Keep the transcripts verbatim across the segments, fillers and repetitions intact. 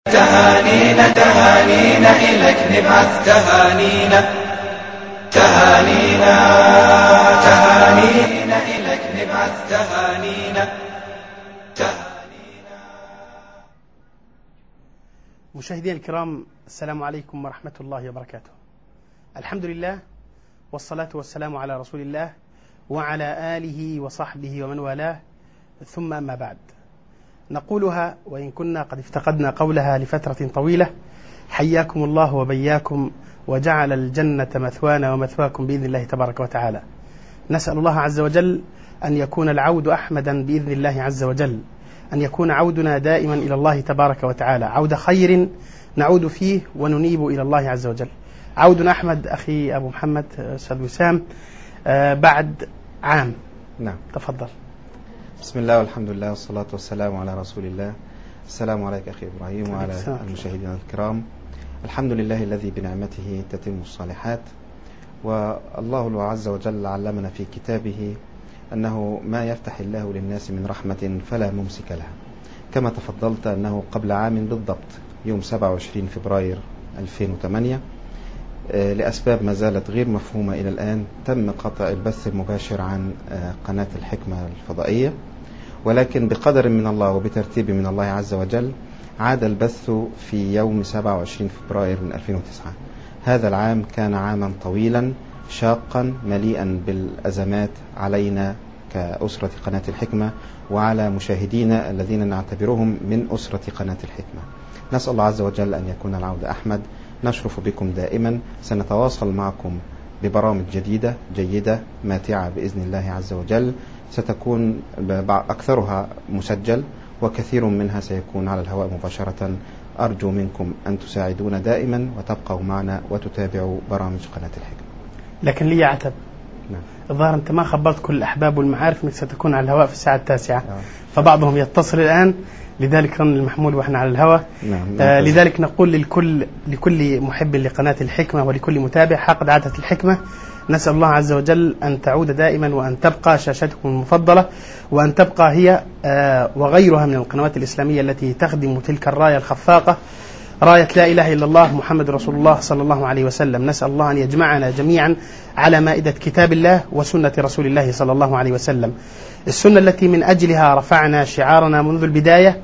تهانينا تهانينا إليك نبعث تهانينا تهانينا تهانينا إليك نبعث تهانينا تهانينا. مشاهدينا الكرام، السلام عليكم ورحمة الله وبركاته. الحمد لله والصلاة والسلام على رسول الله وعلى آله وصحبه ومن والاه، ثم أما بعد، نقولها وإن كنا قد افتقدنا قولها لفترة طويلة: حياكم الله وبياكم وجعل الجنة مثوانا ومثواكم بإذن الله تبارك وتعالى. نسأل الله عز وجل أن يكون العود أحمدا بإذن الله عز وجل، أن يكون عودنا دائما إلى الله تبارك وتعالى، عود خير نعود فيه وننيب إلى الله عز وجل. عود أحمد أخي أبو محمد أستاذ وسام آه بعد عام. نعم، تفضل. بسم الله والحمد لله والصلاة والسلام على رسول الله. السلام عليك أخي إبراهيم وعلى المشاهدين الكرام. الحمد لله الذي بنعمته تتم الصالحات، والله عز وجل علمنا في كتابه أنه ما يفتح الله للناس من رحمة فلا ممسك لها، كما تفضلت أنه قبل عام بالضبط يوم سبعة وعشرين فبراير ألفين وثمانية لأسباب ما زالت غير مفهومة إلى الآن تم قطع البث المباشر عن قناة الحكمة الفضائية، ولكن بقدر من الله وبترتيب من الله عز وجل عاد البث في يوم سبعة وعشرين فبراير من ألفين وتسعة. هذا العام كان عاما طويلا شاقا مليئا بالأزمات علينا كأسرة قناة الحكمة وعلى مشاهدينا الذين نعتبرهم من أسرة قناة الحكمة. نسأل الله عز وجل أن يكون العود أحمد. نشرف بكم دائما، سنتواصل معكم ببرامج جديدة جيدة ماتعة بإذن الله عز وجل، ستكون أكثرها مسجل وكثير منها سيكون على الهواء مباشرة. أرجو منكم أن تساعدونا دائما وتبقوا معنا وتتابعوا برامج قناة الحكمة. لكن لي عتب. نعم. الظاهر أنت ما خبرت كل الأحباب والمعارف أنك ستكون على الهواء في الساعة التاسعة. نعم. فبعضهم يتصل الآن، لذلك رن المحمول وإحنا على الهواء. نعم. آه لذلك نقول للكل لكل محب لقناة الحكمة ولكل متابع حقد عادة الحكمة، نسأل الله عز وجل أن تعود دائما وأن تبقى شاشتكم المفضلة، وأن تبقى هي آه وغيرها من القنوات الإسلامية التي تخدم تلك الراية الخفاقة، راية لا إله إلا الله محمد رسول الله صلى الله عليه وسلم. نسأل الله أن يجمعنا جميعا على مائدة كتاب الله وسنة رسول الله صلى الله عليه وسلم، السنة التي من أجلها رفعنا شعارنا منذ البداية: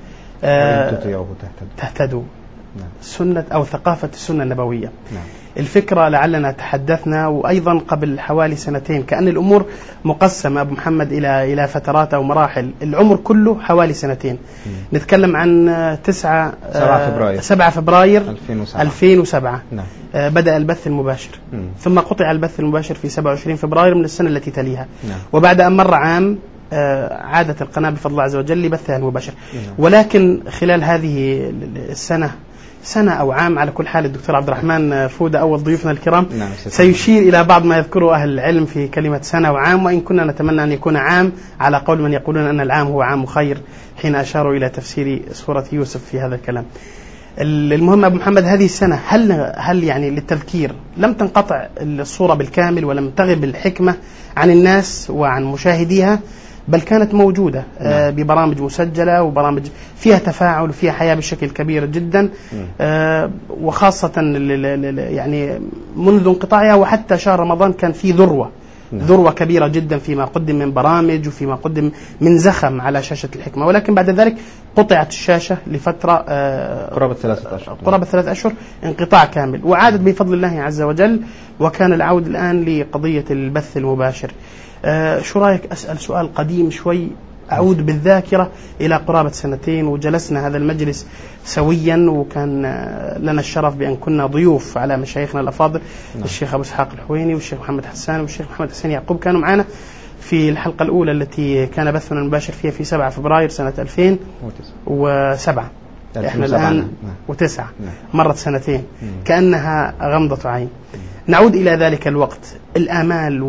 آه تهتدوا. نعم. سنة أو ثقافة السنة النبوية. نعم. الفكرة لعلنا تحدثنا وأيضا قبل حوالي سنتين، كأن الأمور مقسمة أبو محمد إلى إلى فترات أو مراحل، العمر كله حوالي سنتين. م. نتكلم عن تسعة فبراير سبعة فبراير ألفين وسبعة. نعم. بدأ البث المباشر. م. ثم قطع البث المباشر في سبعة وعشرين فبراير من السنة التي تليها. نعم. وبعد أن مر عام عادت القناة بفضل الله عز وجل لبثها المباشر. نعم. ولكن خلال هذه السنة سنة أو عام على كل حال، الدكتور عبد الرحمن فودة أول ضيوفنا الكرام نعم. سيشير إلى بعض ما يذكره أهل العلم في كلمة سنة وعام، وإن كنا نتمنى أن يكون عام على قول من يقولون أن العام هو عام خير حين أشاروا إلى تفسير سورة يوسف في هذا الكلام. المهم أبو محمد، هذه السنة هل هل يعني للتذكير لم تنقطع الصورة بالكامل ولم تغب الحكمة عن الناس وعن مشاهديها، بل كانت موجودة. آه ببرامج مسجلة وبرامج فيها تفاعل وفيها حياة بشكل كبير جدا، آه وخاصة يعني منذ انقطاعها وحتى شهر رمضان كان في ذروة ذروة كبيرة جدا فيما قدم من برامج وفيما قدم من زخم على شاشة الحكمة. ولكن بعد ذلك قطعت الشاشة لفترة آه قرابة ثلاثة أشهر قرابة ثلاثة أشهر انقطاع كامل، وعادت بفضل الله عز وجل، وكان العود الآن لقضية البث المباشر. آه شو رأيك أسأل سؤال قديم شوي، أعود بالذاكرة إلى قرابة سنتين، وجلسنا هذا المجلس سويا، وكان لنا الشرف بأن كنا ضيوف على مشايخنا الأفاضل. نعم. الشيخ أبو إسحاق الحويني والشيخ محمد حسان والشيخ محمد حسين يعقوب كانوا معنا في الحلقة الأولى التي كان بثنا المباشر فيها في سبعة فبراير سنة ألفين وسبعة. إحنا الآن وتسعة. نعم. مرت سنتين. نعم. كأنها غمضة عين. نعود إلى ذلك الوقت، الآمال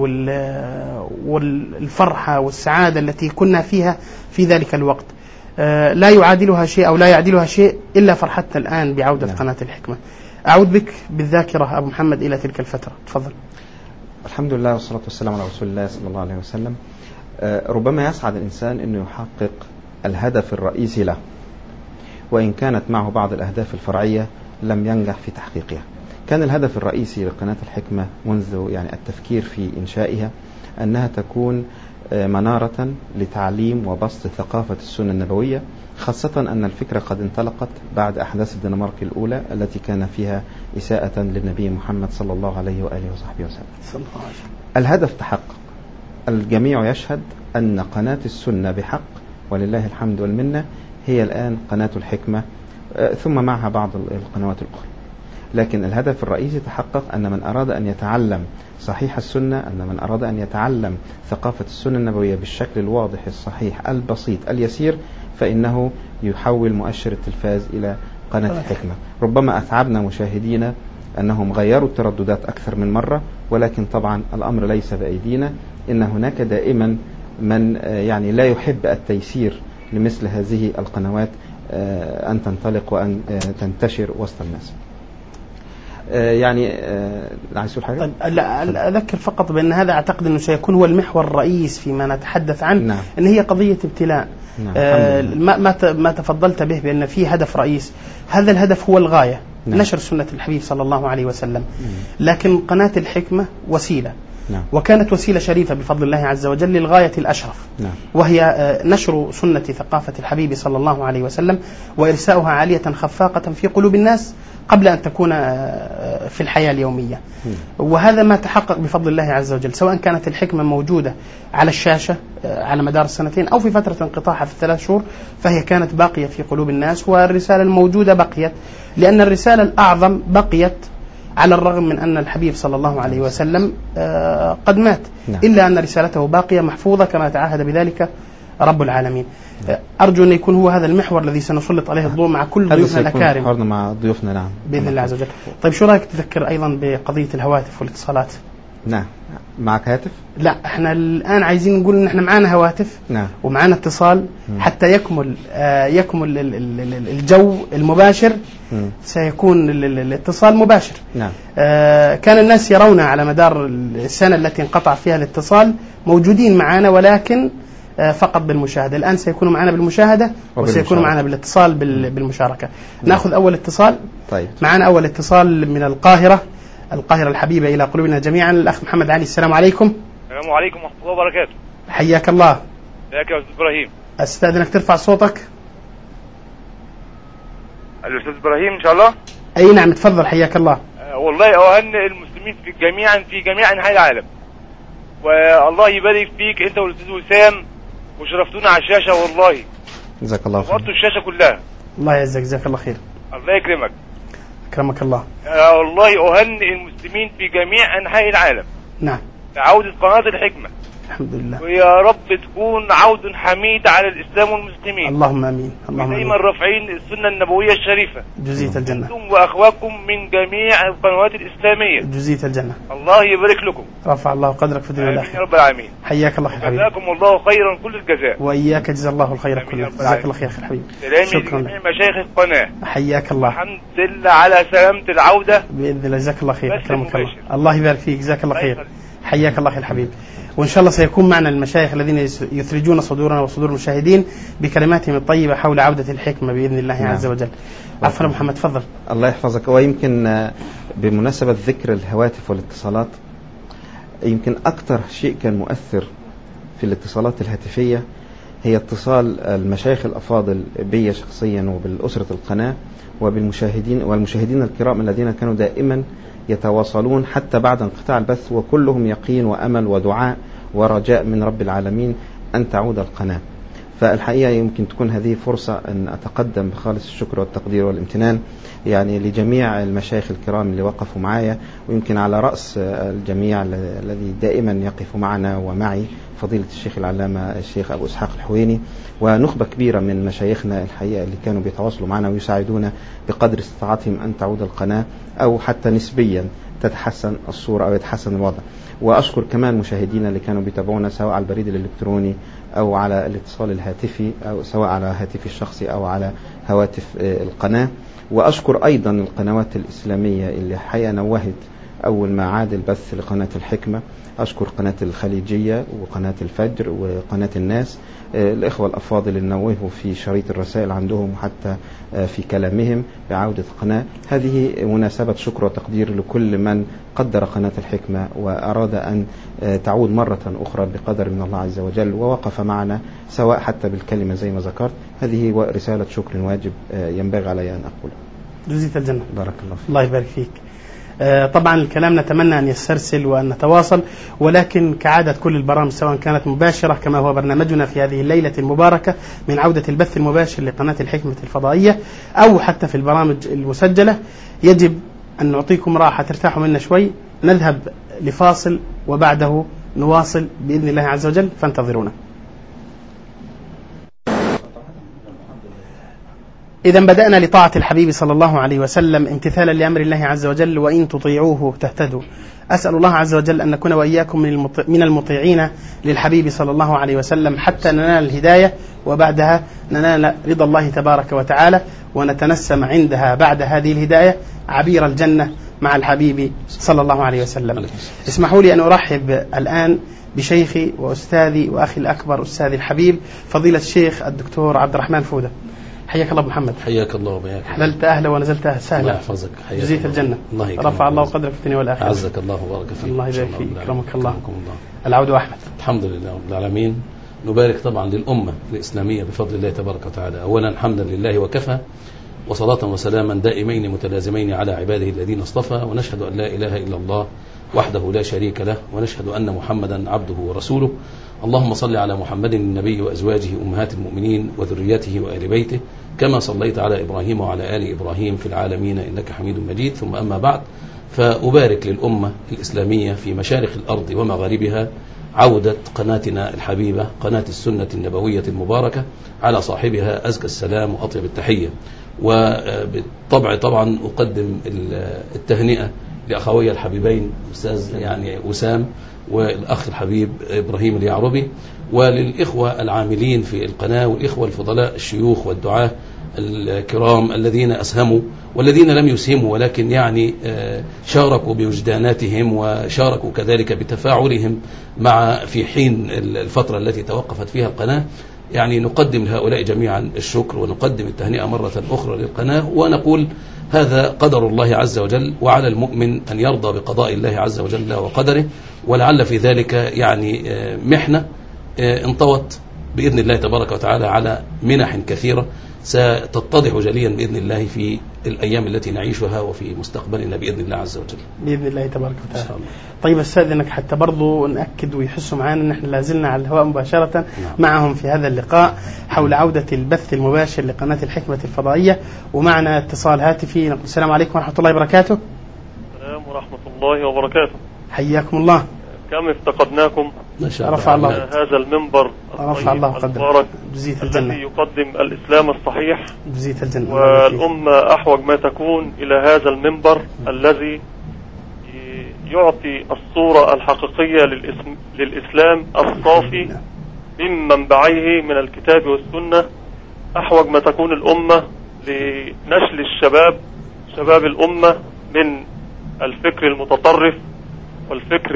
والفرحة والسعادة التي كنا فيها في ذلك الوقت لا يعادلها شيء أو لا يعدلها شيء إلا فرحتنا الآن بعودة نعم. قناة الحكمة. أعود بك بالذاكرة أبو محمد إلى تلك الفترة، تفضل. الحمد لله والصلاة والسلام على رسول الله صلى الله عليه وسلم. ربما يسعد الإنسان أنه يحقق الهدف الرئيسي له، وإن كانت معه بعض الأهداف الفرعية لم ينجح في تحقيقها. كان الهدف الرئيسي لقناة الحكمة منذ يعني التفكير في إنشائها أنها تكون منارة لتعليم وبسط ثقافة السنة النبوية، خاصة أن الفكرة قد انطلقت بعد أحداث الدنمارك الأولى التي كان فيها إساءة للنبي محمد صلى الله عليه وآله وصحبه وسلم. الهدف تحقق، الجميع يشهد أن قناة السنة بحق ولله الحمد والمنة هي الآن قناة الحكمة، ثم معها بعض القنوات الأخرى. لكن الهدف الرئيسي تحقق، أن من أراد أن يتعلم صحيح السنة، أن من أراد أن يتعلم ثقافة السنة النبوية بالشكل الواضح الصحيح البسيط اليسير، فإنه يحول مؤشر التلفاز إلى قناة الحكمة. ربما أتعبنا مشاهدينا أنهم غيروا الترددات أكثر من مرة، ولكن طبعا الأمر ليس بأيدينا. إن هناك دائما من يعني لا يحب التيسير لمثل هذه القنوات أن تنطلق وأن تنتشر وسط الناس. يعني عايز تقول حاجة؟ لا، أذكر فقط بأن هذا أعتقد أنه سيكون هو المحور الرئيس فيما نتحدث عنه. نعم. أن هي قضية ابتلاء. نعم. آه ما ما تفضلت به بأن في هدف رئيس، هذا الهدف هو الغاية. نعم. نشر سنة الحبيب صلى الله عليه وسلم. نعم. لكن قناة الحكمة وسيلة. نعم. وكانت وسيلة شريفة بفضل الله عز وجل للغاية الأشرف. نعم. وهي نشر سنة ثقافة الحبيب صلى الله عليه وسلم وإرساؤها عالية خفاقة في قلوب الناس قبل أن تكون في الحياة اليومية. وهذا ما تحقق بفضل الله عز وجل، سواء كانت الحكمة موجودة على الشاشة على مدار السنتين أو في فترة انقطاعها في الثلاث شهور، فهي كانت باقية في قلوب الناس، والرسالة الموجودة بقيت، لأن الرسالة الأعظم بقيت على الرغم من أن الحبيب صلى الله عليه وسلم قد مات. نعم. إلا أن رسالته باقية محفوظة كما تعهد بذلك رب العالمين. أرجو أن يكون هو هذا المحور الذي سنسلط عليه الضوء مع كل ضيوفنا الأكارم مع ضيوفنا. نعم. بإذن الله عز وجل. طيب شو رأيك تذكر أيضا بقضية الهواتف والاتصالات؟ نعم. معك هاتف؟ لا، احنا الآن عايزين نقول ان احنا معانا هواتف. نعم. ومعانا اتصال. مم. حتى يكمل آه يكمل الجو المباشر. مم. سيكون الاتصال مباشر. نعم. آه كان الناس يرون على مدار السنة التي انقطع فيها الاتصال موجودين معانا، ولكن آه فقط بالمشاهدة. الآن سيكونوا معنا بالمشاهدة وسيكونوا معنا بالاتصال بالمشاركة. نعم. نأخذ أول اتصال. طيب. معنا أول اتصال من القاهرة، القاهرة الحبيبة إلى قلوبنا جميعا، الأخ محمد علي. السلام عليكم. السلام عليكم ورحمة الله وبركاته. حياك الله. حياك يا أستاذ إبراهيم. أستاذنك ترفع صوتك. الأستاذ إبراهيم إن شاء الله. أي نعم، تفضل. حياك الله. أه والله أهن المسلمين في جميعا في جميع أنحاء العالم، والله يبارك فيك أنت والأستاذ وسام، وشرفتونا على الشاشة والله. جزاك الله خير. وقفتوا الشاشة كلها. الله يعزك، جزاك الله خير. الله يكرمك. أكرمك الله. أه والله أهن المسلمين في جميع أنحاء العالم. نعم. عودة قناة الحكمة. الحمد لله. ويا رب تكون عود حميد على الإسلام والمسلمين. اللهم آمين. اللهم دائما رافعين السنة النبوية الشريفة. جزية الجنة. أنتم وأخواكم من جميع القنوات الإسلامية. جزية الجنة. الله يبارك لكم. رفع الله قدرك في الدنيا والآخرة. يا رب العالمين. حياك الله يا حبيبي. جزاكم الله خيرا كل الجزاء. وإياك جزا الله الخير كله. جزاك الله خير حبيبي. شكرا لك. مشايخ القناة. حياك الله. الحمد لله على سلامة العودة. بإذن الله. جزاك الله خير. أكرمك الله. الله يبارك فيك. جزاك الله خير. حياك الله يا الحبيب. وإن شاء الله سيكون معنا المشايخ الذين يثرجون صدورنا وصدور المشاهدين بكلماتهم الطيبة حول عودة الحكمة بإذن الله. نعم. عز وجل. عفوا محمد، تفضل. الله يحفظك. ويمكن بمناسبة ذكر الهواتف والاتصالات، يمكن أكثر شيء كان مؤثر في الاتصالات الهاتفية هي اتصال المشايخ الأفاضل بي شخصيا وبالأسرة القناة وبالمشاهدين والمشاهدين الكرام الذين كانوا دائما يتواصلون حتى بعد انقطاع البث، وكلهم يقين وأمل ودعاء ورجاء من رب العالمين أن تعود القناة. فالحقيقة يمكن تكون هذه فرصة أن أتقدم بخالص الشكر والتقدير والامتنان يعني لجميع المشايخ الكرام اللي وقفوا معايا، ويمكن على رأس الجميع الذي دائما يقف معنا ومعي فضيلة الشيخ العلامة الشيخ أبو إسحاق الحويني، ونخبة كبيرة من مشايخنا الحقيقة اللي كانوا بيتواصلوا معنا ويساعدونا بقدر استطاعتهم أن تعود القناة أو حتى نسبيا تتحسن الصورة أو يتحسن الوضع. وأشكر كمان مشاهدينا اللي كانوا بيتابعونا سواء على البريد الإلكتروني أو على الاتصال الهاتفي أو سواء على هاتفي الشخصي أو على هواتف القناة. وأشكر أيضا القنوات الإسلامية اللي حقيقة نوهت أول ما عاد البث لقناة الحكمة. أشكر قناة الخليجية وقناة الفجر وقناة الناس، الإخوة الأفاضل اللي نوهوا في شريط الرسائل عندهم حتى في كلامهم بعودة القناة. هذه مناسبة شكر وتقدير لكل من قدر قناة الحكمة وأراد أن تعود مرة أخرى بقدر من الله عز وجل ووقف معنا سواء حتى بالكلمة زي ما ذكرت. هذه رسالة شكر واجب ينبغي علي أن أقول. جزيت الجنة. بارك الله فيك. الله يبارك فيك. طبعا الكلام نتمنى أن يسترسل وأن نتواصل، ولكن كعادة كل البرامج سواء كانت مباشرة كما هو برنامجنا في هذه الليلة المباركة من عودة البث المباشر لقناة الحكمة الفضائية، أو حتى في البرامج المسجلة، يجب أن نعطيكم راحة ترتاحوا منا شوي. نذهب لفاصل وبعده نواصل بإذن الله عز وجل، فانتظرونا. إذا بدأنا لطاعة الحبيب صلى الله عليه وسلم امتثالا لأمر الله عز وجل، وإن تطيعوه تهتدوا. أسأل الله عز وجل أن نكون وإياكم من المطيعين للحبيب صلى الله عليه وسلم حتى ننال الهداية، وبعدها ننال رضا الله تبارك وتعالى، ونتنسم عندها بعد هذه الهداية عبير الجنة مع الحبيب صلى الله عليه وسلم. اسمحوا لي أن أرحب الآن بشيخي وأستاذي وأخي الأكبر أستاذي الحبيب فضيلة الشيخ الدكتور عبد الرحمن فودة. حياك الله محمد. حياك الله وبياك. حللت أهلا ونزلت سهلا. الله يحفظك. جزيت الجنة. الله رفع الله قدرك في الدنيا والآخرة. عزك الله وبارك فيك. الله يبارك فيك. كرمك الله. العود أحمد. الحمد لله رب العالمين. نبارك طبعا للأمة الإسلامية بفضل الله تبارك وتعالى. أولا حمدا لله وكفى، وصلاة وسلاما دائمين متلازمين على عباده الذين اصطفى، ونشهد أن لا إله إلا الله وحده لا شريك له، ونشهد أن محمدا عبده ورسوله. اللهم صل على محمد النبي وأزواجه أمهات المؤمنين وذريته وآل بيته كما صليت على إبراهيم وعلى آل إبراهيم في العالمين إنك حميد مجيد. ثم أما بعد، فأبارك للأمة الإسلامية في مشارق الأرض ومغاربها عودة قناتنا الحبيبة قناة السنة النبوية المباركة على صاحبها أزكى السلام وأطيب التحية. وبالطبع طبعا أقدم التهنئة لأخوي الحبيبين أستاذ يعني وسام والأخ الحبيب إبراهيم اليعربي، وللإخوة العاملين في القناة والإخوة الفضلاء الشيوخ والدعاة الكرام الذين أسهموا والذين لم يسهموا ولكن يعني شاركوا بوجداناتهم وشاركوا كذلك بتفاعلهم مع في حين الفترة التي توقفت فيها القناة. يعني نقدم لهؤلاء جميعا الشكر ونقدم التهنئة مرة أخرى للقناة، ونقول هذا قدر الله عز وجل، وعلى المؤمن أن يرضى بقضاء الله عز وجل وقدره، ولعل في ذلك يعني محنة انطوت بإذن الله تبارك وتعالى على منح كثيرة ستتضح جليا بإذن الله في الأيام التي نعيشها وفي مستقبلنا بإذن الله عز وجل بإذن الله تبارك وتعالى. طيب أستاذنك حتى برضو نأكد ويحسوا معنا أن احنا لازلنا على الهواء مباشرة نعم. معهم في هذا اللقاء حول عودة البث المباشر لقناة الحكمة الفضائية، ومعنا اتصال هاتفي. نقول السلام عليكم ورحمة الله وبركاته. السلام ورحمة الله وبركاته. حياكم الله. كم افتقدناكم. رفع الله هذا المنبر رفع الله قدرك. جزيت الجنة. الذي يقدم الإسلام الصحيح. جزيت الجنة. والأمة أحوج ما تكون إلى هذا المنبر الذي يعطي الصورة الحقيقية للإسم للإسلام الصافي من منبعيه من الكتاب والسنة. أحوج ما تكون الأمة لنشل الشباب شباب الأمة من الفكر المتطرف والفكر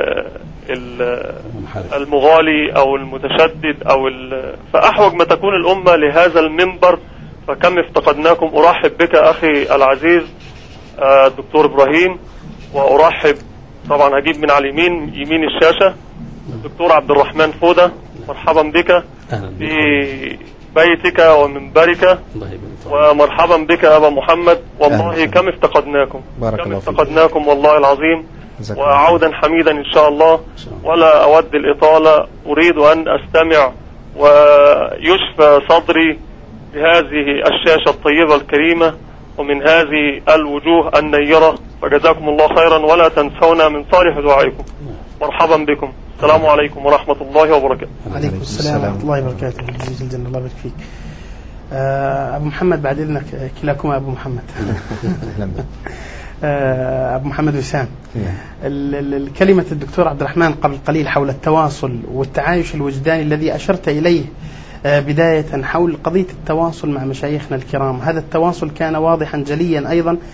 المغالي أو المتشدد أو فأحوج ما تكون الأمة لهذا المنبر. فكم افتقدناكم. أرحب بك أخي العزيز الدكتور إبراهيم، وأرحب طبعا هجيب من على اليمين يمين الشاشة الدكتور عبد الرحمن فودة. مرحبا بك في بيتك ومنبرك، ومرحبا بك أبا محمد. والله كم افتقدناكم كم افتقدناكم والله العظيم، وعودا حميدا إن شاء الله. ولا أود الإطالة، أريد أن أستمع ويشفى صدري بهذه الشاشة الطيبة الكريمة ومن هذه الوجوه النيرة. فجزاكم الله خيرا، ولا تنسونا من صالح دعائكم. مرحبا بكم. السلام عليكم ورحمة الله وبركاته. عليكم السلام ورحمة الله وبركاته. جزيل الجنة. الله يبارك فيك. أبو محمد بعد إذنك، كلاكما أبو محمد. أبو محمد وسام. الكلمة الدكتور عبد الرحمن قبل قليل حول التواصل والتعايش الوجداني الذي أشرت إليه بداية حول قضية التواصل مع مشايخنا الكرام. هذا التواصل كان واضحا جليا أيضا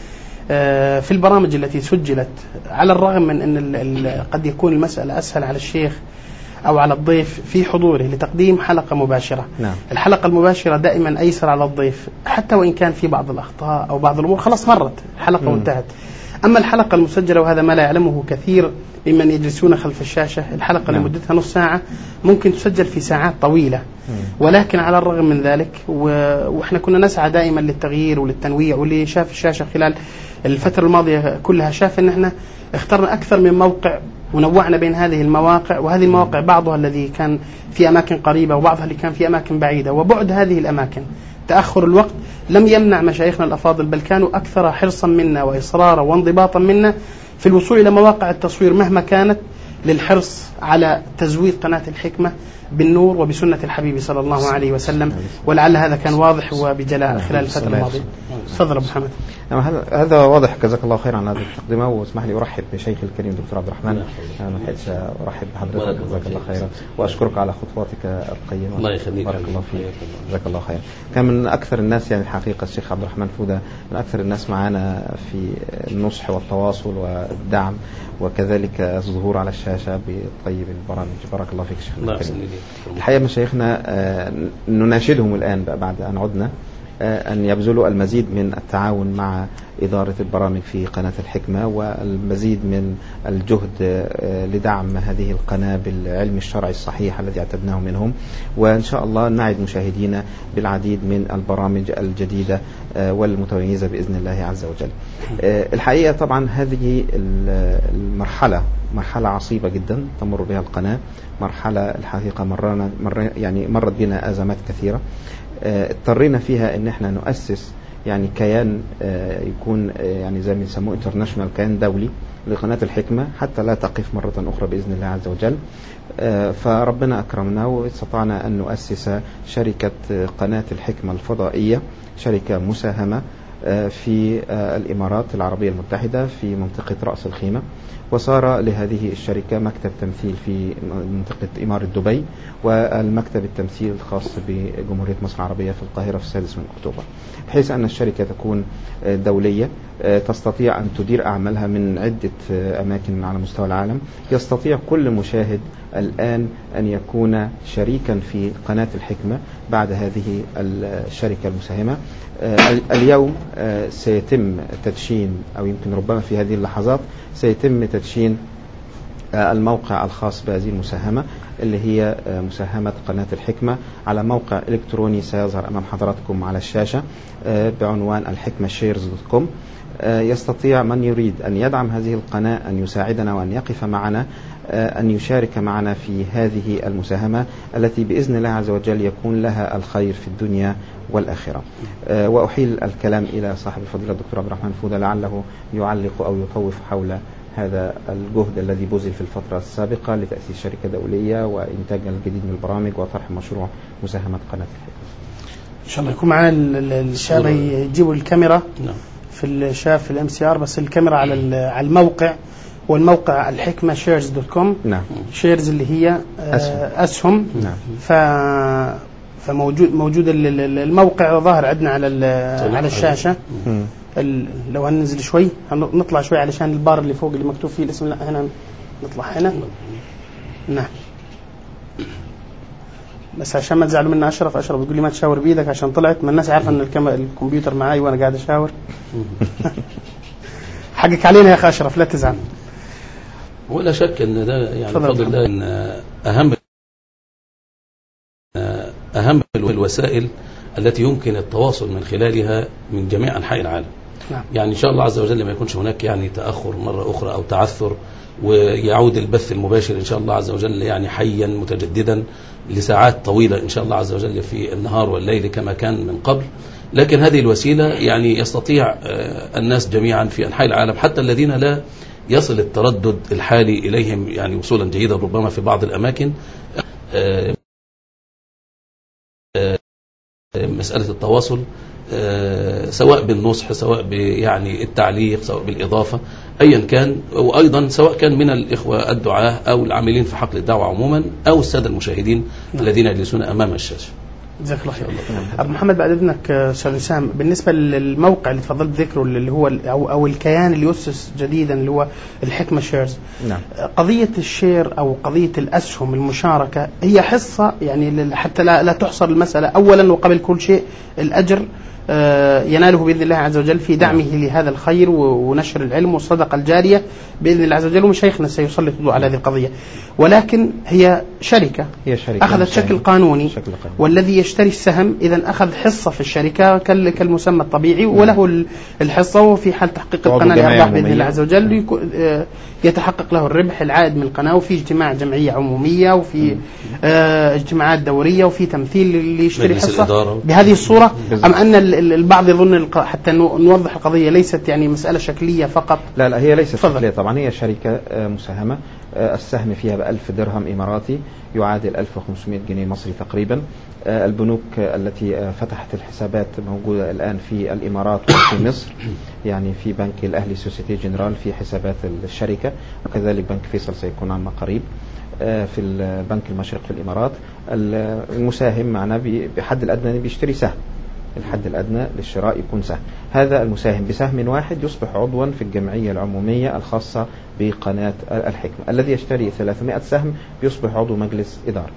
في البرامج التي سجلت، على الرغم من أن قد يكون المسألة أسهل على الشيخ أو على الضيف في حضوره لتقديم حلقة مباشرة. نعم. الحلقة المباشرة دائما أيسر على الضيف، حتى وإن كان في بعض الأخطاء أو بعض الأمور خلاص مرت حلقة وانتهت. أما الحلقة المسجلة، وهذا ما لا يعلمه كثير ممن يجلسون خلف الشاشة، الحلقة اللي مدتها نص ساعة ممكن تسجل في ساعات طويلة. ولكن على الرغم من ذلك، وإحنا كنا نسعى دائما للتغيير وللتنويع، واللي شاف الشاشة خلال الفترة الماضية كلها شاف أن احنا اخترنا أكثر من موقع ونوعنا بين هذه المواقع، وهذه المواقع بعضها الذي كان في أماكن قريبة وبعضها اللي كان في أماكن بعيدة. وبعد هذه الأماكن، تأخر الوقت لم يمنع مشايخنا الأفاضل، بل كانوا أكثر حرصا منا وإصرارا وانضباطا منا في الوصول إلى مواقع التصوير مهما كانت، للحرص على تزويد قناة الحكمة بالنور وبسنة الحبيب صلى الله عليه وسلم. ولعل هذا كان واضح وبجلاء خلال الفترة الماضية. تفضل أبو محمد. هذا واضح، جزاك الله خير عن هذه التقدمة. واسمح لي أرحب بشيخ الكريم دكتور عبد الرحمن. أنا ما لحقتش أرحب بحضرتك، جزاك الله خيرا، وأشكرك على خطواتك القيمة. الله يخليك، بارك الله فيك، جزاك الله خير. كان من أكثر الناس، يعني الحقيقة الشيخ عبد الرحمن فودة من أكثر الناس معنا في النصح والتواصل والدعم، وكذلك الظهور على الشاشة بطيب البرامج. بارك الله فيك شيخ الكريم. الحقيقة مشايخنا نناشدهم الآن بعد أن عدنا أن يبذلوا المزيد من التعاون مع إدارة البرامج في قناة الحكمة، والمزيد من الجهد لدعم هذه القناة بالعلم الشرعي الصحيح الذي اعتدناه منهم. وإن شاء الله نعد مشاهدينا بالعديد من البرامج الجديدة والمتميزة بإذن الله عز وجل. الحقيقة طبعا هذه المرحلة مرحلة عصيبة جدا تمر بها القناة، مرحلة الحقيقة مرنا مر يعني مرت بنا أزمات كثيرة، اضطرينا فيها ان احنا نؤسس يعني كيان يكون يعني زي ما يسموه انترناشونال، كيان دولي لقناة الحكمة حتى لا تقف مرة أخرى بإذن الله عز وجل. فربنا أكرمنا واستطعنا أن نؤسس شركة قناة الحكمة الفضائية، شركة مساهمة في الإمارات العربية المتحدة في منطقة رأس الخيمة، وصار لهذه الشركة مكتب تمثيل في منطقة إمارة دبي، والمكتب التمثيل الخاص بجمهورية مصر العربية في القاهرة في السادس من أكتوبر، بحيث أن الشركة تكون دولية تستطيع أن تدير أعمالها من عدة أماكن على مستوى العالم. يستطيع كل مشاهد الآن أن يكون شريكا في قناة الحكمة بعد هذه الشركة المساهمة. اليوم سيتم تدشين، أو يمكن ربما في هذه اللحظات سيتم تدشين الموقع الخاص بهذه المساهمة، اللي هي مساهمة قناة الحكمة، على موقع إلكتروني سيظهر أمام حضراتكم على الشاشة بعنوان الحكمة شيرز دوت كوم. يستطيع من يريد أن يدعم هذه القناة أن يساعدنا وأن يقف معنا، أن يشارك معنا في هذه المساهمة التي بإذن الله عز وجل يكون لها الخير في الدنيا والآخرة. وأحيل الكلام إلى صاحب الفضيلة الدكتور عبد الرحمن فودة لعله يعلق أو يطوف حول هذا الجهد الذي بذل في الفترة السابقة لتأسيس شركة دولية وإنتاج الجديد من البرامج وطرح مشروع مساهمة قناة الحكمة. إن شاء الله يكون معنا الشاب يجيبوا الكاميرا في الشاف في الام سي ار، بس الكاميرا على على الموقع، والموقع الحكمة شيرز دوت كوم. نعم. شيرز اللي هي أسهم, أسهم. نعم. ف فموجود موجود الموقع ظاهر عندنا على على الشاشة. لو هننزل شوي نطلع شوي علشان البار اللي فوق اللي مكتوب فيه الاسم، لا هنا نطلع هنا. نعم. بس عشان ما تزعلوا منا أشرف أشرف بتقول لي ما تشاور بيدك عشان طلعت، ما الناس عارفة أن الكمبيوتر معاي وأنا قاعد أشاور. حقك علينا يا أخي أشرف، لا تزعل. ولا شك أن ده يعني فضل الله أن أهم أهم الوسائل التي يمكن التواصل من خلالها من جميع أنحاء العالم. نعم. يعني إن شاء الله عز وجل ما يكونش هناك يعني تأخر مرة أخرى أو تعثر، ويعود البث المباشر إن شاء الله عز وجل يعني حيا متجددا لساعات طويلة إن شاء الله عز وجل في النهار والليل كما كان من قبل. لكن هذه الوسيلة يعني يستطيع الناس جميعا في أنحاء العالم، حتى الذين لا يصل التردد الحالي إليهم يعني وصولا جيدا ربما في بعض الأماكن، مسألة التواصل سواء بالنصح سواء يعني التعليق سواء بالإضافة أيا كان، وأيضا سواء كان من الإخوة الدعاة أو العاملين في حقل الدعوة عموما أو السادة المشاهدين الذين يجلسون أمام الشاشة. جزاك الله خير. أبو محمد بعد إذنك أستاذ وسام، بالنسبة للموقع اللي تفضلت ذكره اللي هو أو أو الكيان اللي يؤسس جديدا اللي هو الحكمة شيرز، نعم. قضية الشير أو قضية الأسهم المشاركة هي حصة يعني حتى لا, لا تحصر المسألة. أولا وقبل كل شيء الأجر يناله بإذن الله عز وجل في دعمه لهذا الخير ونشر العلم والصدقة الجارية بإذن الله عز وجل، ومشايخنا سيسلط الضوء على هذه القضية. ولكن هي شركة, هي شركة أخذت شكل قانوني, شكل قانوني، والذي يشتري السهم إذا أخذ حصة في الشركة كالمسمى الطبيعي وله الحصة، وفي حال تحقيق القناة لأرباح بإذن الله عز وجل يتحقق له الربح العائد من القناة، وفي اجتماع جمعية عمومية وفي اه اجتماعات دورية وفي تمثيل اللي يشتري حصة بهذه الصورة. أم أن البعض يظن حتى نوضح القضية ليست يعني مسألة شكلية فقط؟ لا لا هي ليست شكلية طبعا، هي شركة مساهمة، السهم فيها بألف درهم إماراتي يعادل ألف وخمسمائة جنيه مصري تقريبا. البنوك التي فتحت الحسابات موجودة الآن في الإمارات وفي مصر، يعني في بنك الأهلي سوسيتي جنرال في حسابات الشركة، وكذلك بنك فيصل سيكون عما قريب في البنك المشرق في الإمارات. المساهم معنا بحد الأدنى بيشتري سهم، الحد الأدنى للشراء يكون سهم. هذا المساهم بسهم واحد يصبح عضوا في الجمعية العمومية الخاصة بقناة الحكمة. الذي يشتري ثلاثمائة سهم يصبح عضو مجلس إدارة.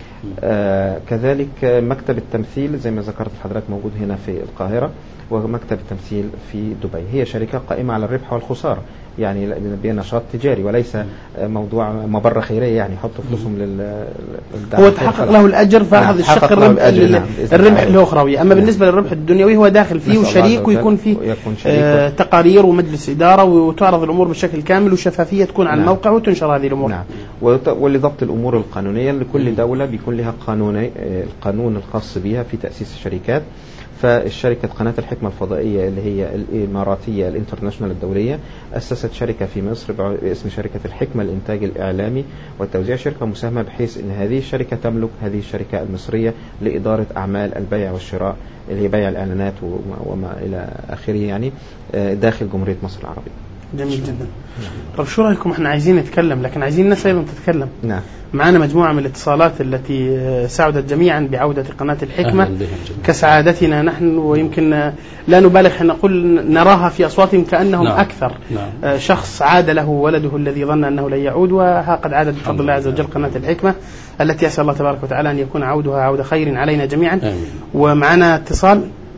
آه كذلك مكتب التمثيل زي ما ذكرت حضرتك موجود هنا في القاهرة، ومكتب التمثيل في دبي. هي شركة قائمة على الربح والخسارة، يعني بنشاط تجاري وليس موضوع مبرة خيرية يعني يحطوا فلوسهم للدعم. هو تحقق له الأجر فأخذ الشق الربح, الربح الأخروي. أما بالنسبة للربح الدنيا هو داخل فيه وشريك، ويكون فيه آه تقارير ومجلس إدارة، وتعرض الأمور بشكل كامل وشفافية تكون على نعم. الموقع وتنشر هذه الأمور. نعم. ولضبط الأمور القانونية لكل دولة بيكون لها قانون القانون الخاص بها في تأسيس الشركات. فالشركة قناة الحكمة الفضائية اللي هي الإماراتية الانترناشنال الدولية أسست شركة في مصر باسم شركة الحكمة الإنتاج الإعلامي والتوزيع، شركة مساهمة بحيث أن هذه الشركة تملك هذه الشركة المصرية لإدارة أعمال البيع والشراء اللي هي بيع الإعلانات وما إلى آخره يعني داخل جمهورية مصر العربية. جميل جدا. طب شو رأيكم؟ احنا عايزين نتكلم لكن عايزين الناس أيضا تتكلم. نعم. معنا مجموعة من الاتصالات التي ساعدت جميعا بعودة قناة الحكمة كسعادتنا نحن، ويمكن لا نبالغ حين نقول نراها في أصواتهم كأنهم نعم. أكثر. نعم. شخص عاد له ولده الذي ظن أنه لن يعود، وها قد عادت بفضل الله عز وجل قناة الحكمة التي أسأل الله تبارك وتعالى أن يكون عودها عودة خير علينا جميعا. آمين. ومعنا اتصال.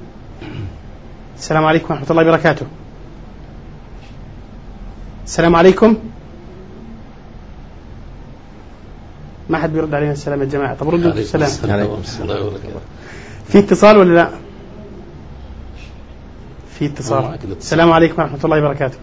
السلام عليكم ورحمة الله وبركاته. السلام عليكم. ما حد بيرد علينا السلام يا جماعة. طب ردوا السلام. في اتصال ولا لا؟ في اتصال. السلام عليكم ورحمة الله وبركاته.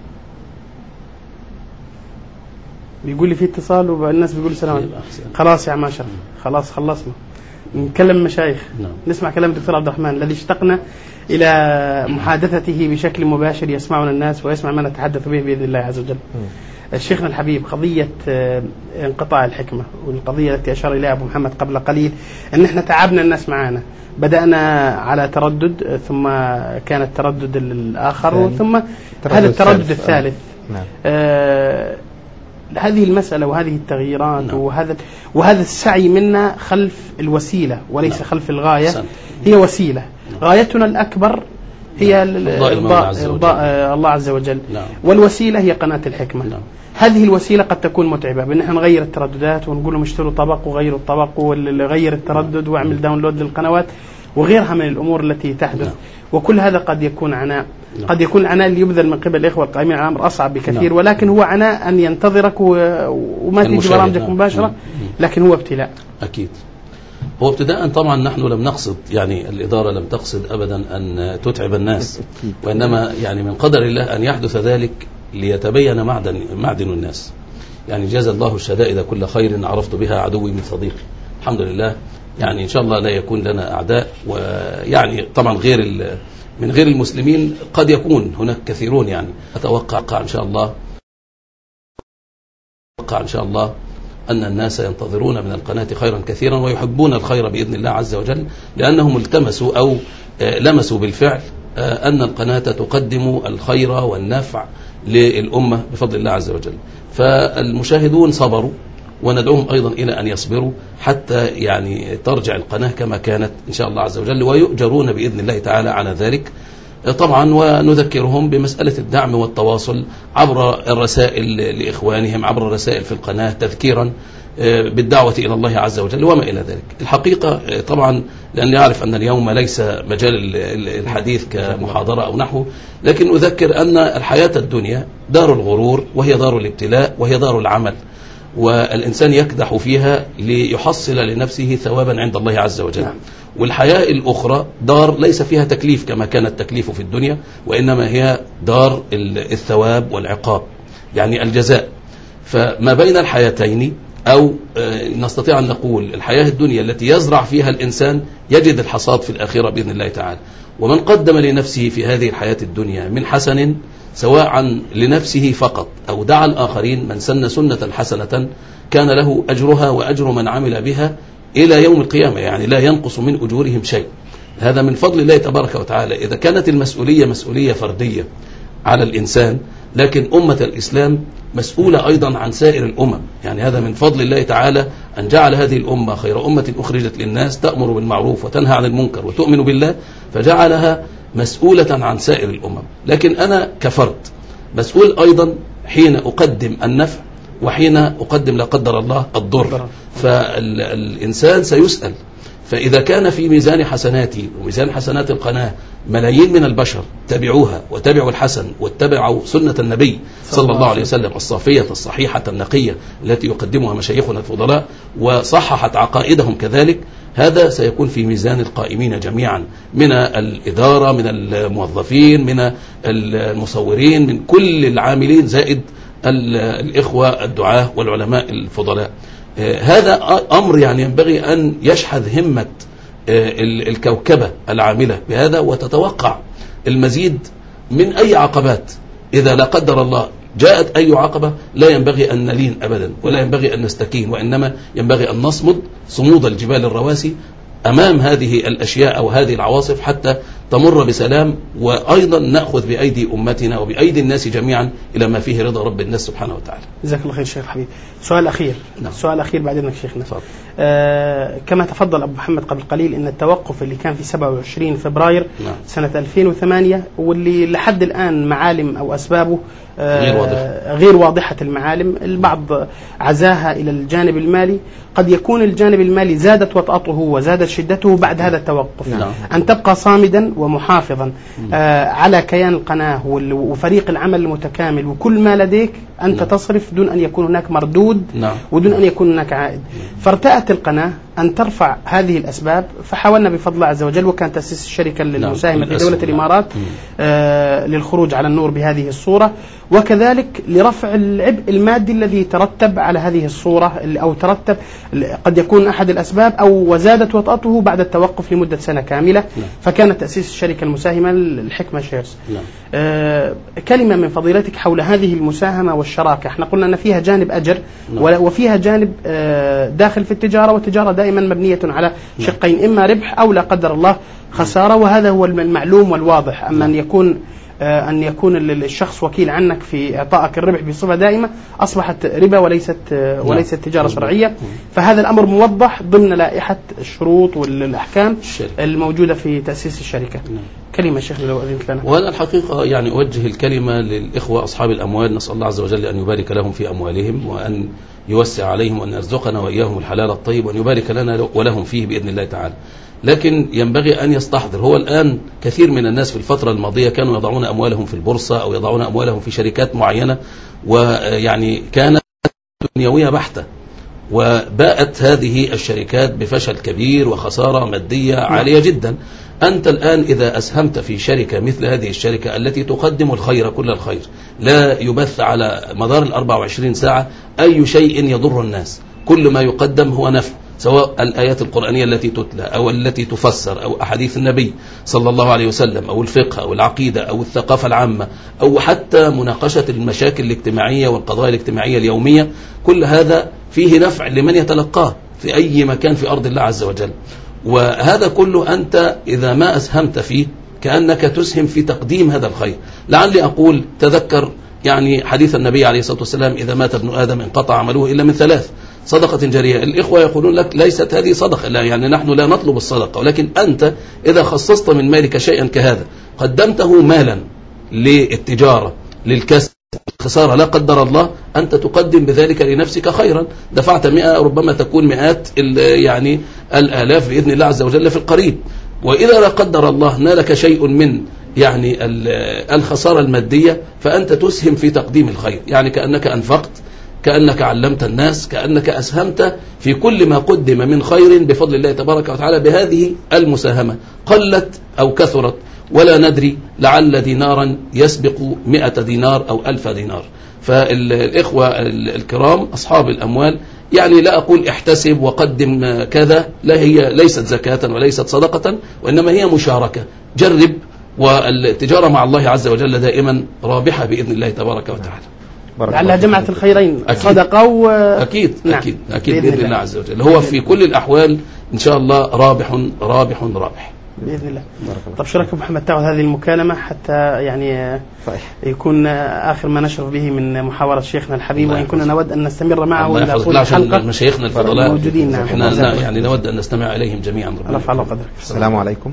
بيقول لي في اتصال والناس بيقولوا السلام عليكم. خلاص يا عم أشرف، خلاص خلصنا. نكلم مشايخ. نعم. نسمع كلام الدكتور عبد الرحمن الذي اشتقنا إلى محادثته بشكل مباشر يسمعنا الناس ويسمع ما نتحدث به بإذن الله عز وجل. الشيخنا الحبيب، قضية انقطاع الحكمة والقضية التي أشار إليها أبو محمد قبل قليل أن احنا تعبنا الناس معانا، بدأنا على تردد ثم كان التردد الآخر ثم هذا التردد الثالث. نعم. آه هذه المسألة وهذه التغييرات نعم. وهذا وهذا السعي منا خلف الوسيلة وليس نعم. خلف الغاية. سنة. هي وسيلة. نعم. غايتنا الأكبر هي إرضاء الله عز وجل. نعم. والوسيلة هي قناة الحكمة. نعم. هذه الوسيلة قد تكون متعبة بأن احنا نغير الترددات ونقول لهم اشتروا طبق وغيروا الطبق وغير التردد واعمل داونلود للقنوات وغيرها من الأمور التي تحدث. نعم. وكل هذا قد يكون عناء. نعم. قد يكون عناء اللي يبذل من قبل الإخوة القائمين على الأمر أصعب بكثير. نعم. ولكن هو عناء أن ينتظرك وما تيجي برامجك نعم. مباشرة. نعم. لكن هو ابتلاء. أكيد. هو ابتداء طبعا نحن لم نقصد، يعني الإدارة لم تقصد أبدا أن تتعب الناس، وإنما يعني من قدر الله أن يحدث ذلك ليتبين معدن, معدن الناس. يعني جاز الله الشدائد كل خير عرفت بها عدوي من صديقي. الحمد لله، يعني إن شاء الله لا يكون لنا أعداء. ويعني طبعا غير من غير المسلمين قد يكون هناك كثيرون، يعني أتوقع إن شاء الله أتوقع إن شاء الله أن الناس ينتظرون من القناة خيرا كثيرا ويحبون الخير بإذن الله عز وجل، لأنهم التمسوا أو لمسوا بالفعل أن القناة تقدم الخير والنفع للأمة بفضل الله عز وجل. فالمشاهدون صبروا وندعوهم أيضا إلى أن يصبروا حتى يعني ترجع القناة كما كانت إن شاء الله عز وجل، ويؤجرون بإذن الله تعالى على ذلك طبعا. ونذكرهم بمسألة الدعم والتواصل عبر الرسائل لإخوانهم، عبر الرسائل في القناة، تذكيرا بالدعوة إلى الله عز وجل وما إلى ذلك. الحقيقة طبعا لأني أعرف أن اليوم ليس مجال الحديث كمحاضرة أو نحو، لكن أذكر أن الحياة الدنيا دار الغرور، وهي دار الابتلاء، وهي دار العمل، والإنسان يكدح فيها ليحصل لنفسه ثوابا عند الله عز وجل. والحياة الأخرى دار ليس فيها تكليف كما كان التكليف في الدنيا، وإنما هي دار الثواب والعقاب، يعني الجزاء. فما بين الحياتين، أو نستطيع أن نقول الحياة الدنيا التي يزرع فيها الإنسان يجد الحصاد في الآخرة بإذن الله تعالى. ومن قدم لنفسه في هذه الحياة الدنيا من حسن، سواء لنفسه فقط أو دعا الآخرين، من سن سنة حسنة كان له أجرها وأجر من عمل بها إلى يوم القيامة، يعني لا ينقص من أجورهم شيء. هذا من فضل الله تبارك وتعالى. إذا كانت المسؤولية مسؤولية فردية على الإنسان، لكن أمة الإسلام مسؤولة أيضا عن سائر الأمم، يعني هذا من فضل الله تعالى أن جعل هذه الأمة خير أمة أخرجت للناس، تأمر بالمعروف وتنهى عن المنكر وتؤمن بالله، فجعلها مسؤولة عن سائر الأمم. لكن أنا كفرد مسؤول أيضا حين أقدم النفع وحين أقدم لا قدر الله الضر، فالإنسان سيسأل. فإذا كان في ميزان حسناتي وميزان حسنات القناة ملايين من البشر تبعوها وتبعوا الحسن واتبعوا سنة النبي صلى الله عليه وسلم الصافية الصحيحة النقية التي يقدمها مشايخنا الفضلاء، وصححت عقائدهم كذلك، هذا سيكون في ميزان القائمين جميعا، من الإدارة، من الموظفين، من المصورين، من كل العاملين، زائد الإخوة الدعاة والعلماء الفضلاء. هذا أمر يعني ينبغي أن يشحذ همة الكوكبة العاملة بهذا، وتتوقع المزيد من أي عقبات. إذا لا قدر الله جاءت أي عقبة لا ينبغي أن نلين أبدا، ولا ينبغي أن نستكين، وإنما ينبغي أن نصمد صمود الجبال الرواسي أمام هذه الأشياء أو هذه العواصف حتى تمر بسلام، وأيضا نأخذ بأيدي أمتنا وبأيدي الناس جميعا إلى ما فيه رضا رب الناس سبحانه وتعالى. جزاك الله خير شيخ حبيب. سؤال أخير. نعم. سؤال أخير بعد إذنك شيخنا. آه كما تفضل أبو محمد قبل قليل إن التوقف اللي كان في سبعة وعشرين فبراير نعم. سنة ألفين وثمانية، واللي لحد الآن معالم أو أسبابه آه غير واضحة. غير واضحة المعالم، البعض عزاها إلى الجانب المالي، قد يكون الجانب المالي زادت وطأته وزادت شدته بعد هذا التوقف. نعم. أن تبقى صامدا ومحافظا آه على كيان القناة وفريق العمل المتكامل وكل ما لديك أنت نعم. تصرف دون أن يكون هناك مردود نعم. ودون أن يكون هناك عائد. فارتأت القناة أن ترفع هذه الأسباب، فحاولنا بفضل الله عز وجل، وكان تأسيس الشركة المساهمة في دولة الإمارات آه للخروج على النور بهذه الصورة، وكذلك لرفع العبء المادي الذي ترتب على هذه الصورة، أو ترتب قد يكون أحد الأسباب، أو وزادت وطأته بعد التوقف لمدة سنة كاملة. نعم. فكانت تأسيس الشركة المساهمة الحكمة شيرز. نعم. آه كلمة من فضيلتك حول هذه المساهمة والشراكة. احنا قلنا أن فيها جانب أجر نعم. وفيها جانب آه داخل في التجارة، والتجارة دائما مبنية على شقين، نعم. إما ربح أو لا قدر الله خسارة، وهذا هو المعلوم والواضح. أما أن يكون أن يكون الشخص وكيل عنك في إعطائك الربح بصفة دائمة أصبحت ربا وليست وليست تجارة شرعية. فهذا الأمر موضح ضمن لائحة الشروط والأحكام الموجودة في تأسيس الشركة. كلمة شيخنا لو أذنت لنا. وهذا الحقيقة يعني أوجه الكلمة للإخوة أصحاب الأموال، نسأل الله عز وجل أن يبارك لهم في أموالهم، وأن يوسع عليهم، وأن يرزقنا وإياهم الحلال الطيب، وأن يبارك لنا ولهم فيه بإذن الله تعالى. لكن ينبغي أن يستحضر، هو الآن كثير من الناس في الفترة الماضية كانوا يضعون أموالهم في البورصة أو يضعون أموالهم في شركات معينة، ويعني كانت دنيوية بحتة، وباءت هذه الشركات بفشل كبير وخسارة مادية عالية جدا. أنت الآن إذا أسهمت في شركة مثل هذه الشركة التي تقدم الخير كل الخير، لا يبث على مدار الأربع وعشرين ساعة أي شيء يضر الناس، كل ما يقدم هو نفع، سواء الآيات القرآنية التي تتلى أو التي تفسر أو أحاديث النبي صلى الله عليه وسلم أو الفقه أو العقيدة أو الثقافة العامة أو حتى مناقشة المشاكل الاجتماعية والقضايا الاجتماعية اليومية، كل هذا فيه نفع لمن يتلقاه في أي مكان في أرض الله عز وجل. وهذا كله أنت إذا ما أسهمت فيه كأنك تسهم في تقديم هذا الخير. لعلي أقول تذكر يعني حديث النبي عليه الصلاة والسلام: إذا مات ابن آدم انقطع عمله إلا من ثلاث: صدقة جارية. الإخوة يقولون لك ليست هذه صدقة، لا يعني نحن لا نطلب الصدقة، ولكن أنت إذا خصصت من مالك شيئا كهذا قدمته مالا للتجارة للكسب خسارة لا قدر الله، أنت تقدم بذلك لنفسك خيرا، دفعت مئة ربما تكون مئات يعني الآلاف بإذن الله عز وجل في القريب. وإذا لا قدر الله نالك شيء من يعني الخسارة المادية فأنت تسهم في تقديم الخير، يعني كأنك أنفقت، كأنك علمت الناس، كأنك أسهمت في كل ما قدم من خير بفضل الله تبارك وتعالى بهذه المساهمة، قلت أو كثرت ولا ندري، لعل دينارا يسبق مئة دينار أو ألف دينار. فالإخوة الكرام أصحاب الأموال يعني لا أقول احتسب وقدم كذا، لا، هي ليست زكاة وليست صدقة، وإنما هي مشاركة. جرب، والتجارة مع الله عز وجل دائما رابحة بإذن الله تبارك وتعالى. لعلها جمعة الخيرين، أكيد. صدقة و... أكيد نعم. أكيد أكيد بإذن, بإذن الله عز وجل، هو في كل الأحوال إن شاء الله رابح رابح رابح بإذن الله. طب شو رأيك محمد تأخذ هذه المكالمة حتى يعني يكون آخر ما نشرف به من محاورة شيخنا الحبيب، وإن كنا نود أن نستمر معه إلى طول الحلقة. مشايخنا الفضلاء موجودين، نعم. احنا يعني نود أن نستمع إليهم جميعا. رفع الله قدرك. السلام عليكم.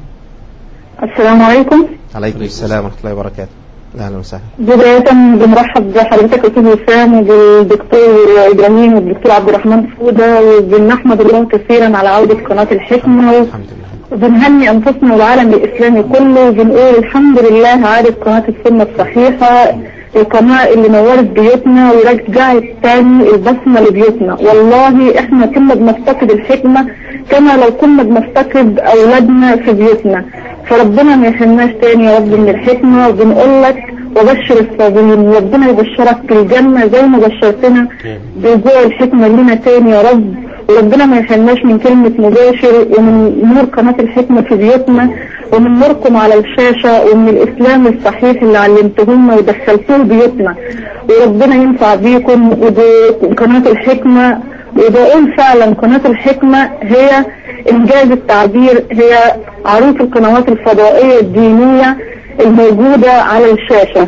السلام عليكم. عليكم السلام ورحمة الله وبركاته. أهلا وسهلا. بداية بنرحب بحضرتك أستاذ وسام وبالدكتور إبراهيم والدكتور عبد الرحمن فودة، وبنحمد الله كثيرا على عودة قناة الحكمة. الحمد لله. وبنهني أنفسنا والعالم الإسلامي كله، وبنقول الحمد لله عادت قناة السنة الصحيحة، القناة اللي نورت بيوتنا ورجعت تاني البسمة لبيوتنا. والله احنا كنا بنفتقد الحكمة كما لو كنا بنفتقد أولادنا في بيوتنا، فربنا ما يحرمناش تاني يا رب من الحكمة. وبنقول لك وبشر الصابرين، وربنا يبشرك في الجنة زي ما بشرتنا برجوع الحكمة لنا تاني يا رب. وربنا ما يحرمناش من كلمة مباشر، ومن نور قناة الحكمة في بيوتنا، ومن نوركم على الشاشة، ومن الإسلام الصحيح اللي علمتهمنا ودخلتوه بيوتنا. وربنا ينفع بيكم وقناة الحكمة. وبقول فعلا قناة الحكمة هي إنجاز التعبير، هي عروض القنوات الفضائية الدينية الموجودة على الشاشة.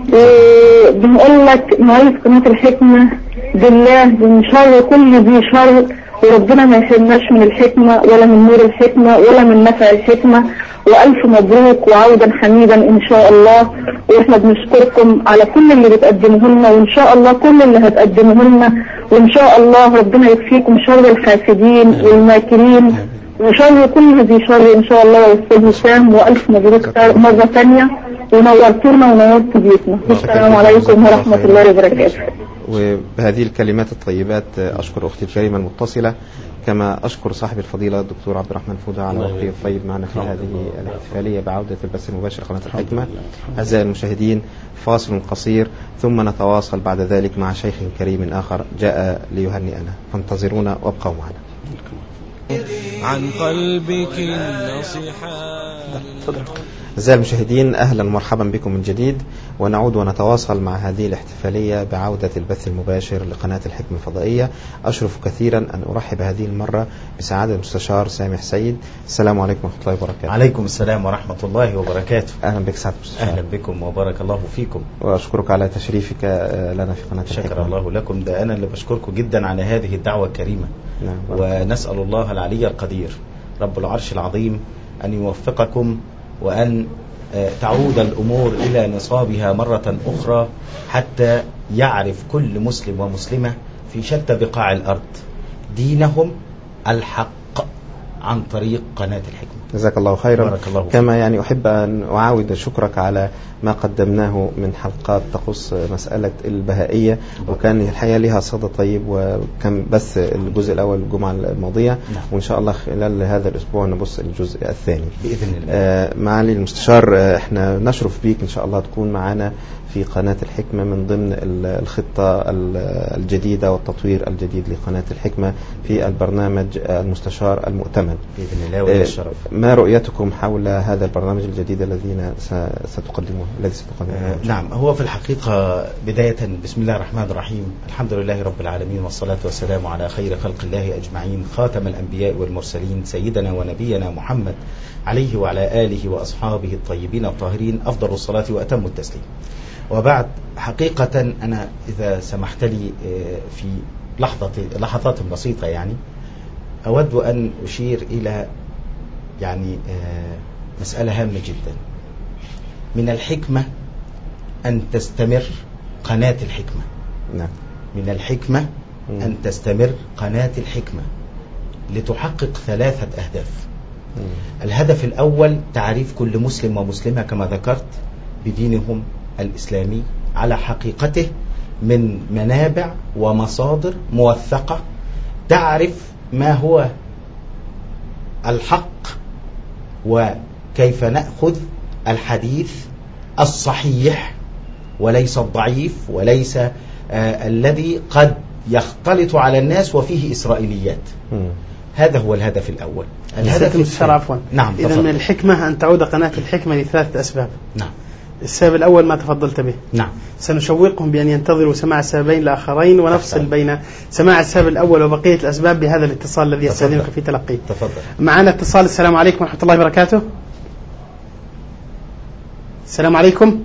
وبنقول لك نعيذ قناة الحكمة بالله من شر كل ذي شر، وربنا ما يحرمناش من الحكمة ولا من نور الحكمة ولا من نفع الحكمة. وألف مبروك وعودا حميدا إن شاء الله. وإحنا بنشكركم على كل اللي بتقدموه لنا، وإن شاء الله كل اللي هتقدموه لنا، وإن شاء الله ربنا يكفيكم شر الحاسدين والماكرين وشر كل ذي شر إن شاء الله يا أستاذ وسام. وألف مبروك مرة ثانية، ونورتونا ونورت بيوتنا. السلام عليكم ورحمة الله وبركاته. وبهذه الكلمات الطيبات أشكر أختي الكريمة المتصلة، كما أشكر صاحب الفضيلة الدكتور عبد الرحمن فودة على وقته الطيب معنا في هذه الاحتفالية بعودة البث المباشر قناة الحكمة. أعزائي المشاهدين، فاصل قصير ثم نتواصل بعد ذلك مع شيخ كريم آخر جاء ليهنئنا، فانتظرونا وابقوا معنا. عن قلبك النصيحة. أعزائي المشاهدين، أهلا ومرحبا بكم من جديد، ونعود ونتواصل مع هذه الاحتفالية بعودة البث المباشر لقناة الحكمة الفضائية. أشرف كثيرا أن أرحب هذه المرة بسعادة المستشار سامح سيد. السلام عليكم ورحمة الله وبركاته. عليكم السلام ورحمة الله وبركاته. أهلا بك سعادة المستشار. أهلا بكم وبارك الله فيكم، وأشكرك على تشريفك لنا في قناة الحكمة. شكر الله لكم، ده أنا اللي بشكركم جدا على هذه الدعوة الكريمة. نعم. ونسأل الله العلي القدير رب العرش العظيم أن يوفقكم، وأن تعود الأمور إلى نصابها مرة أخرى، حتى يعرف كل مسلم ومسلمة في شتى بقاع الأرض دينهم الحق عن طريق قناة الحكمة. جزاك الله خيرا. بارك الله. كما يعني أحب أن أعاود شكرك على ما قدمناه من حلقات تخص مسألة البهائية، وكان الحقيقة لها صدى طيب، وكان بس الجزء الأول الجمعة الماضية، وإن شاء الله خلال هذا الأسبوع نبص الجزء الثاني بإذن الله. آه معالي المستشار، آه احنا نشرف بيك إن شاء الله تكون معنا في قناة الحكمة من ضمن الخطة الجديدة والتطوير الجديد لقناة الحكمة في البرنامج المستشار المؤتمن بإذن الله والشرف. ما رؤيتكم حول هذا البرنامج الجديد الذين ستقدمه الذي ستقدمه؟ آه نعم، هو في الحقيقة بداية بسم الله الرحمن الرحيم، الحمد لله رب العالمين، والصلاة والسلام على خير خلق الله أجمعين، خاتم الأنبياء والمرسلين، سيدنا ونبينا محمد عليه وعلى آله وأصحابه الطيبين الطاهرين أفضل الصلاة وأتم التسليم. وبعد، حقيقة أنا إذا سمحت لي في لحظة لحظات بسيطة يعني أود أن أشير إلى يعني مسألة هامة جدا. من الحكمة أن تستمر قناة الحكمة. نعم. من الحكمة أن تستمر قناة الحكمة لتحقق ثلاثة أهداف. الهدف الأول تعريف كل مسلم ومسلمة كما ذكرت بدينهم الإسلامي على حقيقته من منابع ومصادر موثقة تعرف ما هو الحق وكيف نأخذ الحديث الصحيح وليس الضعيف وليس آه الذي قد يختلط على الناس وفيه إسرائيليات. م. هذا هو الهدف الأول. الهدف الثاني عفوا. نعم. إذا من الحكمة أن تعود قناة الحكمة لثلاثة أسباب. نعم. السبب الأول ما تفضلت به. نعم. سنشوقهم بأن ينتظروا سماع السببين الآخرين ونفصل تفضل. بين سماع السبب الأول وبقية الأسباب بهذا الاتصال الذي يستأذنك في تلقيه. تفضل. معنا اتصال. السلام عليكم ورحمة الله وبركاته. السلام عليكم.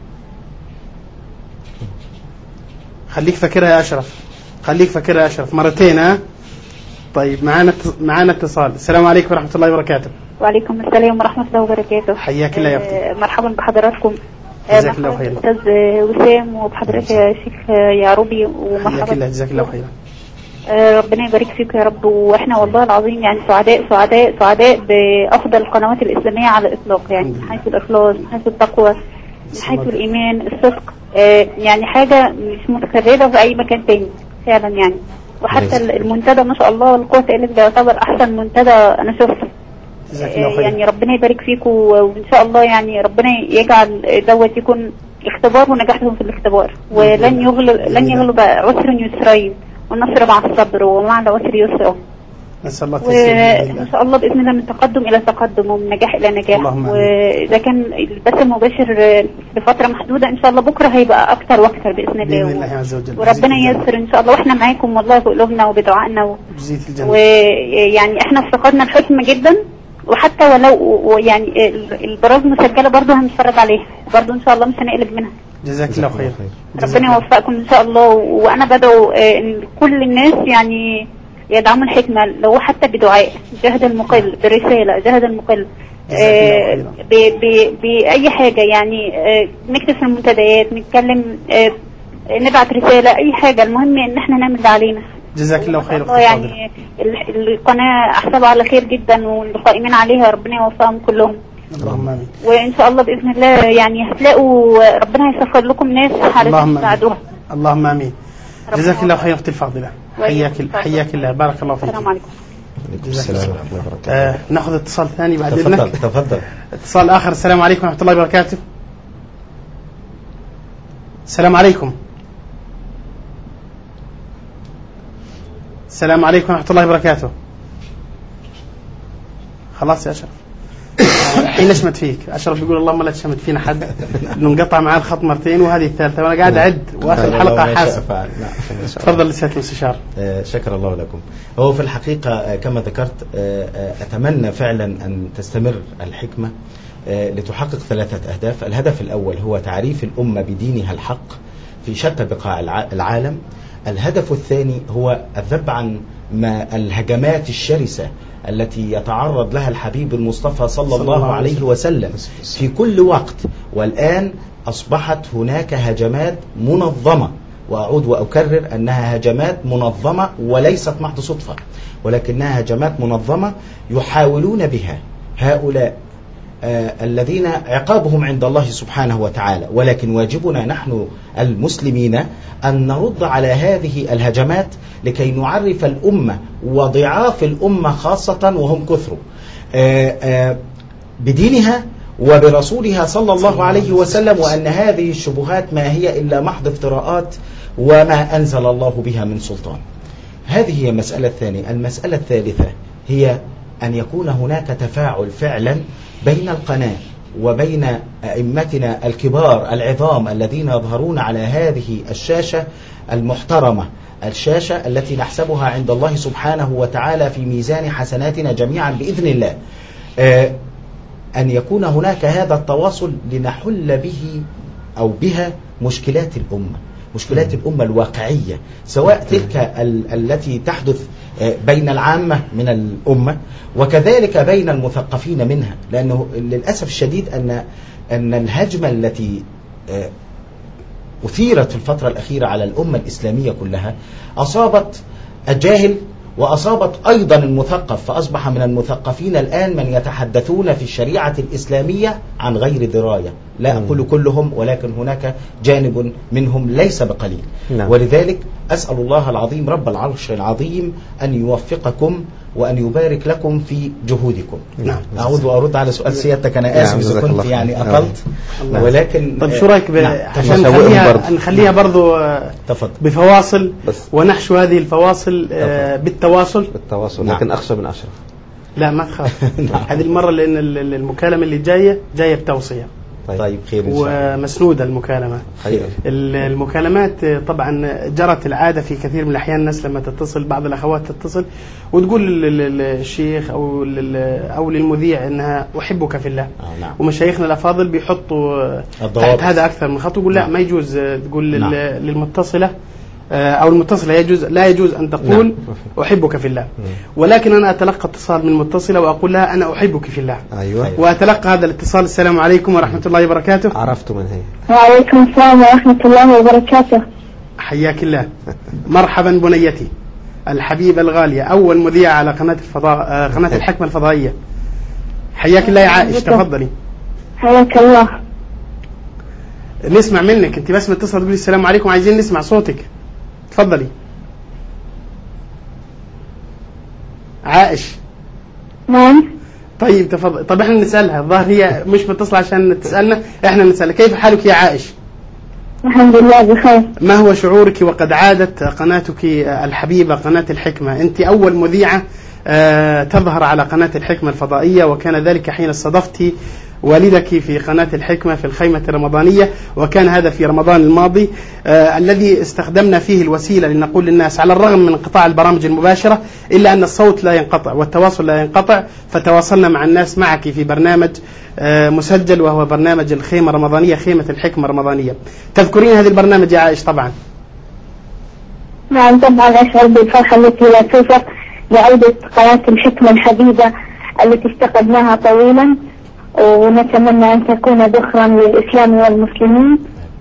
خليك فاكرها يا أشرف، خليك فاكرها يا أشرف مرتين. ها طيب معنا معنا اتصال. السلام عليكم ورحمة الله وبركاته. وعليكم السلام ورحمة الله وبركاته. حياك الله يا أختي. مرحبا بحضراتكم. جزاك الله خيرا. أستاذ وسام وبحضرتك يا شيخ يعربي ومرحبا. حياك الله. جزاك الله خيرا. ربنا يبارك فيك يا رب. واحنا والله العظيم يعني سعداء سعداء سعداء بأفضل القنوات الإسلامية على الإطلاق، يعني من حيث الإخلاص، من حيث التقوى، من حيث الإيمان، الصدق، يعني حاجة مش متكررة في أي مكان تاني فعلا يعني. وحتى المنتدى ما شاء الله القوة اللي بيعتبر أحسن منتدى أنا شفته. يعني ربنا يبارك فيكم وإن شاء الله يعني ربنا يجعل دوت يكون اختبار ونجاحهم في الاختبار، ولن يغلب لن يغلب عسر يسرين، والنصر مع الصبر ومع العسر يسر. نسأل الله وإن شاء الله بإذن الله من تقدم إلى تقدم ومن نجاح إلى نجاح. وإذا كان البث المباشر بفترة محدودة إن شاء الله بكرة هيبقى أكتر وأكتر بإذن الله, الله عز وجل. وربنا ييسر إن شاء الله. وإحنا معاكم والله في قلوبنا وبدعائنا، ويعني إحنا افتقدنا الحكمة جدا، وحتى ولو يعني البراز مسجلة برضه هنتفرج عليها برضه إن شاء الله، مش هنقلب منها. جزاك الله خير. ربنا يوفقكم إن شاء الله. وأنا بدعو إن كل الناس يعني يدعموا الحكمة لو حتى بدعاء، جهد المقل برسالة، جهد المقل آه بأي حاجة يعني، آه نكتب في المنتديات، نتكلم، آه نبعت رسالة، أي حاجة، المهم إن احنا نعمل اللي علينا. جزاك الله خير. يعني القناة أحسبها على خير جدا، والقائمين عليها ربنا يوفقهم كلهم. اللهم آمين. وإن شاء الله بإذن الله يعني هتلاقوا ربنا يسخر لكم ناس حارسين تساعدوها. اللهم آمين. جزاك الله خير أختي الفاضلة. حياك حياك الله. بارك الله فيك. السلام عليكم. السلام ورحمة الله وبركاته. آه ناخذ اتصال ثاني بعد إذنك. تفضل تفضل. اتصال آخر. السلام عليكم ورحمة الله وبركاته. السلام عليكم. السلام عليكم ورحمة الله وبركاته. خلاص يا أشرف الحين نشمت فيك. أشرف يقول اللهم لا تشمت فينا حد، إنه انقطع معاه الخط مرتين وهذه الثالثة وأنا قاعد أعد وآخر الحلقة حاسب. تفضل لسيادة المستشار. شكر الله لكم. هو في الحقيقة كما ذكرت أتمنى فعلا أن تستمر الحكمة لتحقق ثلاثة أهداف. الهدف الأول هو تعريف الأمة بدينها الحق في شتى بقاع العالم. الهدف الثاني هو الذب عن ما الهجمات الشرسة التي يتعرض لها الحبيب المصطفى صلى الله عليه وسلم في كل وقت، والآن أصبحت هناك هجمات منظمة، وأعود وأكرر أنها هجمات منظمة وليست محض صدفة، ولكنها هجمات منظمة يحاولون بها هؤلاء آه الذين عقابهم عند الله سبحانه وتعالى، ولكن واجبنا نحن المسلمين أن نرد على هذه الهجمات لكي نعرف الأمة وضعاف الأمة خاصة وهم كثر آه آه بدينها وبرسولها صلى الله عليه وسلم، وأن هذه الشبهات ما هي إلا محض افتراءات وما أنزل الله بها من سلطان. هذه هي المسألة الثانية. المسألة الثالثة هي أن يكون هناك تفاعل فعلا بين القناة وبين أئمتنا الكبار العظام الذين يظهرون على هذه الشاشة المحترمة، الشاشة التي نحسبها عند الله سبحانه وتعالى في ميزان حسناتنا جميعا بإذن الله، أن يكون هناك هذا التواصل لنحل به أو بها مشكلات الأمة. مشكلات الأمة الواقعية، سواء تلك ال التي تحدث بين العامة من الأمة وكذلك بين المثقفين منها. لأنه للأسف الشديد أن أن الهجمة التي أثيرت في الفترة الأخيرة على الأمة الإسلامية كلها أصابت الجاهل وأصابت أيضا المثقف، فأصبح من المثقفين الآن من يتحدثون في الشريعة الإسلامية عن غير دراية. لا أقول كلهم، ولكن هناك جانب منهم ليس بقليل. نعم. ولذلك أسأل الله العظيم رب العرش العظيم أن يوفقكم وأن يبارك لكم في جهودكم. نعم. أعود وأرد على سؤال سيادتك، أنا آسف إذا كنت الله. يعني أطلت. نعم. ولكن طيب شو رأيك نعم. عشان نخليها, نخليها برضو تفضل. بفواصل بس. ونحشو هذه الفواصل آه بالتواصل بالتواصل نعم. لكن أخشى من أشرف. لا ما تخاف. نعم. هذه المرة لأن المكالمة اللي جاية جاية بتوصية. طيب خير ومسنودة المكالمة. خير. المكالمات طبعا جرت العادة في كثير من الأحيان، الناس لما تتصل، بعض الأخوات تتصل وتقول للشيخ أو أو للمذيع إنها أحبك في الله. آه نعم. ومشايخنا الأفاضل بيحطوا تحت هذا أكثر من خط ويقول لا ما يجوز تقول نعم. للمتصلة أو المتصلة يجوز لا يجوز أن تقول نعم. أحبك في الله. مم. ولكن أنا أتلقى اتصال من متصلة وأقول لها أنا أحبك في الله. أيوة. وأتلقى هذا الاتصال السلام عليكم ورحمة الله وبركاته. عرفت من هي. وعليكم السلام ورحمة الله وبركاته. حياك الله. مرحبا بنيتي الحبيبة الغالية، أول مذيعة على قناة الفضاء قناة الحكمة الفضائية. حياك الله يا عائش، تفضلي. حياك الله. نسمع منك أنت، بس ما تتصل تقولي السلام عليكم، عايزين نسمع صوتك. تفضلي عائش. نعم. طيب تفضل. طب احنا نسألها، الظاهر هي مش متصلة عشان تسألنا، احنا نسألها كيف حالك يا عائش؟ الحمد لله بخير. ما هو شعورك وقد عادت قناتك الحبيبة قناة الحكمة؟ انت اول مذيعة اه تظهر على قناة الحكمة الفضائية، وكان ذلك حين استضفتي والدك في قناة الحكمة في الخيمة الرمضانية، وكان هذا في رمضان الماضي آه الذي استخدمنا فيه الوسيلة لنقول للناس على الرغم من انقطاع البرامج المباشرة إلا أن الصوت لا ينقطع والتواصل لا ينقطع، فتواصلنا مع الناس معك في برنامج آه مسجل وهو برنامج الخيمة الرمضانية، خيمة الحكمة الرمضانية. تذكرين هذا البرنامج يا عائش؟ طبعا نعم طبعا أشعر بالفرحة التي لا توصف لعودة قناة الحكمة الحبيبة التي افتقدناها طويلا، ونتمنى أن تكون ذخرا للإسلام والمسلمين.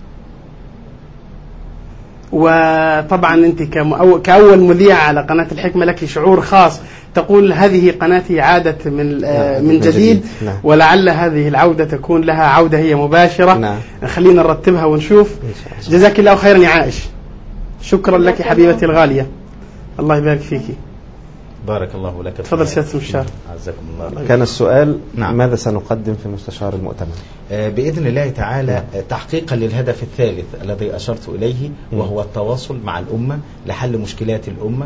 وطبعا أنت كأول مذيعة على قناة الحكمة لك شعور خاص، تقول هذه قناتي عادت من نعم. من جديد نعم. ولعل هذه العودة تكون لها عودة هي مباشرة. نعم. خلينا نرتبها ونشوف. جزاك الله خيرا يا عائش، شكرا لك حبيبتي الغالية، الله يبارك فيكي. بارك الله لك. تفضل سيادة المستشار. عزكم الله. كان السؤال نعم. ماذا سنقدم في مستشار المؤتمر؟ آه بإذن الله تعالى نعم. تحقيقا للهدف الثالث الذي أشرت إليه وهو التواصل مع الأمة لحل مشكلات الأمة،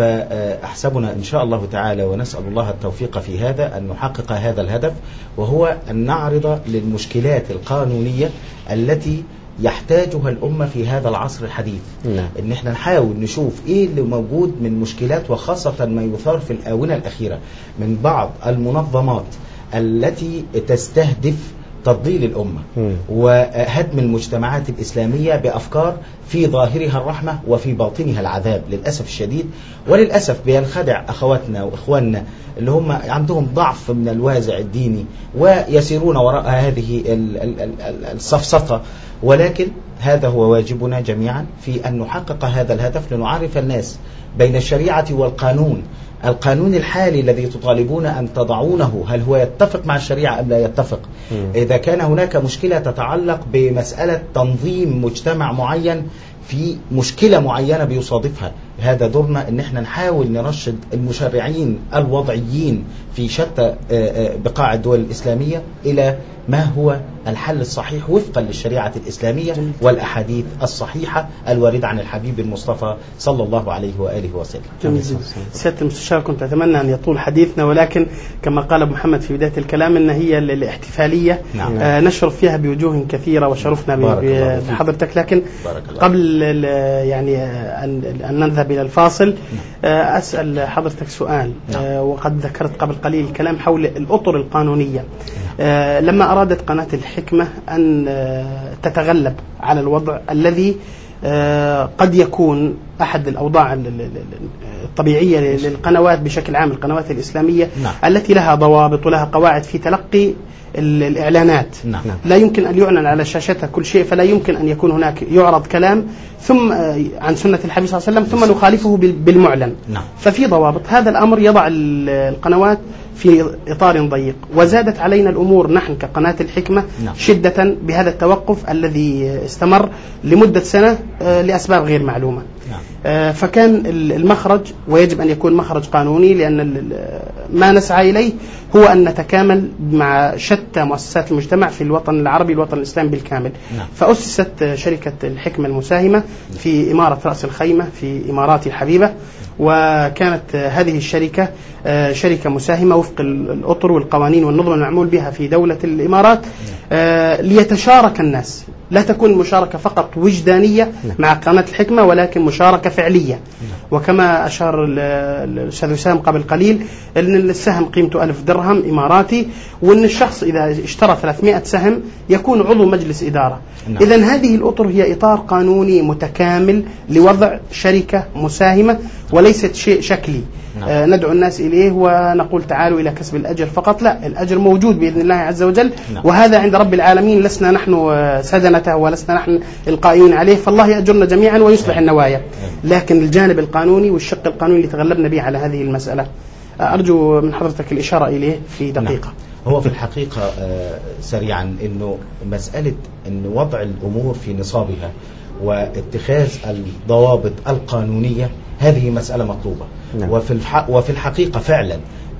فأحسبنا إن شاء الله تعالى ونسأل الله التوفيق في هذا أن نحقق هذا الهدف، وهو أن نعرض للمشكلات القانونية التي يحتاجها الأمة في هذا العصر الحديث. نعم. إن احنا نحاول نشوف إيه اللي موجود من مشكلات، وخاصة ما يثار في الآونة الأخيرة من بعض المنظمات التي تستهدف تضليل الأمة م. وهدم المجتمعات الإسلامية بأفكار في ظاهرها الرحمة وفي باطنها العذاب للأسف الشديد. وللأسف بينخدع أخواتنا وإخواننا اللي هم عندهم ضعف من الوازع الديني ويسيرون وراء هذه الصفصفة، ولكن هذا هو واجبنا جميعا في أن نحقق هذا الهدف، لنعرف الناس بين الشريعة والقانون. القانون الحالي الذي تطالبون أن تضعونه هل هو يتفق مع الشريعة أم لا يتفق؟ م. إذا كان هناك مشكلة تتعلق بمسألة تنظيم مجتمع معين في مشكلة معينة بيصادفها، هذا دورنا ان احنا نحاول نرشد المشرعين الوضعيين في شتى بقاع الدول الإسلامية إلى ما هو الحل الصحيح وفقا للشريعة الإسلامية والأحاديث الصحيحة الواردة عن الحبيب المصطفى صلى الله عليه وآله وسلم. جميل. سيادة المستشار، كنت أتمنى أن يطول حديثنا، ولكن كما قال محمد في بداية الكلام أن هي الاحتفالية نعم. آه نشرف فيها بوجوه كثيرة وشرفنا بحضرتك، لكن قبل يعني أن نذهب إلى الفاصل آه أسأل حضرتك سؤال. آه وقد ذكرت قبل قليل الكلام حول الأطر القانونية. آه لما أرادت قناة الحكمة أن آه تتغلب على الوضع الذي قد يكون أحد الأوضاع الطبيعية للقنوات بشكل عام، القنوات الإسلامية نعم. التي لها ضوابط ولها قواعد في تلقي الإعلانات نعم. لا يمكن أن يعلن على شاشتها كل شيء، فلا يمكن أن يكون هناك يعرض كلام ثم عن سنة الحبيب صلى الله عليه وسلم ثم نخالفه بالمعلن نعم. ففي ضوابط. هذا الأمر يضع القنوات في إطار ضيق، وزادت علينا الأمور نحن كقناة الحكمة نعم. شدة بهذا التوقف الذي استمر لمدة سنة لأسباب غير معلومة نعم. فكان المخرج، ويجب أن يكون مخرج قانوني، لأن ما نسعى إليه هو أن نتكامل مع شتى مؤسسات المجتمع في الوطن العربي الوطن الإسلامي بالكامل نعم. فأسست شركة الحكمة المساهمة في إمارة رأس الخيمة في إمارات الحبيبة، وكانت هذه الشركة شركة مساهمة وفق الأطر والقوانين والنظم المعمول بها في دولة الإمارات ليتشارك الناس، لا تكون مشاركة فقط وجدانية مع قناة الحكمة ولكن مشاركة فعلية. وكما أشار الأستاذ وسام قبل قليل أن السهم قيمته ألف درهم إماراتي، وأن الشخص إذا اشترى ثلاثمائة سهم يكون عضو مجلس إدارة. إذن هذه الأطر هي إطار قانوني متكامل لوضع شركة مساهمة وليست شيء شكلي نعم. آه ندعو الناس إليه ونقول تعالوا إلى كسب الأجر فقط، لا، الأجر موجود بإذن الله عز وجل نعم. وهذا عند رب العالمين، لسنا نحن سدنته ولسنا نحن القائمين عليه، فالله يأجرنا جميعا ويصلح النوايا. لكن الجانب القانوني والشق القانوني اللي تغلبنا به على هذه المسألة أرجو من حضرتك الإشارة إليه في دقيقة نعم. هو في الحقيقة آه سريعا أنه مسألة أن وضع الأمور في نصابها واتخاذ الضوابط القانونية هذه مسألة مطلوبة نعم. وفي, الح... وفي الحقيقة فعلا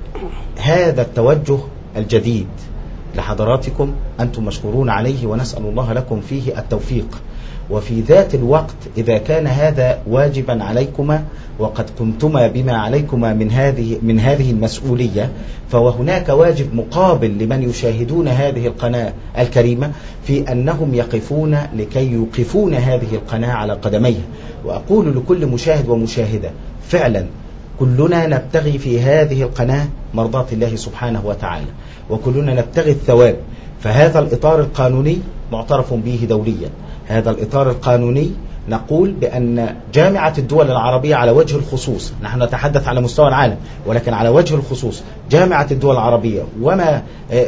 هذا التوجه الجديد لحضراتكم أنتم مشكورون عليه، ونسأل الله لكم فيه التوفيق. وفي ذات الوقت إذا كان هذا واجبا عليكما وقد قمتما بما عليكما من هذه من هذه المسؤولية، فوهناك واجب مقابل لمن يشاهدون هذه القناة الكريمة في أنهم يقفون لكي يوقفون هذه القناة على قدميها. وأقول لكل مشاهد ومشاهدة فعلا كلنا نبتغي في هذه القناة مرضاة الله سبحانه وتعالى، وكلنا نبتغي الثواب. فهذا الإطار القانوني معترف به دوليا، هذا الإطار القانوني نقول بأن جامعة الدول العربية على وجه الخصوص، نحن نتحدث على مستوى العالم ولكن على وجه الخصوص جامعة الدول العربية وما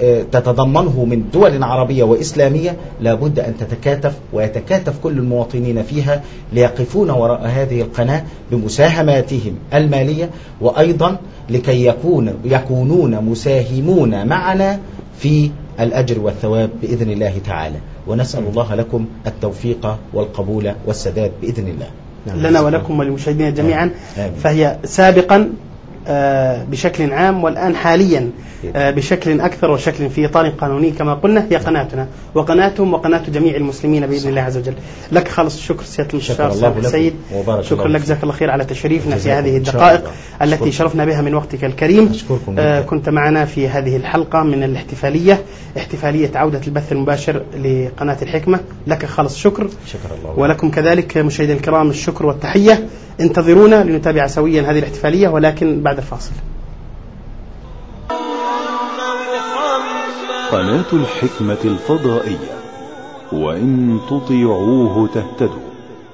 تتضمنه من دول عربية وإسلامية لابد أن تتكاتف ويتكاتف كل المواطنين فيها ليقفون وراء هذه القناة بمساهماتهم المالية، وأيضا لكي يكون يكونون مساهمون معنا في الأجر والثواب بإذن الله تعالى. ونسأل الله لكم التوفيق والقبول والسداد بإذن الله لنا ولكم وللمشاهدين جميعا. فهي سابقا بشكل عام والآن حاليا بشكل أكثر وشكل في إطار قانوني كما قلنا هي قناتنا وقناتهم وقناة جميع المسلمين بإذن الله عز وجل. لك خالص الشكر سيادة المستشار سامح السيد، شكرا لك جزاك الله خير على تشريفنا في هذه الدقائق التي شرفنا بها من وقتك الكريم. آه كنت معنا في هذه الحلقة من الاحتفالية، احتفالية عودة البث المباشر لقناة الحكمة. لك خالص الشكر ولكم كذلك مشاهدينا الكرام الشكر والتحية. انتظرونا لنتابع سويا هذه الاحتفالية ولكن بعد الفاصل. قناة الحكمة الفضائية، وإن تطيعوه تهتدوا.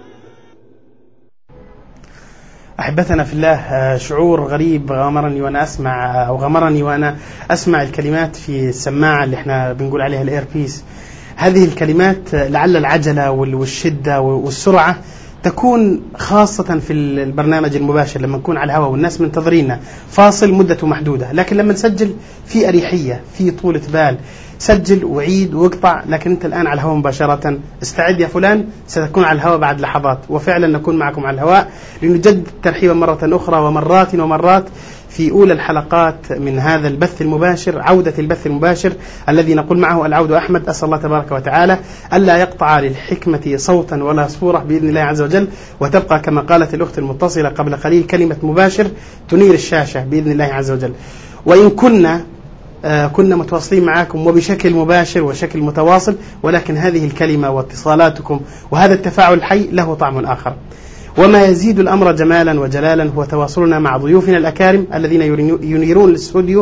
أحبتنا في الله، شعور غريب غامرني وأنا أسمع أو غمرني وأنا أسمع الكلمات في السماعة اللي احنا بنقول عليها الإيربيس. هذه الكلمات لعل العجلة والشدة والسرعة تكون خاصة في البرنامج المباشر لما نكون على الهواء والناس منتظريننا، فاصل مدته محدودة، لكن لما نسجل في أريحية في طولة بال، سجل وعيد واقطع، لكن أنت الآن على الهواء مباشرة، استعد يا فلان ستكون على الهواء بعد لحظات. وفعلا نكون معكم على الهواء لنجدد ترحيبا مرة أخرى ومرات ومرات في أولى الحلقات من هذا البث المباشر، عودة البث المباشر الذي نقول معه العود أحمد. أسأل الله تبارك وتعالى ألا يقطع للحكمة صوتا ولا صورة بإذن الله عز وجل، وتبقى كما قالت الأخت المتصلة قبل قليل كلمة مباشر تنير الشاشة بإذن الله عز وجل. وإن كنا آه كنا متواصلين معكم وبشكل مباشر وشكل متواصل، ولكن هذه الكلمة واتصالاتكم وهذا التفاعل الحي له طعم آخر. وما يزيد الأمر جمالا وجلالا هو تواصلنا مع ضيوفنا الأكارم الذين ينيرون الاستوديو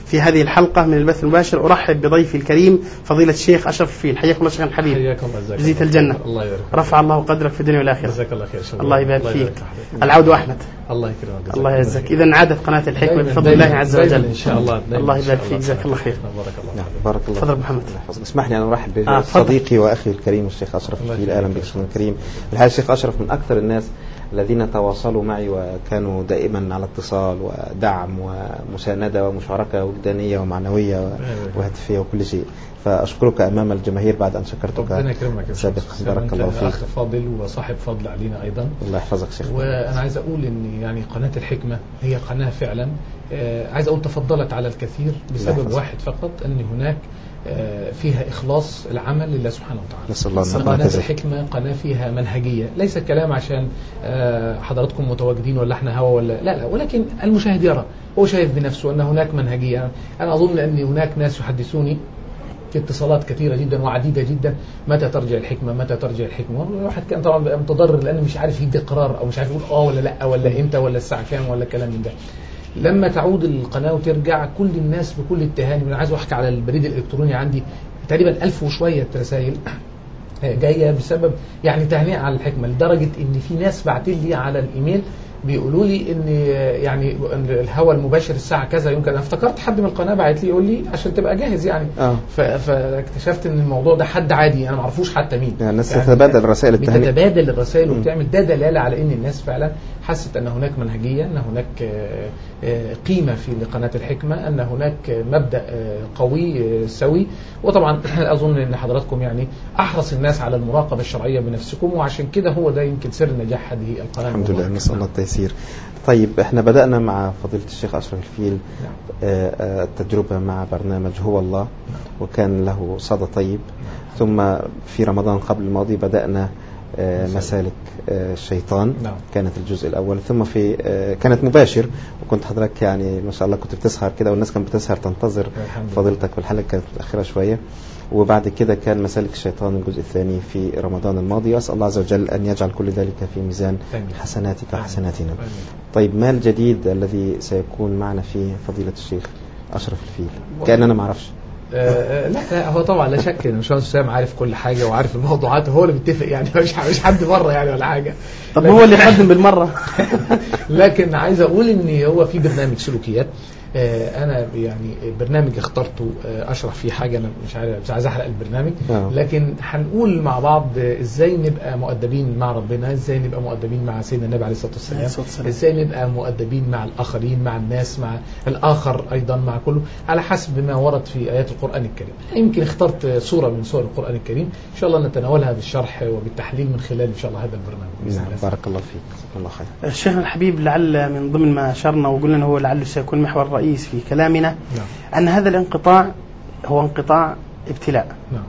في هذه الحلقة من البث المباشر. أرحب بضيفي الكريم فضيلة الشيخ أشرف الفيل. حياكم الله شيخ الحبيب. حياكم الله. جزيت الجنة. الله يبارك. رفع الله قدرك في الدنيا والآخرة. جزاك الله خير. الله يبارك فيك. العود أحمد. الله يكرمك. الله يعزك. إذا عادت قناة الحكمة بفضل الله عز وجل إن شاء الله. الله يبارك فيك. جزاك الله خير. بارك الله. بارك الله. تفضل محمد. اسمح لي أن أرحب آه بصديقي وأخي الكريم الشيخ أشرف الفيل. أهلا بك الشيخ الكريم. الحقيقة الشيخ أشرف من أكثر الناس الذين تواصلوا معي وكانوا دائما على اتصال ودعم ومساندة ومشاركة وجدانية ومعنوية وهاتفية وكل شيء. فأشكرك أمام الجماهير بعد أن شكرتك سابقا. بارك الله فيك. أخ فاضل وصاحب فضل علينا أيضا. الله يحفظك شيخ. وأنا عايز أقول إن يعني قناة الحكمة هي قناة فعلا آه عايز أقول تفضلت على الكثير بسبب واحد فقط، أن هناك آه فيها إخلاص العمل لله سبحانه وتعالى. نسأل الله أن قناة الحكمة قناة فيها منهجية، ليس كلام عشان آه حضراتكم متواجدين ولا احنا هوا ولا لا لا، ولكن المشاهد يرى، هو شايف بنفسه أن هناك منهجية. أنا أظن أن هناك ناس يحدثوني في اتصالات كثيرة جدا وعديدة جدا متى ترجع الحكمة متى ترجع الحكمة. الواحد كان طبعا بقى متضرر لأنه مش عارف يدي قرار أو مش عارف يقول آه ولا لا ولا إمتى ولا الساعة كام ولا كلام من ده. لما تعود القناة وترجع كل الناس بكل اتهام. أنا عايز أحكي على البريد الإلكتروني، عندي تقريبا ألف وشوية رسائل جاية بسبب يعني تهنئة على الحكمة، لدرجة إن في ناس بعتين لي على الإيميل بيقولوا لي ان يعني الهوا المباشر الساعه كذا يمكن. انا افتكرت حد من القناه بعت لي يقول لي عشان تبقى جاهز يعني. آه. فاكتشفت ان الموضوع ده حد عادي انا ما اعرفوش حتى مين. يعني الناس يعني تتبادل الرسائل التهنئه، بتتبادل الرسائل وبتعمل ده دلاله على ان الناس فعلا حست ان هناك منهجيه، ان هناك قيمه في قناه الحكمه، ان هناك مبدا قوي سوي. وطبعا اظن ان حضراتكم يعني احرص الناس على المراقبه الشرعيه بنفسكم، وعشان كده هو ده يمكن سر نجاح هذه القناه. الحمد لله، نسال الله التيسير. طيب احنا بدأنا مع فضيلة الشيخ أشرف الفيل التجربة مع برنامج هو الله، وكان له صدى طيب. ثم في رمضان قبل الماضي بدأنا مسالك الشيطان، كانت الجزء الأول. ثم في كانت مباشر، وكنت حضرتك يعني ما شاء الله كنت بتسهر كده والناس كانت بتسهر تنتظر فضيلتك، والحلقة كانت متأخرة شوية. وبعد كده كان مسالك الشيطان الجزء الثاني في رمضان الماضي. أسأل الله عز وجل أن يجعل كل ذلك في ميزان حسناتك وحسناتنا. طيب ما الجديد الذي سيكون معنا في فضيلة الشيخ أشرف الفيل؟ كأننا ما عرفش. آه لا لا هو طبعا لا شك ان مش سام عارف كل حاجه وعارف الموضوعات، هو اللي بيتفق يعني، مش مش حد بره يعني ولا حاجه. طب هو اللي يقدم بالمره. لكن عايز اقول ان هو في برنامج سلوكيات. آه انا يعني برنامج اخترته آه اشرح فيه حاجه، انا مش عايز مش عايز احرق البرنامج، لكن هنقول مع بعض ازاي نبقى مؤدبين مع ربنا، ازاي نبقى مؤدبين مع سيدنا النبي عليه الصلاه والسلام، ازاي نبقى مؤدبين مع الاخرين، مع الناس، مع الاخر ايضا، مع كله على حسب ما ورد في ايات القران الكريم. يمكن اخترت صوره من صور القران الكريم ان شاء الله نتناولها بالشرح وبالتحليل من خلال ان شاء الله هذا البرنامج. نعم. بارك الله فيك، جزاك الله خير. الشيخ الحبيب، لعل من ضمن ما اشرنا وقلنا انه هو لعله سيكون محور رئيس في كلامنا، نعم. أن هذا الانقطاع هو انقطاع ابتلاء، نعم.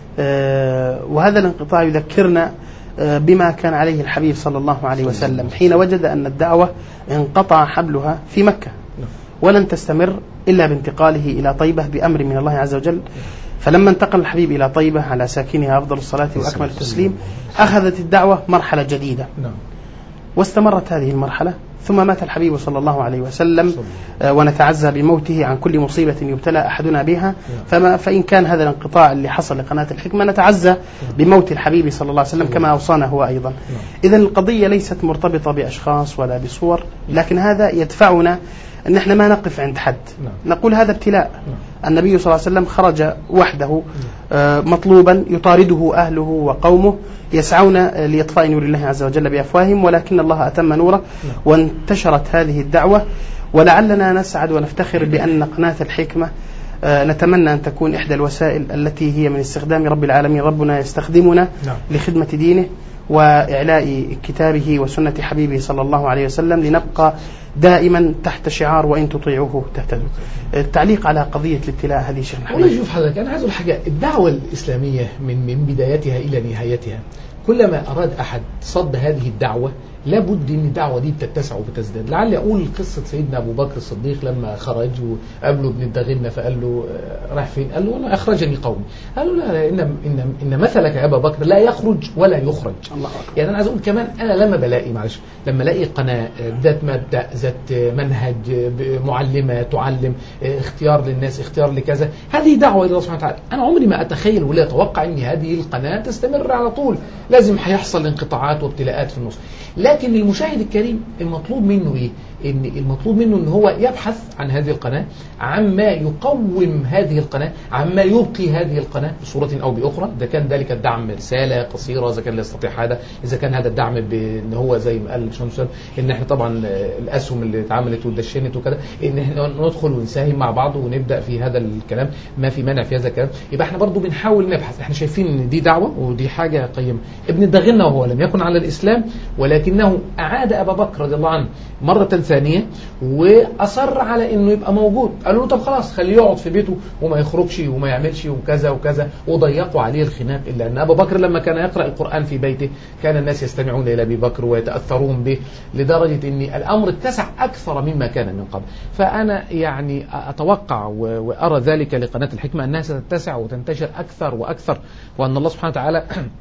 آه وهذا الانقطاع يذكرنا آه بما كان عليه الحبيب صلى الله عليه وسلم حين وجد أن الدعوة انقطع حبلها في مكة، نعم. ولن تستمر إلا بانتقاله إلى طيبة بأمر من الله عز وجل. فلما انتقل الحبيب إلى طيبة على ساكنها أفضل الصلاة وأكمل التسليم أخذت الدعوة مرحلة جديدة، نعم. واستمرت هذه المرحلة، ثم مات الحبيب صلى الله عليه وسلم آه ونتعزى بموته عن كل مصيبة يبتلى أحدنا بها. فما فإن كان هذا الانقطاع اللي حصل لقناة الحكمة نتعزى بموت الحبيب صلى الله عليه وسلم كما أوصانا هو أيضا. إذن القضية ليست مرتبطة بأشخاص ولا بصور، لكن هذا يدفعنا أن احنا ما نقف عند حد، نقول هذا ابتلاء. النبي صلى الله عليه وسلم خرج وحده آه مطلوبا يطارده أهله وقومه يسعون لإطفاء نور الله عز وجل بأفواههم، ولكن الله أتم نوره وانتشرت هذه الدعوة. ولعلنا نسعد ونفتخر بأن قناة الحكمة آه نتمنى أن تكون إحدى الوسائل التي هي من استخدام رب العالمين. ربنا يستخدمنا لخدمة دينه وإعلاء كتابه وسنة حبيبه صلى الله عليه وسلم، لنبقى دائما تحت شعار وإن تطيعوه تهتدوا. التعليق على قضية الابتلاء هذه شيخ محمد. والله شوف حضرتك، أنا عايز أقول حاجة. الدعوة الإسلامية من من بدايتها إلى نهايتها كلما أراد أحد صد هذه الدعوة لابد ان الدعوه دي بتتسع وبتزداد. لعلي اقول قصه سيدنا ابو بكر الصديق لما خرج وقابله ابن الدغنه فقال له رايح فين؟ قال له انا اخرجني قومي. قال له لا ان ان ان مثلك يا ابا بكر لا يخرج ولا يخرج. الله أكبر. يعني انا عايز اقول كمان انا لما بلاقي معلش لما الاقي قناه ذات مبدا ذات منهج معلمه تعلم اختيار للناس اختيار لكذا، هذه دعوه الى الله سبحانه وتعالى. انا عمري ما اتخيل ولا اتوقع ان هذه القناه تستمر على طول، لازم هيحصل انقطاعات وابتلاءات في النص. لكن المشاهد الكريم المطلوب منه ايه؟ ان المطلوب منه ان هو يبحث عن هذه القناه، عما يقوم هذه القناه، عما يبقي هذه القناه بصوره او باخرى. اذا كان ذلك الدعم رساله قصيره، اذا كان لا يستطيع هذا، اذا كان هذا الدعم بان هو زي ما قال شمس ان احنا طبعا الاسهم اللي اتعملت واتدشنت وكذا ان احنا ندخل ونساهم مع بعض ونبدا في هذا الكلام، ما في مانع في هذا الكلام. يبقى احنا برضو بنحاول نبحث، احنا شايفين ان دي دعوه ودي حاجه قيمه. ابن الدغنه وهو لم يكن على الاسلام ولكنه اعاد ابا بكر رضي الله عنه مره ثانيه واصر على انه يبقى موجود. قالوا له طب خلاص خليه يقعد في بيته وما يخرجش وما يعملش وكذا وكذا، وضيقوا عليه الخناق. الا ان ابا بكر لما كان يقرا القران في بيته كان الناس يستمعون الى ابي بكر ويتاثرون به لدرجه ان الامر اتسع اكثر مما كان من قبل. فانا يعني اتوقع وارى ذلك لقناه الحكمه انها ستتسع وتنتشر اكثر واكثر، وان الله سبحانه وتعالى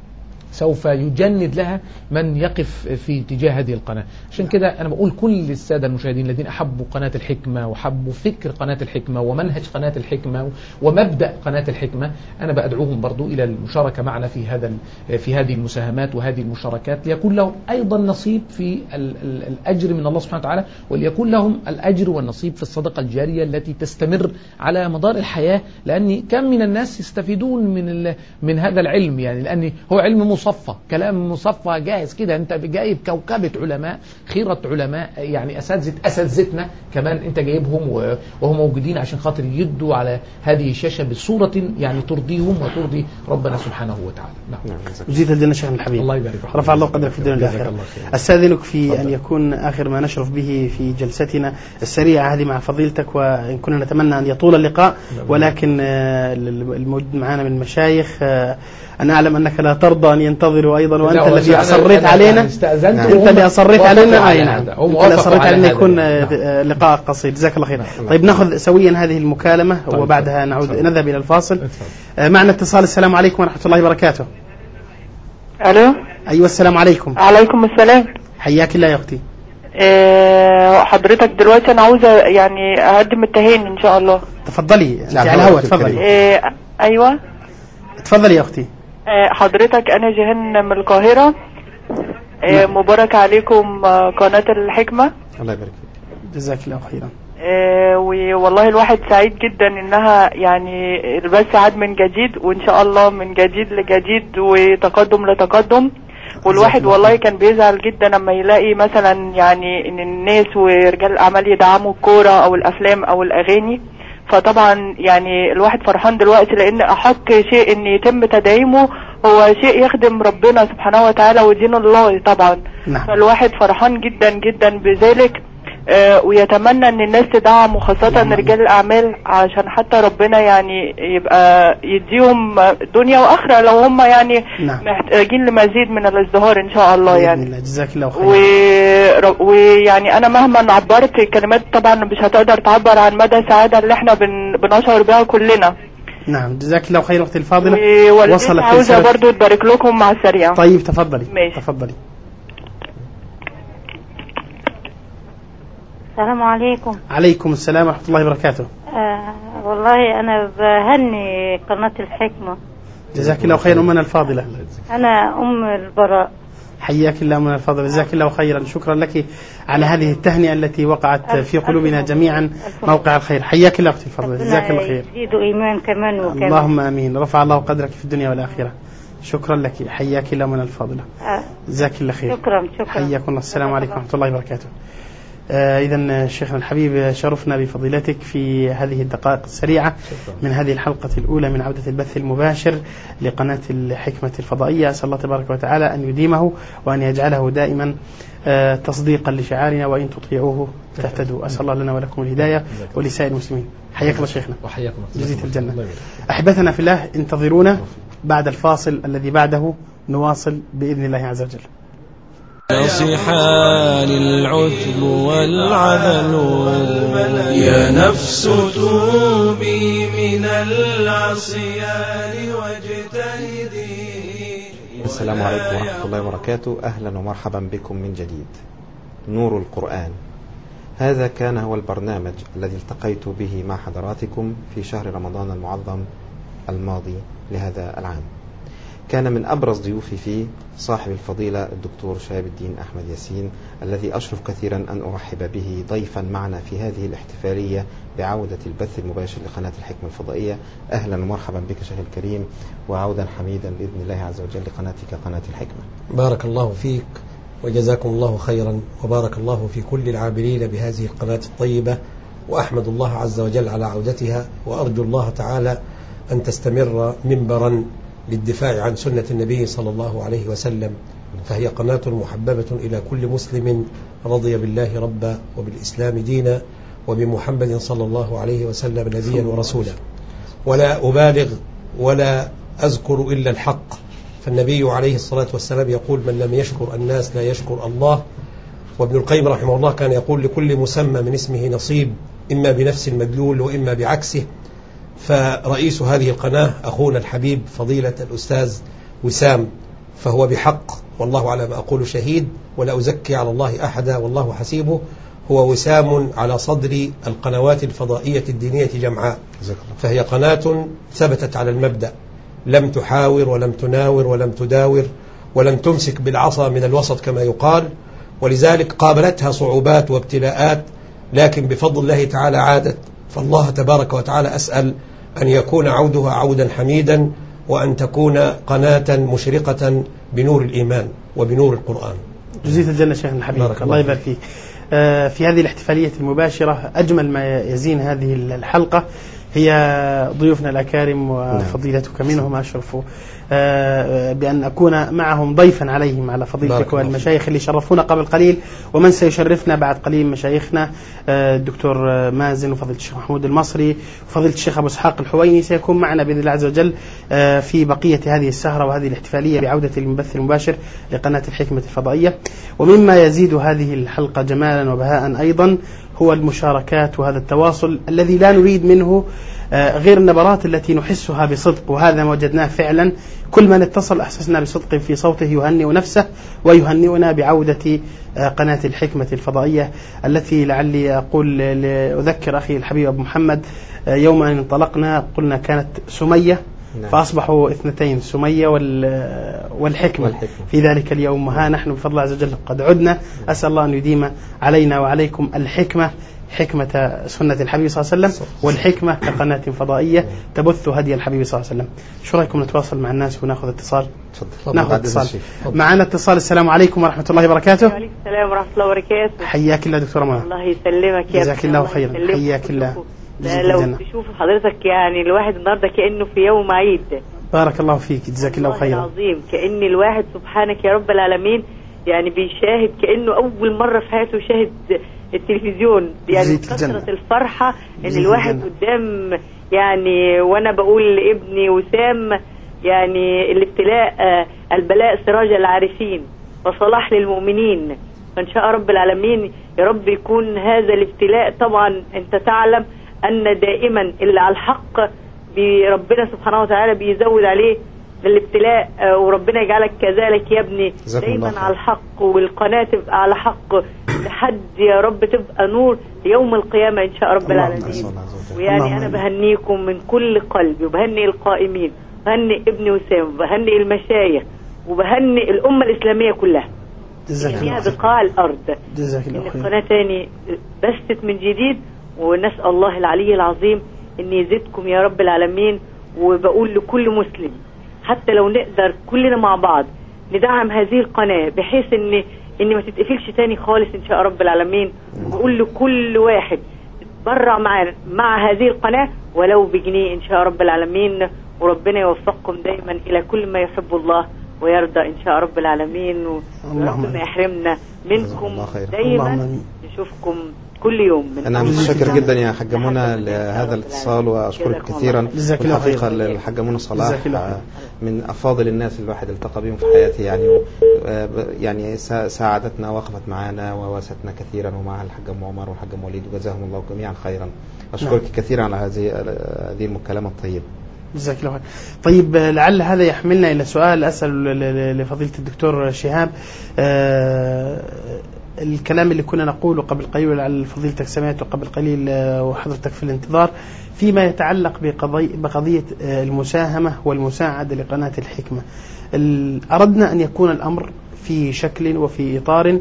سوف يجند لها من يقف في اتجاه هذه القناة. عشان كده أنا بقول كل السادة المشاهدين الذين أحبوا قناة الحكمة وحبوا فكر قناة الحكمة ومنهج قناة الحكمة ومبدأ قناة الحكمة، أنا بأدعوهم برضو إلى المشاركة معنا في هذا في هذه المساهمات وهذه المشاركات، ليكون لهم أيضا نصيب في الأجر من الله سبحانه وتعالى، وليكون لهم الأجر والنصيب في الصدقة الجارية التي تستمر على مدار الحياة. لأن كم من الناس يستفيدون من من هذا العلم، يعني لأن هو علم مصفى، كلام مصفى جاهز كده، انت جايب كوكبة علماء، خيرة علماء، يعني اساتذه اساتذتنا كمان انت جايبهم وهم موجودين عشان خاطر يدوا على هذه الشاشة بصورة يعني ترضيهم وترضي ربنا سبحانه وتعالى. نعم. جزيت الدين شيخنا الحبيب، الله يبارك فيك، رفع الله قدرك في الدنيا والآخرة. استاذنك في فضل. ان يكون اخر ما نشرف به في جلستنا السريعة هذه مع فضيلتك، وان كنا نتمنى ان يطول اللقاء، ولكن الموجود معنا من المشايخ أنا أعلم أنك لا ترضى أن ينتظروا أيضا، وأنت الذي أصريت علينا أنت اللي أصريت علينا أنت اللي أصريت علينا يكون لقاء قصير. جزاك الله خير. طيب نأخذ سويا هذه المكالمة وبعدها نعود نذهب إلى الفاصل. معنا اتصال. السلام عليكم ورحمة الله وبركاته. ألو. أيوة السلام عليكم. عليكم السلام. حياك الله يا أختي. أه حضرتك دلوقتي أنا عاوزة يعني أقدم التهاني إن شاء الله. تفضلي على الهواء. تفضلي. أه أيوة تفضلي يا أختي. حضرتك أنا جيهان من القاهرة. مبارك عليكم قناة الحكمة. الله يبارك فيك. جزاك الله خيرا. والله الواحد سعيد جدا إنها يعني البث عاد من جديد، وإن شاء الله من جديد لجديد وتقدم لتقدم. والواحد والله كان بيزعل جدا لما يلاقي مثلا يعني إن الناس ورجال الأعمال يدعموا الكورة أو الأفلام أو الأغاني. فطبعا يعني الواحد فرحان دلوقتي لان احق شيء ان يتم تدعيمه هو شيء يخدم ربنا سبحانه وتعالى ودين الله طبعا. نعم. فالواحد فرحان جدا جدا بذلك، آه ويتمنى ان الناس تدعم وخاصة نعم. رجال الاعمال عشان حتى ربنا يعني يبقى يديهم دنيا واخرة لو هم يعني نعم. محتاجين لمزيد من الازدهار ان شاء الله يعني. جزاك الله خير. ويعني انا مهما عبرت كلمات طبعا مش هتقدر تعبر عن مدى السعادة اللي احنا بن... بنشعر بها كلنا. نعم جزاك الله خير اختي الفاضلة. وصلت عاوزة برضو تبارك لكم مع السريع. طيب تفضلي. ماشي. تفضلي. السلام عليكم. عليكم السلام ورحمة الله وبركاته. آه والله أنا بهني قناة الحكمة. جزاك الله خيرا أمنا الفاضلة. أنا أم البراء. حياك الله أمنا الفاضلة. جزاك الله خيرا. شكرا لك على هذه التهنئة التي وقعت في قلوبنا جميعا موقع الخير. حياك الله أختي الفاضلة. جزاك الله خير. يزيد إيمان كمان وكمان. اللهم آمين. رفع الله قدرك في الدنيا والآخرة. شكرا لك. حياك الله أمنا الفاضلة. جزاك الله خير. شكرا شكرا. حياكم الله. السلام عليكم ورحمة الله وبركاته. آه إذن شيخنا الحبيب شرفنا بفضيلتك في هذه الدقائق السريعة من هذه الحلقة الأولى من عودة البث المباشر لقناة الحكمة الفضائية. أسأل الله تبارك وتعالى أن يديمه وأن يجعله دائما آه تصديقا لشعارنا وإن تطيعوه تهتدوا. أسأل الله لنا ولكم الهداية ولسائر المسلمين. حياك الله شيخنا. وحياكم جزيت الجنة. أحبتنا في الله انتظرونا بعد الفاصل الذي بعده نواصل بإذن الله عز وجل. نصيحان العتب والعذل يا نفس توبي من العصيان واجتهدي. السلام عليكم ورحمة الله وبركاته. أهلا ومرحبا بكم من جديد. نور القرآن، هذا كان هو البرنامج الذي التقيت به مع حضراتكم في شهر رمضان المعظم الماضي لهذا العام. كان من أبرز ضيوفي فيه صاحب الفضيلة الدكتور شهاب الدين أحمد ياسين، الذي أشرف كثيرا أن أرحب به ضيفا معنا في هذه الاحتفالية بعودة البث المباشر لقناة الحكمة الفضائية. أهلا ومرحبا بك شيخ الكريم، وعودا حميدا بإذن الله عز وجل لقناتك قناة الحكمة. بارك الله فيك وجزاكم الله خيرا، وبارك الله في كل العاملين بهذه القناة الطيبة، وأحمد الله عز وجل على عودتها، وأرجو الله تعالى أن تستمر منبرا للدفاع عن سنة النبي صلى الله عليه وسلم، فهي قناة محببة إلى كل مسلم رضي بالله ربا وبالإسلام دينا وبمحمد صلى الله عليه وسلم نبيا ورسولا. ولا أبالغ ولا أذكر إلا الحق، فالنبي عليه الصلاة والسلام يقول: من لم يشكر الناس لا يشكر الله. وابن القيم رحمه الله كان يقول: لكل مسمى من اسمه نصيب، إما بنفس المدلول وإما بعكسه. فرئيس هذه القناة أخونا الحبيب فضيلة الأستاذ وسام، فهو بحق والله على ما أقول شهيد، ولا أزكي على الله أحدا والله حسيبه. هو وسام على صدر القنوات الفضائية الدينية جمعاء، فهي قناة ثبتت على المبدأ، لم تحاور ولم تناور ولم تداور ولم تمسك بالعصا من الوسط كما يقال، ولذلك قابلتها صعوبات وابتلاءات، لكن بفضل الله تعالى عادت. فالله تبارك وتعالى أسأل أن يكون عودها عودا حميدا، وأن تكون قناة مشرقة بنور الإيمان وبنور القرآن. جزيت الجنة شيخنا الحبيب، الله يبارك فيك. في هذه الاحتفالية المباشرة أجمل ما يزين هذه الحلقة هي ضيوفنا الأكارم وفضيلتك منهم، أشرف بأن أكون معهم ضيفا عليهم على فضيلتك والمشايخ اللي شرفونا قبل قليل، ومن سيشرفنا بعد قليل مشايخنا الدكتور مازن وفضيلة الشيخ محمود المصري وفضيلة الشيخ أبو إسحاق الحويني، سيكون معنا بإذن الله عز وجل في بقية هذه السهرة وهذه الاحتفالية بعودة المبث المباشر لقناة الحكمة الفضائية. ومما يزيد هذه الحلقة جمالا وبهاء أيضا هو المشاركات وهذا التواصل الذي لا نريد منه غير النبرات التي نحسها بصدق، وهذا ما وجدناه فعلا. كل من اتصل أحسسنا بصدق في صوته يهنئ نفسه ويهنئنا بعودة قناة الحكمة الفضائية، التي لعلي أقول أذكر أخي الحبيب أبو محمد يوم أن انطلقنا قلنا كانت سمية، فأصبحوا اثنتين، سمية والحكمة في ذلك اليوم. ها نحن بفضل الله عز وجل قد عدنا، أسأل الله أن يديم علينا وعليكم الحكمة، حكمة سنة الحبيب صلى الله عليه وسلم، والحكمة كقناة فضائية تبث هدي الحبيب صلى الله عليه وسلم. شو رأيكم نتواصل مع الناس وناخذ اتصال؟ ناخذ اتصال. معنا اتصال. السلام عليكم ورحمة الله وبركاته. وعليكم السلام ورحمة الله وبركاته. حياك الله دكتورة منى. الله يسلمك يا جزاك الله خيرا. حياك الله. لو تشوف حضرتك يعني الواحد النهارده كأنه في يوم عيد. بارك الله فيك، جزاك الله خيرا. عظيم، كأن الواحد سبحانك يا رب العالمين يعني بيشاهد كأنه أول مرة في حياته يشاهد التلفزيون، يعني كثرة الفرحة ان الواحد قدام. يعني وانا بقول لابني وسام يعني الابتلاء البلاء سراج العارفين وصلاح للمؤمنين، فان شاء رب العالمين يا رب يكون هذا الابتلاء. طبعا انت تعلم ان دائما اللي على الحق بربنا سبحانه وتعالى بيزود عليه الابتلاء، وربنا يجعلك كذلك يا ابني دايما على الحق، والقناة تبقى على حق لحد يا رب تبقى نور يوم القيامة إن شاء رب العالمين. ويعني أنا بهنيكم من كل قلبي، وبهني القائمين، بهني ابني وسام، وبهني المشايخ، وبهني الأمة الإسلامية كلها فيها بقاع الأرض. إن القناة تاني بثت من جديد، ونسأل الله العلي العظيم إن يزيدكم يا رب العالمين. وبقول لكل مسلم حتى لو نقدر كلنا مع بعض ندعم هذه القناة بحيث ان ان ما تتقفلش تاني خالص ان شاء رب العالمين. وبقول لكل واحد تبرع مع مع هذه القناة ولو بجنيه ان شاء رب العالمين، وربنا يوفقكم دايما الى كل ما يحب الله ويرضى ان شاء رب العالمين، وربنا يحرمنا منكم دايما. نشوفكم كل يوم. من أنا متشكر جدا يا حاجة منى لهذا الاتصال وأشكرك كثيرا. الحقيقة الحاجة منى صلاح من أفاضل الناس اللي الواحد التقى بهم في حياته يعني يعني ساعدتنا ووقفت معنا وواستنا كثيرا، ومع الحاجة أم عمر والحاجة أم وليد، وجزاهم الله جميعا خيرا. أشكرك نعم. كثيرا على هذه هذه المكالمة الطيبة. جزاك الله خير. طيب لعل هذا يحملنا إلى سؤال أسأل لفضيلة الدكتور شهاب. آه الكلام اللي كنا نقوله قبل قليل على فضيلتك سمعته قبل قليل وحضرتك في الانتظار فيما يتعلق بقضية المساهمة والمساعدة لقناة الحكمة. أردنا أن يكون الأمر في شكل وفي إطار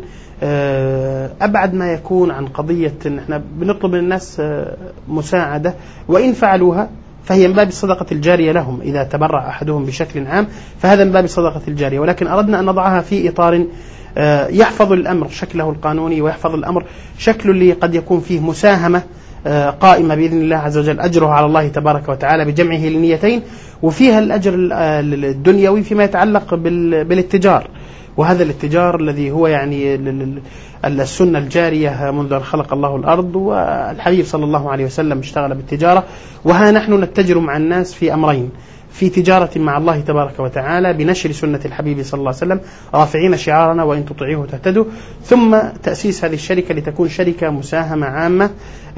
أبعد ما يكون عن قضية إن إحنا بنطلب من الناس مساعدة، وإن فعلوها فهي من باب الصدقة الجارية لهم إذا تبرع أحدهم بشكل عام، فهذا من باب الصدقة الجارية. ولكن أردنا أن نضعها في إطار يحفظ الأمر شكله القانوني، ويحفظ الأمر شكله اللي قد يكون فيه مساهمة قائمة بإذن الله عز وجل أجره على الله تبارك وتعالى بجمعه للنيتين، وفيها الأجر الدنيوي فيما يتعلق بالاتجار. وهذا الاتجار الذي هو يعني السنة الجارية منذ أن خلق الله الأرض، والحبيب صلى الله عليه وسلم اشتغل بالتجارة. وها نحن نتجر مع الناس في أمرين: في تجارة مع الله تبارك وتعالى بنشر سنة الحبيب صلى الله عليه وسلم رافعين شعارنا وإن تطيعوه تهتدوا، ثم تأسيس هذه الشركة لتكون شركة مساهمة عامة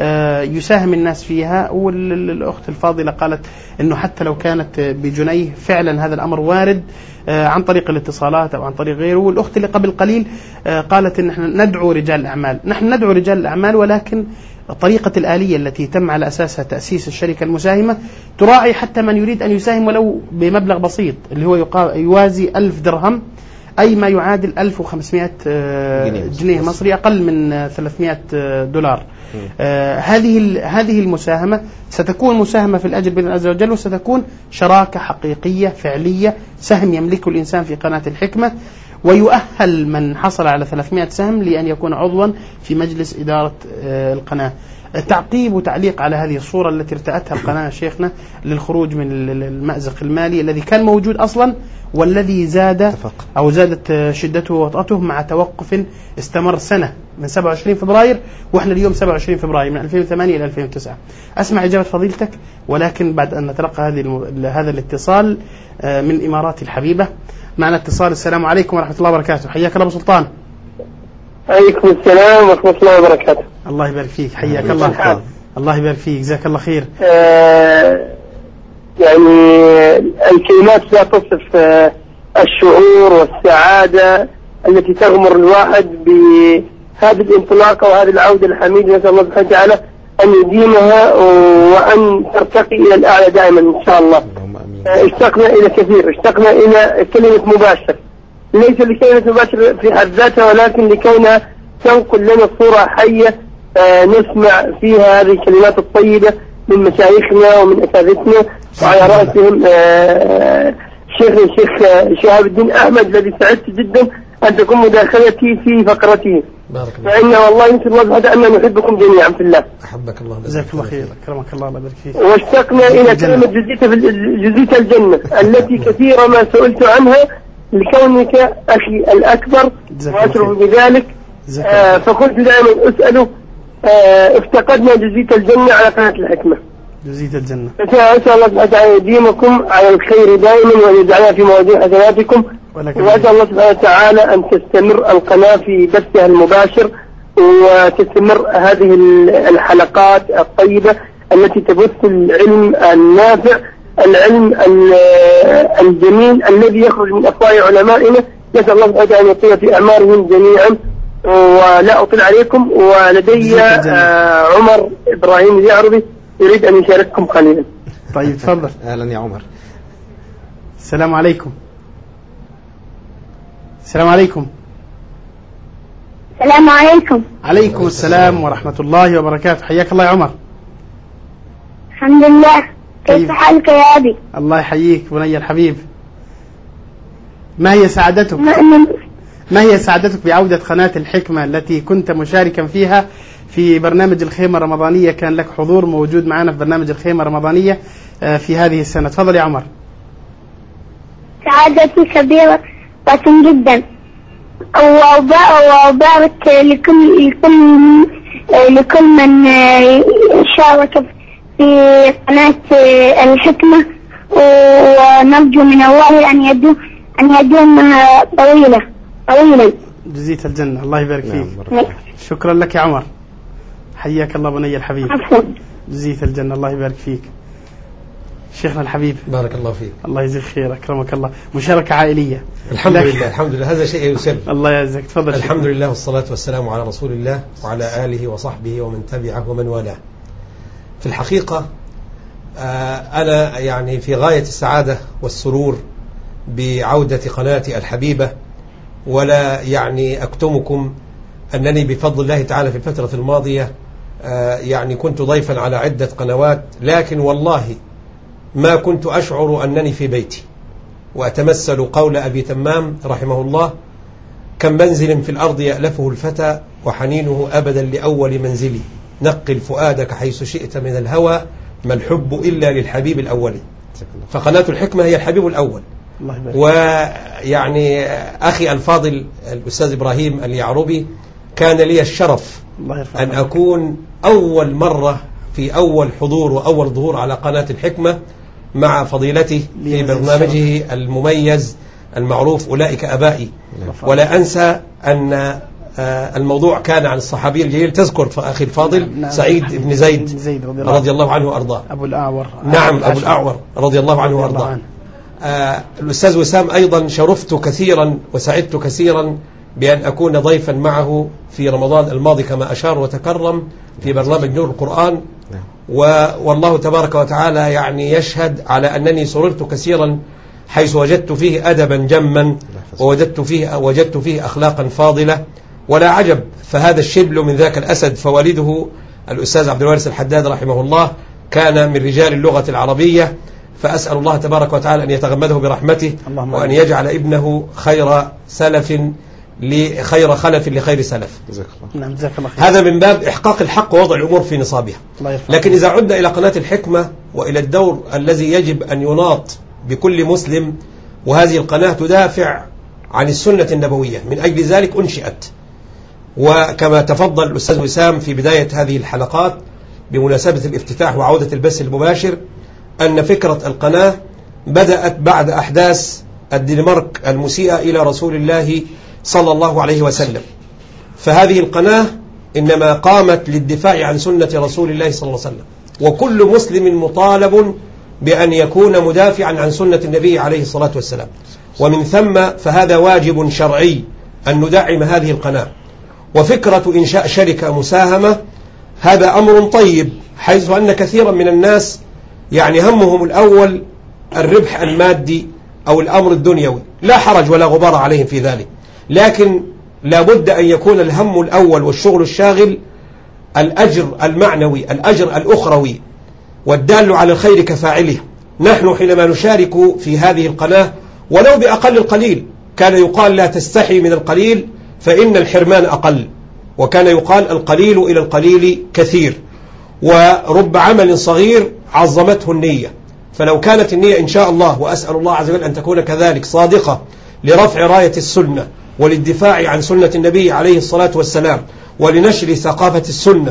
يساهم الناس فيها. والأخت الفاضلة قالت أنه حتى لو كانت بجنيه فعلا هذا الأمر وارد عن طريق الاتصالات أو عن طريق غيره. والأخت اللي قبل قليل قالت أن نحن ندعو رجال الأعمال. نحن ندعو رجال الأعمال، ولكن طريقة الآلية التي تم على أساسها تأسيس الشركة المساهمة تراعي حتى من يريد أن يساهم ولو بمبلغ بسيط اللي هو يوازي ألف درهم، أي ما يعادل ألف وخمسمائة جنيه مصري، أقل من ثلاثمائة دولار. آه هذه هذه المساهمة ستكون مساهمة في الأجر بإذن الله عز وجل، وستكون شراكة حقيقية فعلية، سهم يملكه الإنسان في قناة الحكمة، ويؤهل من حصل على ثلاثمائة سهم لأن يكون عضوا في مجلس إدارة آه القناة. تعقيب وتعليق على هذه الصورة التي ارتأتها القناة شيخنا للخروج من المأزق المالي الذي كان موجود أصلا، والذي زاد أو زادت شدته ووطأته مع توقف استمر سنة من سبعة وعشرين فبراير، وإحنا اليوم سبعة وعشرين فبراير من ألفين وثمانية إلى ألفين وتسعة. أسمع إجابة فضيلتك، ولكن بعد أن نتلقى هذه هذا الاتصال من الإمارات الحبيبة. معنا اتصال. السلام عليكم ورحمة الله وبركاته. حياك الله أبو سلطان. عليكم السلام ورحمة الله وبركاته. الله يبارك فيك. حياك الله. الله يبارك فيك. جزاك الله خير. آه يعني الكلمات لا تصف آه الشعور والسعادة التي تغمر الواحد بهذه الانطلاقة وهذه العودة الحميدة. نسأل الله سبحانه وتعالى أن يديمها وأن ترتقي إلى الأعلى دائما إن شاء الله. آه اشتقنا إلى كثير، اشتقنا إلى كلمة مباشر، ليس لكلمة مباشر في حد ذاتها، ولكن لكونها تنقل لنا صورة حية آه نسمع فيها هذه الكلمات الطيبة من مشايخنا ومن أساتذتنا، وعلى رأسهم آه شيخ الشيخ شهاب الدين أحمد، الذي سعدت جدا أن تكون مداخلتي في فقرته. فإن والله نسأل الله سبحانه أن نحبكم جميعا في الله. أحبك الله. جزاك الله خير. كرمك الله. الله يبارك فيك. واشتقنا إلى كلمة جزية جزية الجنة التي كثيرا ما سئلت عنها لكونك أخي الأكبر وأشرف بذلك، آه فقلت دائما أسأله آه افتقدنا جزية الجنة على قناة الحكمة. جزية الجنة. فأسأل الله سبحانه وتعالى يديمكم على الخير دائما ويجعلنا في موازين حسناتكم، وأسأل الله سبحانه وتعالى أن تستمر القناة في بثها المباشر، وتستمر هذه الحلقات الطيبة التي تبث العلم النافع، العلم الجميل الذي يخرج من أفواه علمائنا. نسأل الله سبحانه وتعالى أن يطيل في أعمارهم جميعا. ولا أطيل عليكم، ولدي آه عمر إبراهيم اليعربي يريد أن يشارككم قليلا. طيب تفضل. أهلا يا عمر. السلام عليكم. السلام عليكم. السلام عليكم. عليكم السلام ورحمة الله وبركاته. حياك الله يا عمر. الحمد لله. كيف حالك يا أبي؟ الله يحييك بني الحبيب. ما هي سعادتك؟ ما هي سعادتك بعودة قناة الحكمة التي كنت مشاركا فيها في برنامج الخيمة الرمضانية؟ كان لك حضور موجود معنا في برنامج الخيمة الرمضانية في هذه السنة. تفضل يا عمر. سعادتي كبيرة جدا، وأبارك لكل لكل لكل من شارك في قناة الحكمة، ونرجو من الله أن يدوم أن يدومها طويلة طويلة. جزيت الجنة، الله يبارك فيك. شكرا لك يا عمر، حياك الله بني الحبيب. عفوا. جزيت الجنة، الله يبارك فيك. شيخنا الحبيب بارك الله فيك. الله يجزيك خير، أكرمك الله. مشاركة عائلية. الحمد لله الحمد لله، هذا شيء يسلم. الله يعزك، تفضل. الحمد لله والصلاة والسلام على رسول الله وعلى آله وصحبه ومن تبعه ومن والاه. في الحقيقة أنا يعني في غاية السعادة والسرور بعودة قناتي الحبيبة، ولا يعني أكتمكم أنني بفضل الله تعالى في الفترة الماضية يعني كنت ضيفا على عدة قنوات، لكن والله ما كنت أشعر أنني في بيتي. وأتمثل قول أبي تمام رحمه الله: كم منزل في الأرض يألفه الفتى وحنينه أبدا لأول منزلي، نقل فؤادك حيث شئت من الهوى، ما الحب إلا للحبيب الأول. فقناة الحكمة هي الحبيب الأول. ويعني أخي الفاضل الأستاذ إبراهيم اليعربي كان لي الشرف أن أكون أول مرة في أول حضور وأول ظهور على قناة الحكمة مع فضيلته في برنامجه المميز المعروف أولئك أبائي. ولا أنسى أن الموضوع كان عن الصحابي الجليل، تذكر أخي الفاضل سعيد بن زيد رضي الله عنه وأرضاه. أبو الأعور. نعم أبو الأعور رضي الله عنه وأرضاه. آه الأستاذ وسام أيضا شرفت كثيرا وسعدت كثيرا بأن أكون ضيفا معه في رمضان الماضي كما أشار وتكرم في برنامج نور القرآن. والله تبارك وتعالى يعني يشهد على أنني سررت كثيرا حيث وجدت فيه أدبا جما، ووجدت فيه, وجدت فيه أخلاقا فاضلة. ولا عجب، فهذا الشبل من ذاك الأسد، فوالده الأستاذ عبد الوارث الحداد رحمه الله كان من رجال اللغة العربية. فأسأل الله تبارك وتعالى أن يتغمده برحمته، وأن يجعل ابنه خير سلف لخير خلف لخير سلف. نعم جزاك الله خير. هذا من باب إحقاق الحق ووضع الأمور في نصابها. لكن إذا عدنا إلى قناة الحكمة وإلى الدور الذي يجب أن يناط بكل مسلم، وهذه القناة تدافع عن السنة النبوية، من أجل ذلك أنشئت. وكما تفضل الأستاذ وسام في بداية هذه الحلقات بمناسبة الافتتاح وعودة البث المباشر، أن فكرة القناة بدأت بعد أحداث الدنمارك المسيئة إلى رسول الله صلى الله عليه وسلم. فهذه القناة إنما قامت للدفاع عن سنة رسول الله صلى الله عليه وسلم، وكل مسلم مطالب بأن يكون مدافعا عن سنة النبي عليه الصلاة والسلام. ومن ثم فهذا واجب شرعي أن ندعم هذه القناة. وفكرة إنشاء شركة مساهمة هذا أمر طيب، حيث أن كثيرا من الناس يعني همهم الأول الربح المادي أو الأمر الدنيوي، لا حرج ولا غبار عليهم في ذلك، لكن لا بد أن يكون الهم الأول والشغل الشاغل الأجر المعنوي، الأجر الأخروي، والدال على الخير كفاعله. نحن حينما نشارك في هذه القناة ولو بأقل القليل، كان يقال لا تستحي من القليل فإن الحرمان أقل، وكان يقال القليل إلى القليل كثير، ورب عمل صغير عظمته النية. فلو كانت النية إن شاء الله، وأسأل الله عز وجل أن تكون كذلك، صادقة لرفع راية السنة وللدفاع عن سنة النبي عليه الصلاة والسلام، ولنشر ثقافة السنة،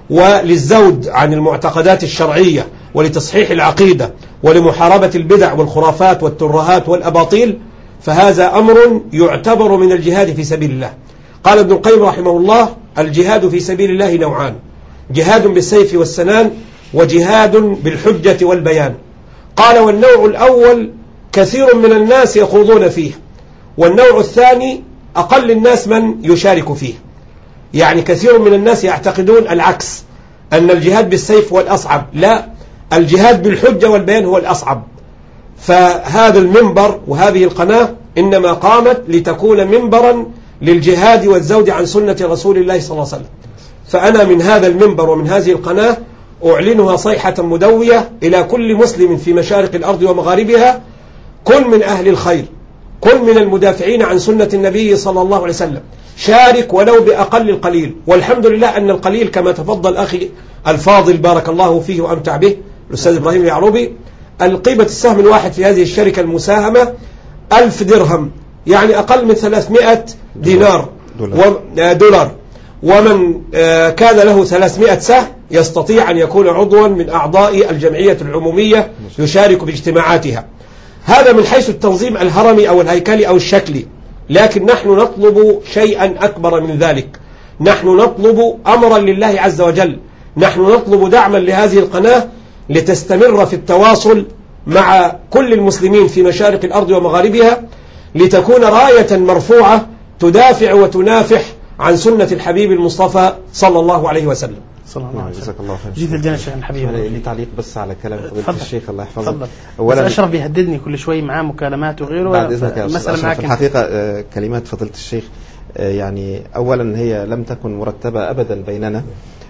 وللزود عن المعتقدات الشرعية، ولتصحيح العقيدة، ولمحاربة البدع والخرافات والترهات والأباطيل، فهذا أمر يعتبر من الجهاد في سبيل الله. قال ابن القيم رحمه الله: الجهاد في سبيل الله نوعان، جهاد بالسيف والسنان، وجهاد بالحجة والبيان. قال: والنوع الأول كثير من الناس يخوضون فيه، والنوع الثاني أقل الناس من يشارك فيه. يعني كثير من الناس يعتقدون العكس، أن الجهاد بالسيف هو الأصعب. لا، الجهاد بالحجة والبيان هو الأصعب. فهذا المنبر وهذه القناة إنما قامت لتكون منبرا للجهاد والزود عن سنة رسول الله صلى الله عليه وسلم. فأنا من هذا المنبر ومن هذه القناة أعلنها صيحة مدوية إلى كل مسلم في مشارق الأرض ومغاربها: كن من أهل الخير، كن من المدافعين عن سنة النبي صلى الله عليه وسلم، شارك ولو بأقل القليل. والحمد لله أن القليل كما تفضل أخي الفاضل بارك الله فيه وأمتع به الأستاذ إبراهيم اليعربي، القيمة السهم الواحد في هذه الشركة المساهمة ألف درهم، يعني أقل من ثلاثمائة دينار دولار, دولار. ومن كان له ثلاثمائة سهم يستطيع أن يكون عضوا من أعضاء الجمعية العمومية يشارك باجتماعاتها. هذا من حيث التنظيم الهرمي أو الهيكلي أو الشكلي. لكن نحن نطلب شيئا أكبر من ذلك. نحن نطلب أمرا لله عز وجل. نحن نطلب دعما لهذه القناة لتستمر في التواصل مع كل المسلمين في مشارق الأرض ومغاربها، لتكون راية مرفوعة تدافع وتنافح عن سنة الحبيب المصطفى صلى الله عليه وسلم. صلى الله عليه وسلم. جزاك الله خير. جزيت الجنة شيخ الحبيب. لي تعليق بس على كلام فضيلة الشيخ الله يحفظه. تفضل. أولا أشرف بيهددني كل شوي معاه مكالمات وغيره. بعد إذنك يا أستاذ أشرف، في الحقيقة كلمات فضيلة الشيخ يعني أولا هي لم تكن مرتبة أبدا بيننا،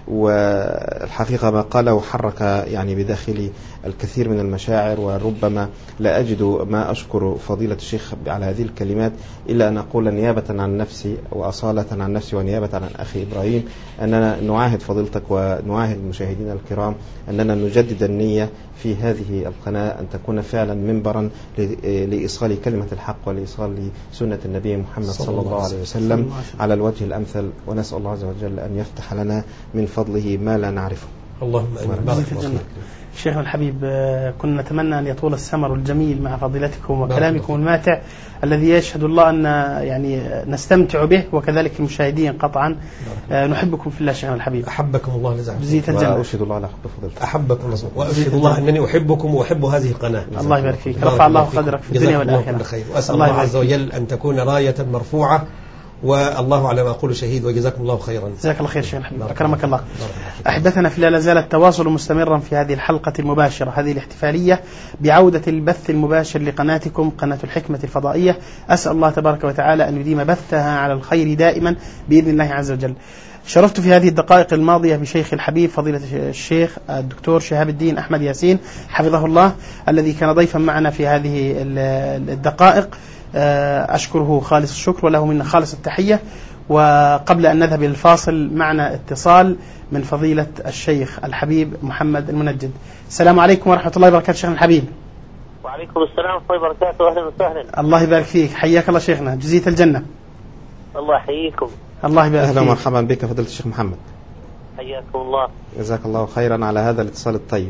والحقيقة ما قاله حرك يعني بداخلي الكثير من المشاعر، وربما لا أجد ما أشكر فضيلة الشيخ على هذه الكلمات إلا أن أقول نيابة عن نفسي وأصالة عن نفسي ونيابة عن أخي إبراهيم أننا نعاهد فضيلتك ونعاهد المشاهدين الكرام أننا نجدد النية في هذه القناة أن تكون فعلا منبرا لإيصال كلمة الحق ولإيصال سنة النبي محمد صلى الله عليه وسلم على الوجه الأمثل، ونسأل الله عز وجل أن يفتح لنا من فضله ما لا نعرفه. اللهم آمين. شيخنا الحبيب، كنا نتمنى أن يطول السمر الجميل مع فضيلتكم وكلامكم الماتع الذي يشهد الله أن يعني نستمتع به وكذلك المشاهدين قطعا. نحبكم في الله شيخنا الحبيب. أحبكم الله لزعم. جزيت الجنة. وأشهد الله على حب فضيلتك. أحبكم الله وأشهد الله أنني أحبكم وأحب هذه القناة. الله يبارك فيك. رفع الله قدرك في الدنيا والآخرة. وأسأل الله عز وجل أن تكون راية مرفوعة، والله على ما أقول شهيد، وجزاكم الله خيرا. جزاك الله خير شيخ الحبيب، أكرمك الله. أحبتنا في الله، لا زال التواصل مستمرا في هذه الحلقة المباشرة، هذه الاحتفالية بعودة البث المباشر لقناتكم قناة الحكمة الفضائية. أسأل الله تبارك وتعالى أن يديم بثها على الخير دائما بإذن الله عز وجل. شرفت في هذه الدقائق الماضية بشيخ الحبيب فضيلة الشيخ الدكتور شهاب الدين أحمد ياسين حفظه الله، الذي كان ضيفا معنا في هذه الدقائق. أشكره خالص الشكر وله منا خالص التحية. وقبل أن نذهب إلى الفاصل معنا اتصال من فضيلة الشيخ الحبيب محمد المنجد. السلام عليكم ورحمة الله وبركاته شيخنا الحبيب. وعليكم السلام ورحمة الله وبركاته. أهلا وسهلا. الله يبارك فيك، حياك الله شيخنا، جزيت الجنة. الله يحييكم. الله يبارك فيك. أهلا ومرحبا بك فضيلة الشيخ محمد. حياكم الله. جزاك الله خيرا على هذا الاتصال الطيب.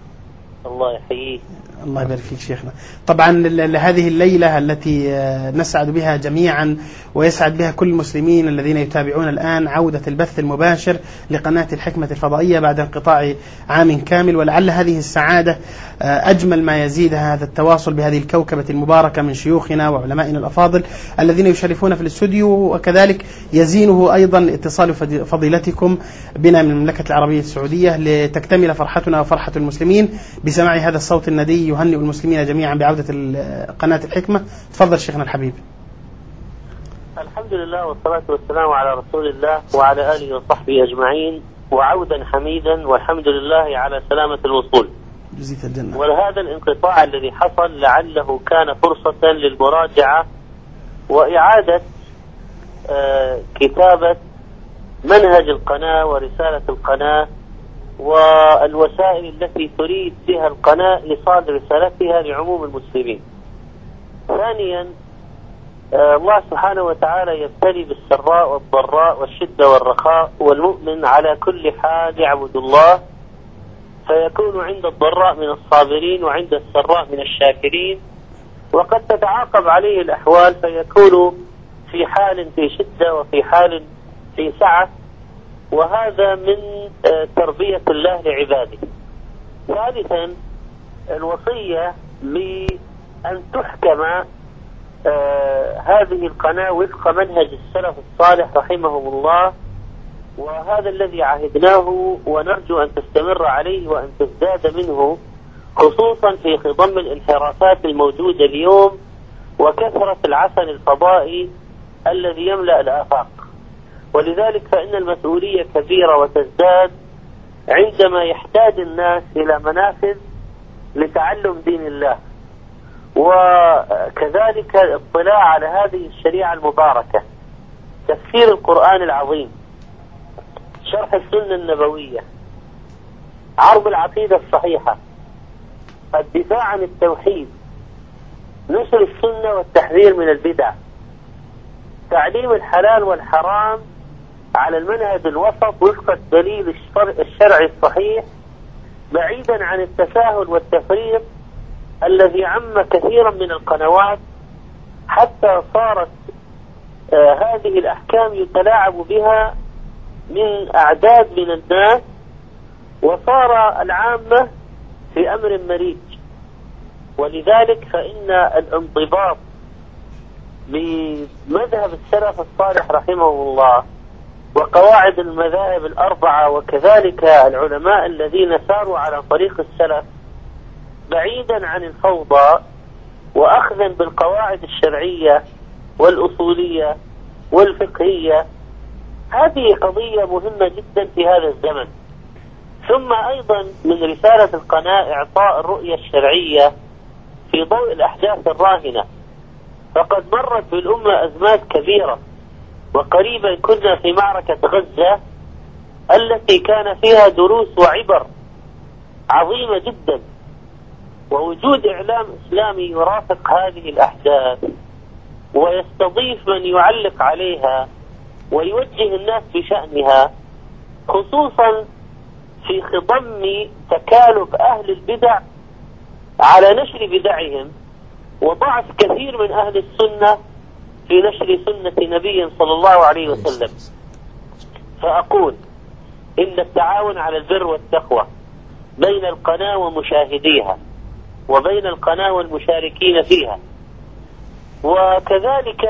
الله يحييك. الله يبارك فيك شيخنا. طبعا لهذه الليلة التي نسعد بها جميعا ويسعد بها كل المسلمين الذين يتابعون الآن عودة البث المباشر لقناة الحكمة الفضائية بعد انقطاع عام كامل، ولعل هذه السعادة أجمل ما يزيد هذا التواصل بهذه الكوكبة المباركة من شيوخنا وعلمائنا الأفاضل الذين يشرفون في الاستوديو، وكذلك يزينه أيضا اتصال فضيلتكم بنا من المملكة العربية السعودية لتكتمل فرحتنا وفرحة المسلمين بسماع هذا الصوت الندي يهنئ المسلمين جميعا بعودة قناة الحكمة. تفضل شيخنا الحبيب. الحمد لله والصلاة والسلام على رسول الله وعلى آله وصحبه أجمعين، وعودا حميدا، والحمد لله على سلامة الوصول. جزيت الجنة. وهذا الانقطاع الذي حصل لعله كان فرصة للمراجعة وإعادة آه كتابة منهج القناة ورسالة القناة والوسائل التي تريد بها القناة إيصال رسالتها لعموم المسلمين. ثانيا، آه الله سبحانه وتعالى يبتلي بالسراء والضراء والشدة والرخاء، والمؤمن على كل حال يعبد الله، فيكون عند الضراء من الصابرين وعند السراء من الشاكرين، وقد تتعاقب عليه الأحوال فيكون في حال في شدة وفي حال في سعة، وهذا من تربية الله لعباده. ثالثا، الوصية لأن تحكم آه هذه القناة وفق منهج السلف الصالح رحمهم الله، وهذا الذي عهدناه ونرجو أن تستمر عليه وأن تزداد منه، خصوصا في خضم الانحرافات الموجودة اليوم وكثرة العسل الفضائي الذي يملأ الآفاق. ولذلك فإن المسؤولية كبيرة وتزداد عندما يحتاج الناس إلى منافذ لتعلم دين الله، وكذلك الاطلاع على هذه الشريعة المباركة، تفسير القرآن العظيم، شرح السنة النبوية، عرض العقيدة الصحيحة، الدفاع عن التوحيد، نشر السنة والتحذير من البدع، تعليم الحلال والحرام على المنهج الوسط وفق الدليل الشرعي الصحيح، بعيدا عن التساهل والتفريط الذي عم كثيرا من القنوات، حتى صارت آه هذه الأحكام يتلاعب بها من أعداد من الناس، وصار العامة في أمر مريج. ولذلك فإن الانضباط بمذهب السلف الصالح رحمه الله وقواعد المذاهب الأربعة وكذلك العلماء الذين ساروا على طريق السلف، بعيدا عن الفوضى وأخذا بالقواعد الشرعية والأصولية والفقهية، هذه قضية مهمة جدا في هذا الزمن. ثم أيضا من رسالة القناة إعطاء الرؤية الشرعية في ضوء الأحداث الراهنة، فقد مرت بالأمة أزمات كبيرة، وقريبا كنا في معركة غزة التي كان فيها دروس وعبر عظيمة جدا، ووجود إعلام إسلامي يرافق هذه الأحداث ويستضيف من يعلق عليها ويوجه الناس بشأنها، خصوصا في خضم تكالب أهل البدع على نشر بدعهم وضعف كثير من أهل السنة في نشر سنة نبي صلى الله عليه وسلم. فأقول إن التعاون على البر والتقوى بين القناة ومشاهديها وبين القناة والمشاركين فيها، وكذلك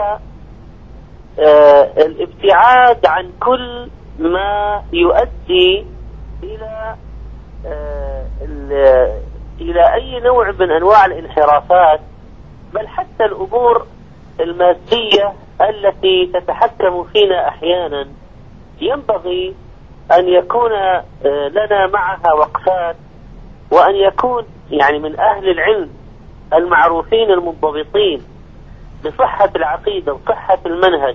آه الابتعاد عن كل ما يؤدي إلى آه إلى أي نوع من أنواع الانحرافات، بل حتى الأمور المادية التي تتحكم فينا أحيانا ينبغي أن يكون لنا معها وقفات، وأن يكون يعني من أهل العلم المعروفين المنضبطين بصحة العقيدة وصحة المنهج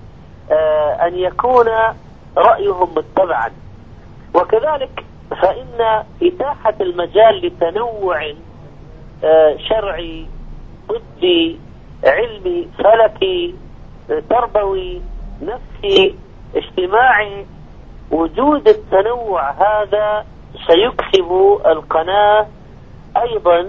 أن يكون رأيهم متبعا. وكذلك فإن إتاحة المجال لتنوع شرعي طبي علمي فلكي تربوي نفسي اجتماعي، وجود التنوع هذا سيكسب القناة أيضا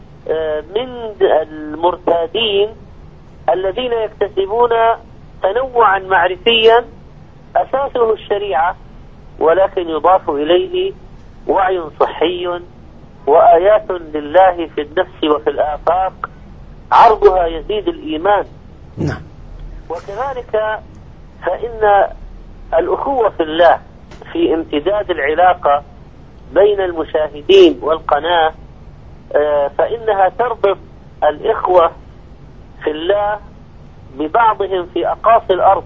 من المرتادين الذين يكتسبون تنوعا معرفيا أساسه الشريعة، ولكن يضاف إليه وعي صحي وآيات لله في النفس وفي الآفاق عرضها يزيد الإيمان. نعم. وكذلك فإن الأخوة في الله في امتداد العلاقة بين المشاهدين والقناة، فإنها تربط الإخوة في الله ببعضهم في أقاصي الأرض،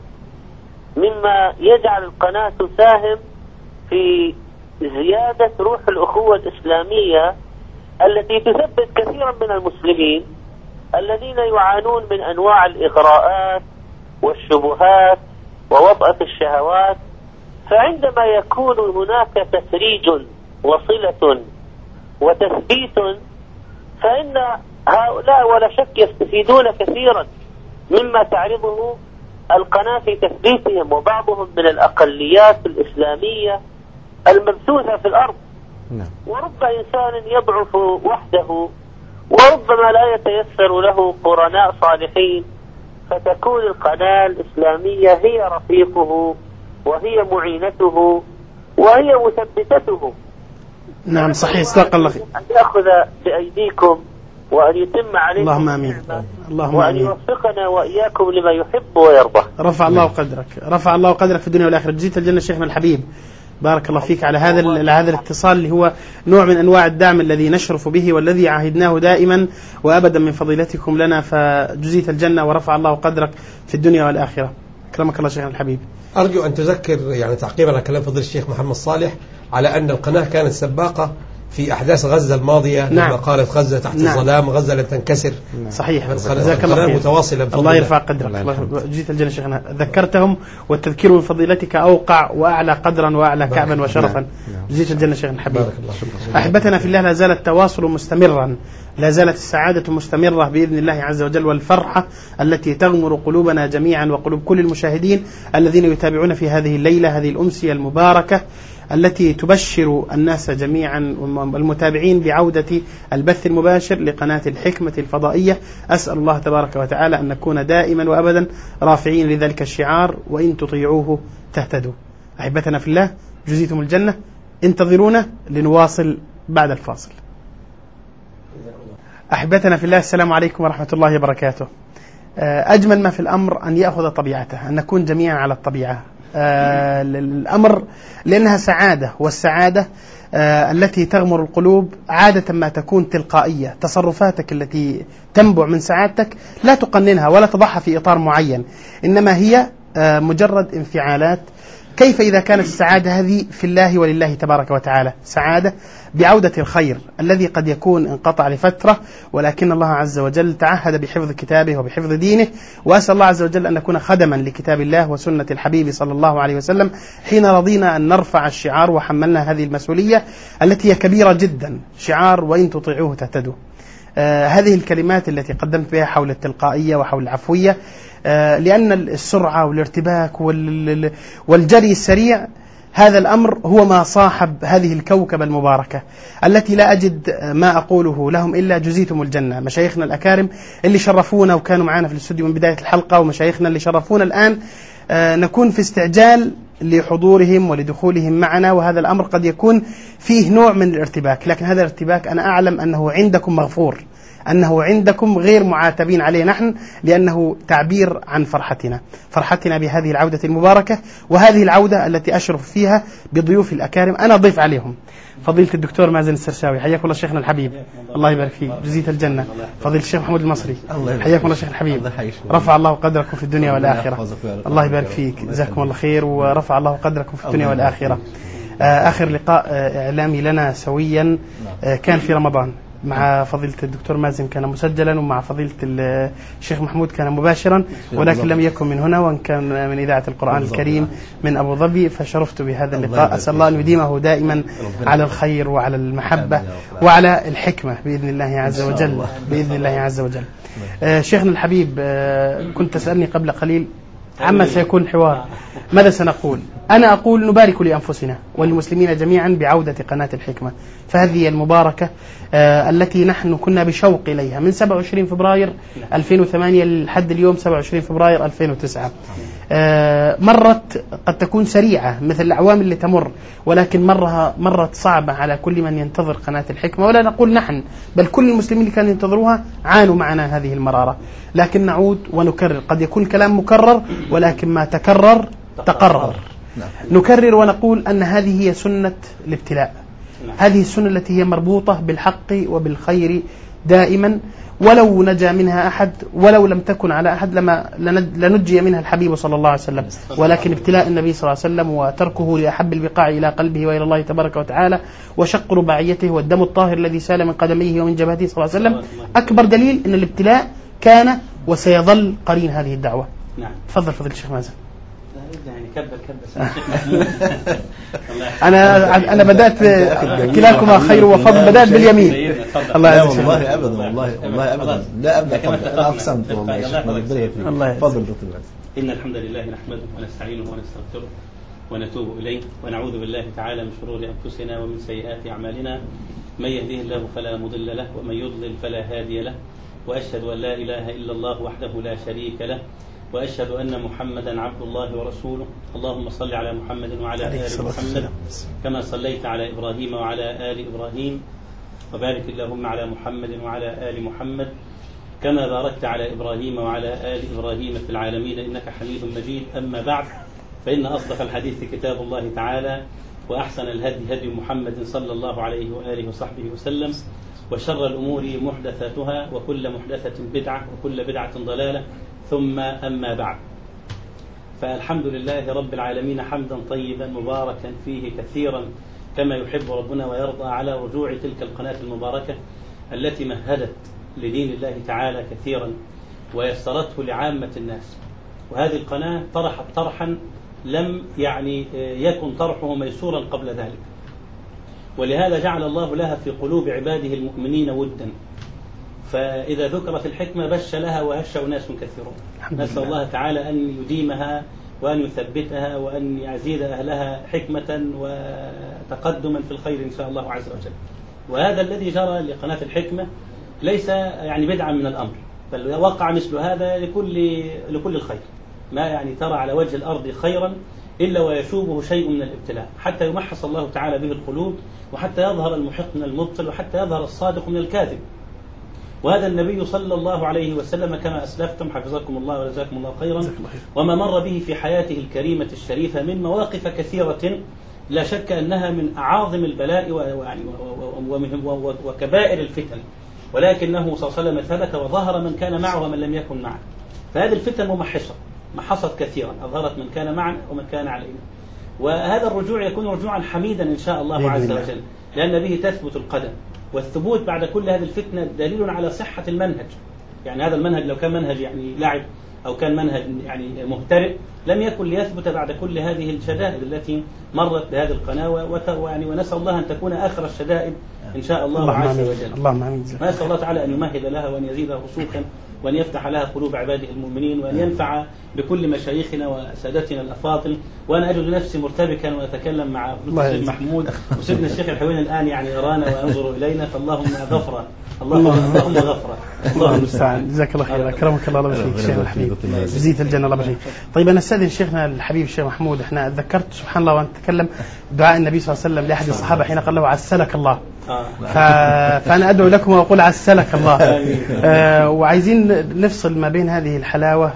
مما يجعل القناة تساهم في زيادة روح الأخوة الإسلامية التي تثبت كثيرا من المسلمين الذين يعانون من أنواع الإغراءات والشبهات ووطأة الشهوات. فعندما يكون هناك تفريج وصلة وتثبيت، فإن هؤلاء ولا شك يستفيدون كثيرا مما تعرضه القناة في تثبيتهم، وبعضهم من الأقليات الإسلامية المبثوثة في الأرض. ورب إنسان يضعف وحده، وربما لا يتيسر له قرناء صالحين، فتكون القناة الإسلامية هي رفيقه وهي معينته وهي مثبتته. نعم صحيح، صدق الله. أن يأخذ بأيديكم وأن يتم عليكم اللهم آمين. اللهم وأن آمين. يوفقنا وإياكم لما يحب ويرضى. رفع الله قدرك، رفع الله قدرك في الدنيا والآخرة. جزيت الجنة شيخنا الحبيب، بارك الله فيك على هذا على هذا الاتصال اللي هو نوع من أنواع الدعم الذي نشرف به والذي عهدناه دائما وأبدا من فضيلتكم لنا، فجزيت الجنة ورفع الله قدرك في الدنيا والآخرة. أكرمك الله شيخنا الحبيب. أرجو أن تذكر يعني تعقيبا على كلام فضيلة الشيخ محمد صالح على أن القناة كانت سباقة في أحداث غزة الماضية. نعم. لما قالت غزة تحت نعم. الظلام، غزة لن تنكسر. نعم. صحيح. جزاك الله خير. متواصلة بفضل الله يرفع قدرك. جزيت الجنة شيخنا، ذكرتهم والتذكير من فضيلتك أوقع وأعلى قدرا وأعلى كعبا وشرفا. جزيت الجنة شيخنا الحبيب. أحبتنا في الله، لا زال التواصل مستمرا لا زالت السعادة مستمرة بإذن الله عز وجل، والفرحة التي تغمر قلوبنا جميعا وقلوب كل المشاهدين الذين يتابعون في هذه الليلة، هذه الأمسية المباركة التي تبشر الناس جميعا المتابعين بعودة البث المباشر لقناة الحكمة الفضائية. أسأل الله تبارك وتعالى أن نكون دائما وأبدا رافعين لذلك الشعار: وإن تطيعوه تهتدوا. أحبتنا في الله، جزيتم الجنة، انتظرونا لنواصل بعد الفاصل. أحبتنا في الله، السلام عليكم ورحمة الله وبركاته. أجمل ما في الأمر أن يأخذ طبيعته، أن نكون جميعا على الطبيعة. آه الأمر لأنها سعادة، والسعادة آه التي تغمر القلوب عادة ما تكون تلقائية. تصرفاتك التي تنبع من سعادتك لا تقننها ولا تضعها في إطار معين، إنما هي آه مجرد انفعالات. كيف إذا كانت السعادة هذه في الله ولله تبارك وتعالى، سعادة بعودة الخير الذي قد يكون انقطع لفترة، ولكن الله عز وجل تعهد بحفظ كتابه وبحفظ دينه. وأسأل الله عز وجل أن نكون خدما لكتاب الله وسنة الحبيب صلى الله عليه وسلم حين رضينا أن نرفع الشعار وحملنا هذه المسؤولية التي هي كبيرة جدا، شعار وإن تطيعوه تهتدوا. آه هذه الكلمات التي قدمت بها حول التلقائية وحول العفوية، آه لأن السرعة والارتباك والجري السريع هذا الأمر هو ما صاحب هذه الكوكبة المباركة التي لا أجد ما أقوله لهم إلا جزيتم الجنة. مشايخنا الأكارم اللي شرفونا وكانوا معنا في الاستوديو من بداية الحلقة، ومشايخنا اللي شرفونا الآن، آه نكون في استعجال لحضورهم ولدخولهم معنا، وهذا الأمر قد يكون فيه نوع من الارتباك، لكن هذا الارتباك أنا أعلم أنه عندكم مغفور، أنه عندكم غير معاتبين عليه نحن، لأنه تعبير عن فرحتنا فرحتنا بهذه العودة المباركة، وهذه العودة التي أشرف فيها بضيوف الأكارم. أنا ضيف عليهم فضيلة الدكتور مازن السرساوي، حياكم الله شيخنا الحبيب، الله يبارك فيك، جزيت الجنة. فضيلة الشيخ محمود المصري، حياكم الله شيخ الحبيب، رفع الله قدركم في الدنيا والآخرة، الله يبارك فيك، جزاكم الله خير ورفع الله قدركم في الدنيا والآخرة. آخر لقاء إعلامي لنا سويا كان في رمضان مع فضيلة الدكتور مازن، كان مسجلا، ومع فضيلة الشيخ محمود كان مباشرا، ولكن لم يكن من هنا، وان كان من إذاعة القرآن الكريم من أبو ظبي، فشرفت بهذا اللقاء. أسأل الله أن يديمه دائما على الخير وعلى المحبة وعلى الحكمة بإذن الله عز وجل، بإذن الله عز وجل. آه شيخنا الحبيب، آه كنت تسألني قبل قليل عما سيكون الحوار، ماذا سنقول؟ أنا أقول نبارك لأنفسنا وللمسلمين جميعا بعودة قناة الحكمة، فهذه المباركة آه التي نحن كنا بشوق إليها من سبعة وعشرين فبراير ألفين وثمانية لحد اليوم سبعة وعشرين فبراير ألفين وتسعة. آه مرت قد تكون سريعة مثل الأعوام اللي تمر، ولكن مرها مرت صعبة على كل من ينتظر قناة الحكمة، ولا نقول نحن بل كل المسلمين اللي كانوا ينتظروها عانوا معنا هذه المرارة. لكن نعود ونكرر، قد يكون كلام مكرر ولكن ما تكرر تقرر. نكرر ونقول أن هذه هي سنة الابتلاء، هذه السنة التي هي مربوطة بالحق وبالخير دائما، ولو نجا منها أحد ولو لم تكن على أحد لما لنجي منها الحبيب صلى الله عليه وسلم، ولكن ابتلاء النبي صلى الله عليه وسلم وتركه لأحب البقاع إلى قلبه وإلى الله تبارك وتعالى وشق رباعيته والدم الطاهر الذي سال من قدميه ومن جبهته صلى الله عليه وسلم أكبر دليل أن الابتلاء كان وسيظل قرين هذه الدعوة. نعم. تفضل فضيلة الشيخ مازن. يعني كبر كبر أنا أنا بدأت كلاكما خير وفضل، بدأت باليمين. الله والله أبدا والله والله أبدا لا أبدا قبل أنا أقسمت والله يا شيخ الله فضل دكتور. إن الحمد لله نحمده ونستعينه ونستغفره ونتوب إليه ونعوذ بالله تعالى من شرور أنفسنا ومن سيئات أعمالنا، من يهده الله فلا مضل له ومن يضلل فلا هادي له، وأشهد أن لا إله إلا الله وحده لا شريك له، وأشهد أن محمدا عبد الله ورسوله. اللهم صل على محمد وعلى آل محمد كما صليت على إبراهيم وعلى آل إبراهيم، وبارك اللهم على محمد وعلى آل محمد كما باركت على إبراهيم وعلى آل إبراهيم في العالمين إنك حميد مجيد. أما بعد، فإن أصدق الحديث كتاب الله تعالى، وأحسن الهدي هدي محمد صلى الله عليه وآله وصحبه وسلم، وشر الأمور محدثاتها، وكل محدثة بدعة، وكل بدعة ضلالة، ثم أما بعد. فالحمد لله رب العالمين حمدا طيبا مباركا فيه كثيرا كما يحب ربنا ويرضى، على رجوع تلك القناة المباركة التي مهدت لدين الله تعالى كثيرا ويسرته لعامة الناس. وهذه القناة طرحت طرحا لم يعني يكن طرحه ميسورا قبل ذلك، ولهذا جعل الله لها في قلوب عباده المؤمنين ودا، فإذا ذكرت الحكمة بش لها وهش أناس كثيرون. نسأل الله تعالى أن يديمها وأن يثبتها وأن يزيد أهلها حكمة وتقدما في الخير إن شاء الله عز وجل. وهذا الذي جرى لقناة الحكمة ليس يعني بدعا من الأمر، بل وقع مثل هذا لكل لكل الخير. ما يعني ترى على وجه الأرض خيرا إلا ويشوبه شيء من الابتلاء، حتى يمحص الله تعالى به القلوب، وحتى يظهر المحق من المبطل، وحتى يظهر الصادق من الكاذب. وهذا النبي صلى الله عليه وسلم كما أسلفتم حفظكم الله وجزاكم الله خيرا، وما مر به في حياته الكريمة الشريفة من مواقف كثيرة لا شك أنها من أعاظم البلاء وكبائر الفتن، ولكنه صلى الله عليه وسلم ثبت وظهر من كان معه ومن لم يكن معه. فهذه الفتن ممحصة محصت كثيرا، أظهرت من كان معنا ومن كان علينا. وهذا الرجوع يكون رجوعا حميدا إن شاء الله عز وجل، لأن به تثبت القدم. والثبوت بعد كل هذه الفتنة دليل على صحة المنهج. يعني هذا المنهج لو كان منهج يعني لعب أو كان منهج يعني مهترئ لم يكن ليثبت بعد كل هذه الشدائد التي مرت بهذه القناة، ويعني ونسأل الله أن تكون آخر الشدائد إن شاء الله عز وجل. اللهم آمين. نسأل الله تعالى أن يمهد لها وأن يزيدها رسوخا، وأن يفتح لها قلوب عباده المؤمنين، وأن ينفع بكل مشايخنا وسادتنا الأفاضل. وأنا أجد نفسي مرتبكا وأتكلم مع الشيخ محمود وسيدنا الشيخ الحوين الآن يعني يرانا وينظر إلينا، فاللهم غفرة اللهم اللهم غفرة الله المستعان. جزاك الله خير، أكرمك الله بشيك الشيخ الحبيب، جزيت الجنة الله بشيك. طيب أنا استاذن شيخنا الحبيب الشيخ محمود، احنا ذكرت سبحان الله وأنت تتكلم دعاء النبي صلى الله عليه وسلم لأحد الصحابة حين قال له عسلك الله. ف... فأنا أدعو لكم وأقول عسلك الله. آه وعايزين نفصل ما بين هذه الحلاوة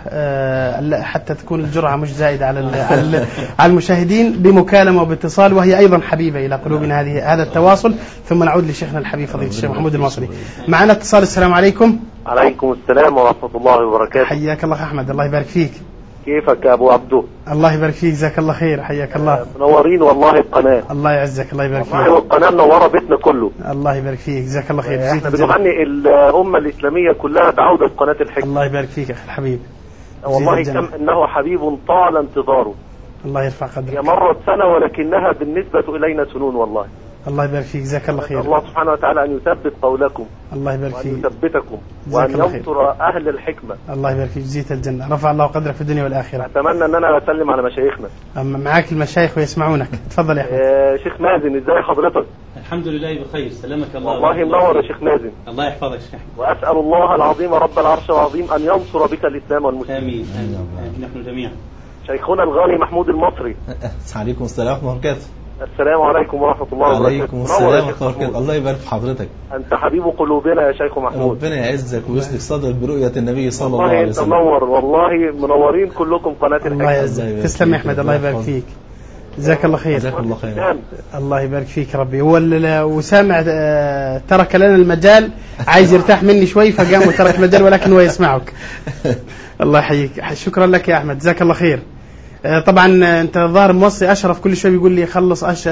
آه حتى تكون الجرعة مش زائدة على على على المشاهدين بمكالمة وباتصال، وهي أيضا حبيبة إلى قلوبنا هذه هذا التواصل. ثم نعود لشيخنا الحبيب فضيلة الشيخ محمود المصري. معنا اتصال. السلام عليكم. عليكم السلام ورحمة الله وبركاته. حياك الله أحمد، الله يبارك فيك. كيفك يا أبو عبدو؟ الله يبارك فيك، جزاك الله خير، حياك الله. منورين والله القناة. الله يعزك، الله يبارك فيك. القناة منورة بيتنا كله. الله يبارك فيك، جزاك الله خير. احنا بنغني الأمة الإسلامية كلها بعودة قناة الحكمة. الله يبارك فيك أخي الحبيب. والله كم إنه حبيب طال انتظاره. الله يرفع قدرك. هي مرت سنة ولكنها بالنسبة إلينا سنون والله. الله يبارك فيك، جزاك الله خير. الله سبحانه وتعالى أن يثبت قولكم. الله يبارك فيك. وأن يثبتكم وأن ينصر أهل الحكمة. الله يبارك فيك، جزيت الجنة، رفع الله قدرك في الدنيا والآخرة. أتمنى أن أنا أسلم على مشايخنا. أما معاك المشايخ ويسمعونك. تفضل يا أحمد. آه شيخ مازن، إزاي حضرتك؟ الحمد لله بخير، سلامك الله. والله منور يا شيخ مازن. الله يحفظك شيخ. وأسأل الله العظيم رب العرش العظيم أن ينصر بك الإسلام والمسلمين. آمين آمين نحن جميعا. شيخنا الغالي محمود المصري. عليكم السلام ورحمة الله وبركاته. السلام عليكم ورحمة الله وبركاته. عليكم السلام ورحمة الله وبركاته. الله يبارك في حضرتك. أنت حبيب قلوبنا يا شيخ محمود. ربنا يعزك ويسلك صدرك برؤية النبي صلى الله عليه وسلم. والله منور، والله منورين كلكم قناة الحكمة. الله يعزك. تسلم يا أحمد، الله يبارك فيك. جزاك الله خير. جزاك الله خير. الله يبارك فيك ربي. هو وسامع ترك لنا المجال، عايز يرتاح مني شوي فقام وترك المجال، ولكن هو يسمعك. الله يحييك، شكرا لك يا أحمد، جزاك الله خير. طبعا انت الظاهر موصي اشرف كل شوي بيقول لي خلص أش...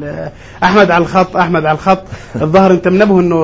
احمد على الخط، احمد على الخط. الظاهر انت منبه انه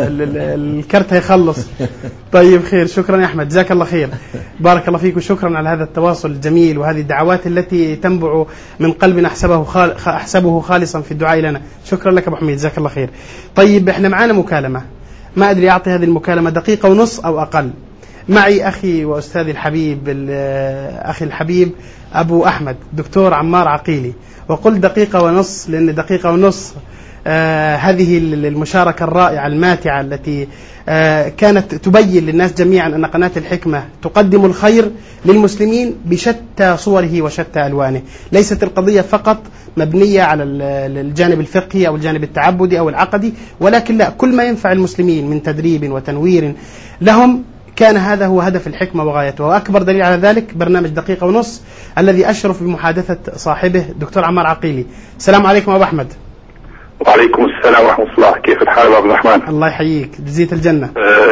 الكرت هيخلص. طيب خير، شكرا يا احمد، جزاك الله خير، بارك الله فيك، وشكرا على هذا التواصل الجميل وهذه الدعوات التي تنبع من قلب احسبه خال... احسبه خالصا في الدعاء لنا. شكرا لك ابو حميد، جزاك الله خير. طيب احنا معانا مكالمه، ما ادري اعطي هذه المكالمه دقيقه ونص او اقل. معي أخي وأستاذي الحبيب أخي الحبيب أبو أحمد دكتور عمار عقيلي، وقل دقيقة ونص لأن دقيقة ونص آه هذه المشاركة الرائعة الماتعة التي آه كانت تبين للناس جميعا أن قناة الحكمة تقدم الخير للمسلمين بشتى صوره وشتى ألوانه. ليست القضية فقط مبنية على الجانب الفقهي أو الجانب التعبدي أو العقدي، ولكن لا، كل ما ينفع المسلمين من تدريب وتنوير لهم كان هذا هو هدف الحكمة وغايته. وأكبر دليل على ذلك برنامج دقيقة ونص الذي أشرف بمحادثة صاحبه دكتور عمار عقيلي. السلام عليكم أبو أحمد. وعليكم السلام ورحمة الله، كيف الحال أبو الرحمن؟ الله يحييك، جزيت الجنة.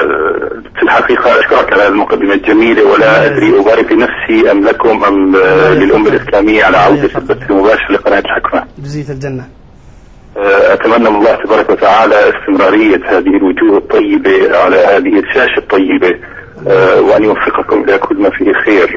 في الحقيقة أشكرك على المقدمة الجميلة، ولا أدري أبارك لنفسي أم لكم أم للأمة الإسلامية على عودة البث المباشر لقناة الحكمة. جزيت الجنة. أتمنى من الله تبارك وتعالى استمرارية هذه الوجوه الطيبة على هذه الشاشة الطيبة، وأن يوفقكم إلى كل ما فيه خير.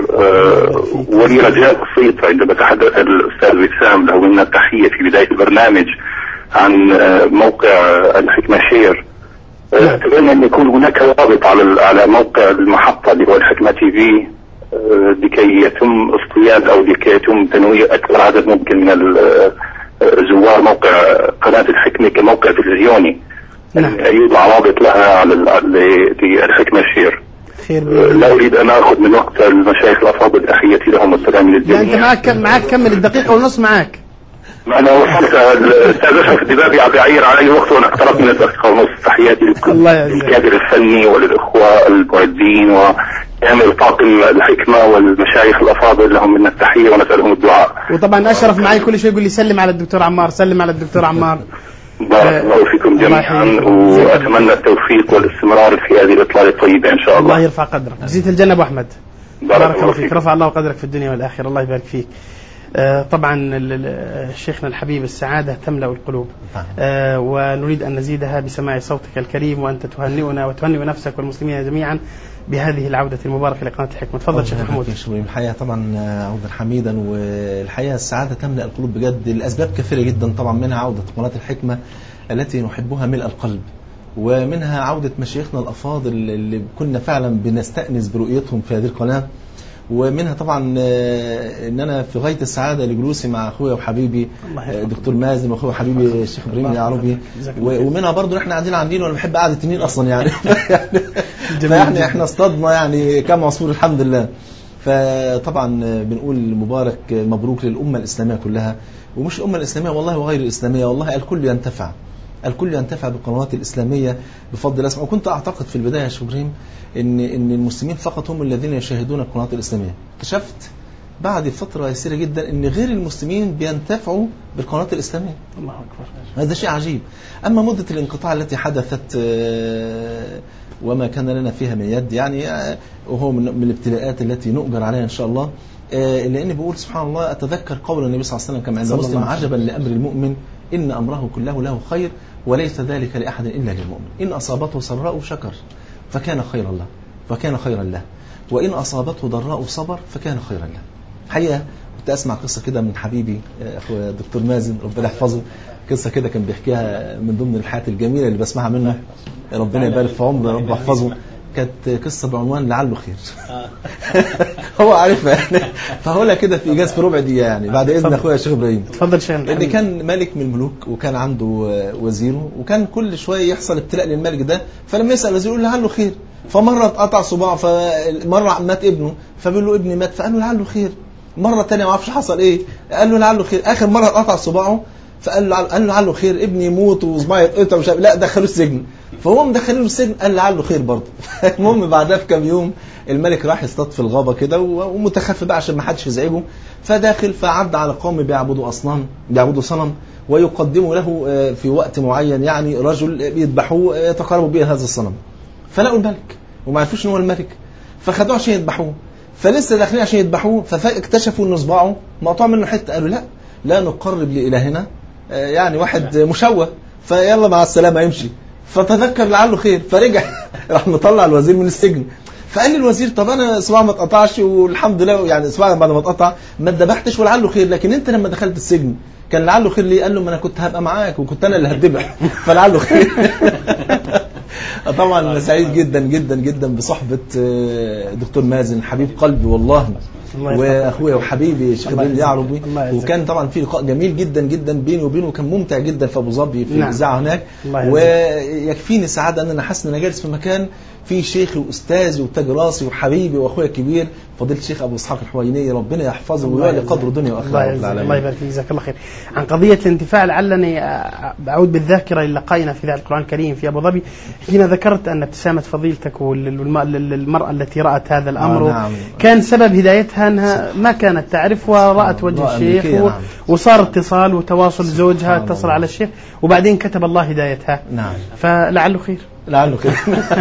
ولي رجاء بسيط عندما تحدث الأستاذ وسام، له منا التحية في بداية البرنامج عن موقع الحكمة شير. أتمنى أن يكون هناك رابط على على موقع المحطة اللي هو الحكمة تي في لكي يتم اصطياد أو لكي يتم تنويع أكبر عدد ممكن من زوار موقع قناة الحكمة كموقع تلفزيوني. نعم. يوضع رابط لها على الحكمة شير. لا أريد أن أخذ من وقت المشايخ الأفاضل تحياتي لهم والسلام للجميع. أنت معك معك كمل الدقيقة ونص معك. أنا وصلت الأستاذ أشرف الدبابي عم يعير علي وقت وأنا اقتربت من الدقيقة ونص. تحياتي للكادر الفني وللإخوة المعدين وكامل طاقم الحكمة والمشايخ الأفاضل لهم منا التحية ونسألهم الدعاء. وطبعا أشرف معي كل شيء يقول لي سلم على الدكتور عمار سلم على الدكتور عمار. بارك الله فيكم جميعا وأتمنى التوفيق والاستمرار في هذه الإطلالة الطيبة إن شاء الله. الله يرفع قدرك. جزيت الجنة أبو أحمد. بارك الله فيك. رفع الله قدرك في الدنيا والآخرة. الله يبارك فيك. آه طبعا شيخنا الحبيب السعادة تملأ القلوب آه ونريد أن نزيدها بسماع صوتك الكريم وأنت تهنئنا وتهنئ نفسك والمسلمين جميعا بهذه العودة المباركة لقناة الحكمة. تفضل شيخ محمود. الحقيقة طبعا عودة حميدا والحقيقة السعادة تملأ القلوب بجد. الأسباب كثيرة جدا طبعا منها عودة قناة الحكمة التي نحبها ملء القلب ومنها عودة مشايخنا الأفاضل اللي كنا فعلا بنستأنس برؤيتهم في هذه القناة ومنها طبعا ان انا في غايه السعاده لجلوسي مع اخويا وحبيبي دكتور مازن واخويا وحبيبي الشيخ ابراهيم العربي ومنها برضو احنا قاعدين عاملين وانا بحب قعده التنين اصلا يعني يعني احنا اصطدنا يعني كم عصفور الحمد لله. فطبعا بنقول مبارك مبروك للامه الاسلاميه كلها ومش الامه الاسلاميه والله وغير الاسلاميه والله الكل ينتفع الكل ينتفع بالقنوات الإسلامية بفضل الله. وكنت أعتقد في البداية يا شبريم إن إن المسلمين فقط هم الذين يشاهدون القنوات الإسلامية. اكتشفت بعد فترة يسيرة جدا إن غير المسلمين بينتفعوا بالقنوات الإسلامية. الله أكبر. هذا شيء عجيب. أما مدة الانقطاع التي حدثت وما كان لنا فيها من يد يعني وهو من الابتلاءات التي نؤجر عليها إن شاء الله. لأني بقول سبحان الله أتذكر قول النبي صلى الله عليه وسلم كما عند مسلم عجبا لأمر المؤمن إن أمره كله له خير وليس ذلك لأحد إلا للمؤمن إن أصابته سراء شكر فكان خيرا له فكان خيرا له وإن أصابته ضراء صبر فكان خيرا له. حقيقة كنت أسمع قصة كده من حبيبي أخوة دكتور مازن ربنا يحفظه. قصة كده كان بيحكيها من ضمن الحياة الجميلة اللي بسمعها منه ربنا يبارك في عمره رب يحفظه. كانت قصة بعنوان لعله خير. هو عارفها يعني فهقولها كده في إيجاز في ربع دقيقة يعني بعد إذن أخويا الشيخ إبراهيم. تفضل شيخ. اللي كان ملك من الملوك وكان عنده وزيره وكان كل شوية يحصل ابتلاء للملك ده فلما يسأل وزيره يقول لعله خير. فمرة اتقطع صباعه فمرة مات ابنه فبيقول له ابني مات فقال له لعله خير. مرة تانية ما عرفش حصل إيه قال له لعله خير. آخر مرة اتقطع صباعه فقال له قال له لعله خير ابني يموت وصباعي يتقطع ومش لا دخلوه السجن. فهو مدخلينه السجن قال لعله خير برضه. المهم بعدها بكم يوم الملك راح يصطاد في الغابه كده ومتخفي بقى عشان ما حدش يزعجه فداخل فعد على قوم بيعبدوا اصنام بيعبدوا صنم ويقدموا له في وقت معين يعني رجل بيذبحوه يتقربوا به هذا الصنم. فلقوا الملك وما عرفوش ان هو الملك فخدوه عشان يذبحوه. فلسه داخلين عشان يذبحوه فاكتشفوا ان صباعه مقطوع منه حته. قالوا لا لا نقرب لالهنا يعني واحد مشوه فيلا مع السلامه يمشي. فتذكر لعله خير فرجع راح مطلع الوزير من السجن. فقال لي الوزير طب انا صباعي ما اتقطعش والحمد لله يعني صباعي بعد ما اتقطع ما اتذبحتش ولعله خير لكن انت لما دخلت السجن كان لعله خير ليه؟ قال له ما انا كنت هبقى معاك وكنت انا اللي هتذبح فلعله خير. طبعا انا سعيد جدا جدا جدا بصحبه دكتور مازن حبيب قلبي والله واخويا وحبيبي الشيخ ابراهيم العربي وكان طبعا في لقاء جميل جدا جدا بيني وبينه وكان ممتع جدا في ابو ظبي في الاذاعه هناك. ويكفيني سعاده ان انا حاسس ان انا جالس في مكان في شيخي واستاذي وتاج راسي وحبيبي واخويا الكبير فضيله الشيخ ابو اسحاق الحويني ربنا يحفظه ويعلي قدره دنيا واخره. الله يبارك فيك جزاك الله خير. عن قضيه الانتفاع لعلني اعود بالذاكره للقائنا في ذات القران الكريم في ابو ظبي حين ذكرت ان ابتسامه فضيلتك والمراه التي رات هذا الامر نعم. كان سبب هدايتها انها ما كانت تعرف ورات وجه الشيخ و... وصار اتصال وتواصل زوجها اتصل على الشيخ وبعدين كتب الله هدايتها نعم. فلعله خير لعله خير.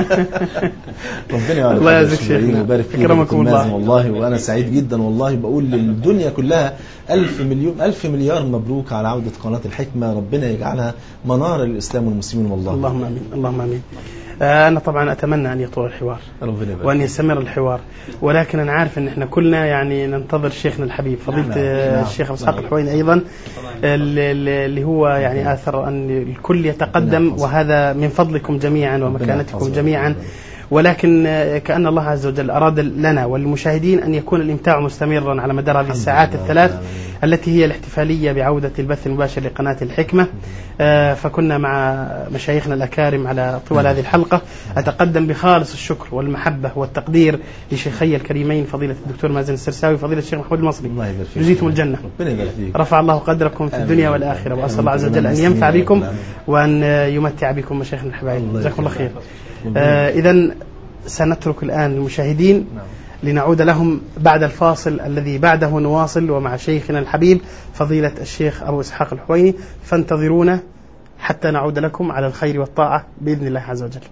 ربنا الله يجزيك شيخ ويبارك فيك اكرمكم الله والله. وانا سعيد جدا والله بقول للدنيا كلها ألف مليون ألف مليار مبروك على عودة قناة الحكمة. ربنا يجعلها منار للإسلام والمسلمين والله. اللهم امين اللهم امين. أنا طبعا أتمنى أن يطول الحوار وأن يستمر الحوار ولكن أنا عارف أن إحنا كلنا يعني ننتظر شيخنا الحبيب فضيلة الشيخ أبو اسحاق الحويني أيضا اللي هو يعني آثر أن الكل يتقدم وهذا من فضلكم جميعا جميعا ومكانتكم جميعا، ولكن كأن الله عز وجل أراد لنا وللمشاهدين أن يكون الإمتاع مستمرا على مدار هذه الساعات الثلاث التي هي الاحتفالية بعودة البث المباشر لقناة الحكمة. فكنا مع مشايخنا الأكارم على طوال هذه الحلقة. أتقدم بخالص الشكر والمحبة والتقدير لشيخي الكريمين فضيلة الدكتور مازن السرساوي وفضيلة الشيخ محمود المصري، جزيتم الجنة، رفع الله قدركم في الدنيا والآخرة، وأسأل الله عز وجل أن ينفع بكم وأن يمتع بكم مشايخنا الحبايب، جزاكم الله خير. آه إذن سنترك الآن المشاهدين لنعود لهم بعد الفاصل الذي بعده نواصل ومع شيخنا الحبيب فضيلة الشيخ أبو إسحاق الحويني، فانتظرونا حتى نعود لكم على الخير والطاعة بإذن الله عز وجل.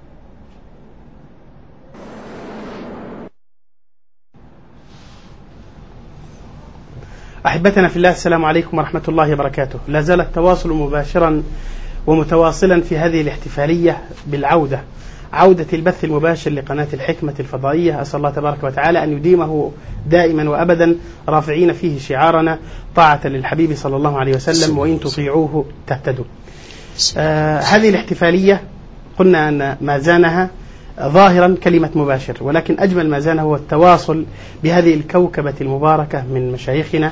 أحبتنا في الله، السلام عليكم ورحمة الله وبركاته. لا زال التواصل مباشرا ومتواصلا في هذه الاحتفالية بالعودة، عودة البث المباشر لقناة الحكمة الفضائية. أسأل الله تبارك وتعالى أن يديمه دائما وأبدا، رافعين فيه شعارنا طاعة للحبيب صلى الله عليه وسلم وإن تطيعوه تهتدوا. آه هذه الاحتفالية قلنا أن ما زانها ظاهرا كلمة مباشر، ولكن أجمل ما زانه هو التواصل بهذه الكوكبة المباركة من مشايخنا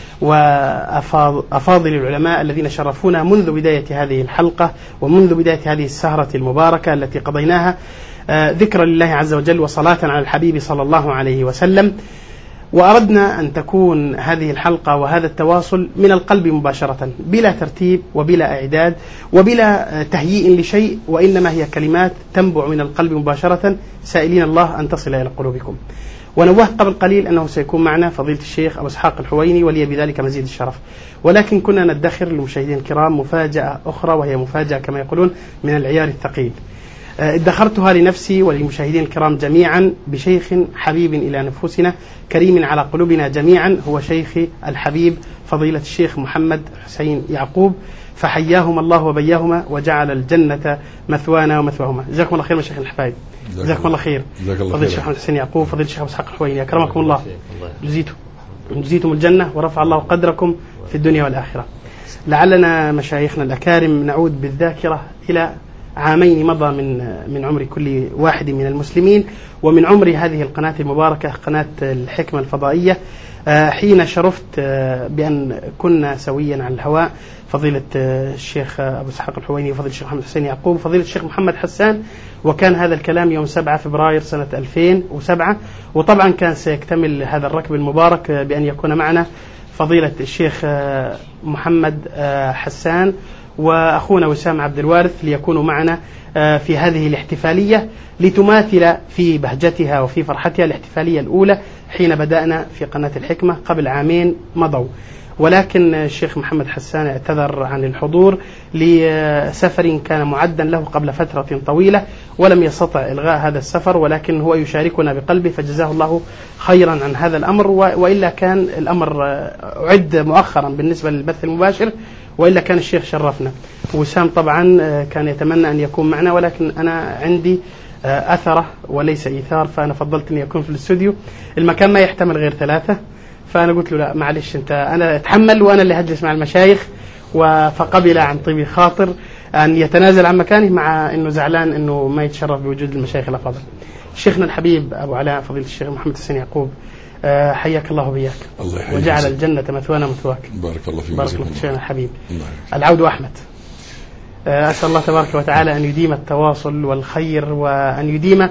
وأفاضل العلماء الذين شرفونا منذ بداية هذه الحلقة ومنذ بداية هذه السهرة المباركة التي قضيناها ذكرا لله عز وجل وصلاة على الحبيب صلى الله عليه وسلم. وأردنا أن تكون هذه الحلقة وهذا التواصل من القلب مباشرة، بلا ترتيب وبلا إعداد وبلا تهيئ لشيء، وإنما هي كلمات تنبع من القلب مباشرة، سائلين الله أن تصل إلى قلوبكم. ونوهت قبل قليل أنه سيكون معنا فضيلة الشيخ أبو إسحاق الحويني، ولي بذلك مزيد الشرف، ولكن كنا ندخر للمشاهدين الكرام مفاجأة أخرى، وهي مفاجأة كما يقولون من العيار الثقيل. ادخرتها لنفسي وللمشاهدين الكرام جميعا بشيخ حبيب إلى نفوسنا، كريم على قلوبنا جميعا، هو شيخي الحبيب فضيلة الشيخ محمد حسين يعقوب، فحياهما الله وبياهما وجعل الجنة مثوانا ومثواهما. جزاكم الله خير مشايخ الحبايب، جزاكم الله خير. فضيلة الشيخ محمد حسين يعقوب، فضيلة الشيخ أبو إسحاق الحويني، أكرمكم الله، جزيتم جزيتم الجنة ورفع الله قدركم في الدنيا والآخرة. لعلنا مشايخنا الأكارم نعود بالذاكرة إلى عامين مضى من من عمر كل واحد من المسلمين ومن عمر هذه القناة المباركة قناة الحكمة الفضائية، حين شرفت بأن كنا سويا على الهواء فضيلة الشيخ أبو إسحاق الحويني وفضيلة الشيخ محمد حسين يعقوب وفضيلة الشيخ محمد حسان، وكان هذا الكلام يوم سبعة فبراير سنة ألفين وسبعة. وطبعا كان سيكتمل هذا الركب المبارك بأن يكون معنا فضيلة الشيخ محمد حسان وأخونا وسام عبد الوارث ليكونوا معنا في هذه الاحتفالية لتماثل في بهجتها وفي فرحتها الاحتفالية الأولى حين بدأنا في قناة الحكمة قبل عامين مضوا. ولكن الشيخ محمد حسان اعتذر عن الحضور لسفر كان معدا له قبل فترة طويلة ولم يستطع إلغاء هذا السفر، ولكن هو يشاركنا بقلبه فجزاه الله خيرا عن هذا الأمر، وإلا كان الأمر أعد مؤخرا بالنسبة للبث المباشر، وإلا كان الشيخ شرفنا. وسام طبعا كان يتمنى أن يكون معنا، ولكن أنا عندي أثره وليس إيثار، فأنا فضلت أن يكون في الاستوديو، المكان ما يحتمل غير ثلاثة، فأنا قلت له لا معلش أنت أنا أتحمل وأنا اللي هجلس مع المشايخ، فقبل عن طيب خاطر أن يتنازل عن مكانه مع أنه زعلان أنه ما يتشرف بوجود المشايخ الأفاضل. شيخنا الحبيب أبو علاء فضيلة الشيخ محمد حسين يعقوب، حياك الله وبياك وجعل الجنة مثوانا مثواك. بارك الله فيك. بارك الله فيك شيخنا الحبيب. العود أحمد، أسأل الله تبارك وتعالى أن يديم التواصل والخير وأن يديم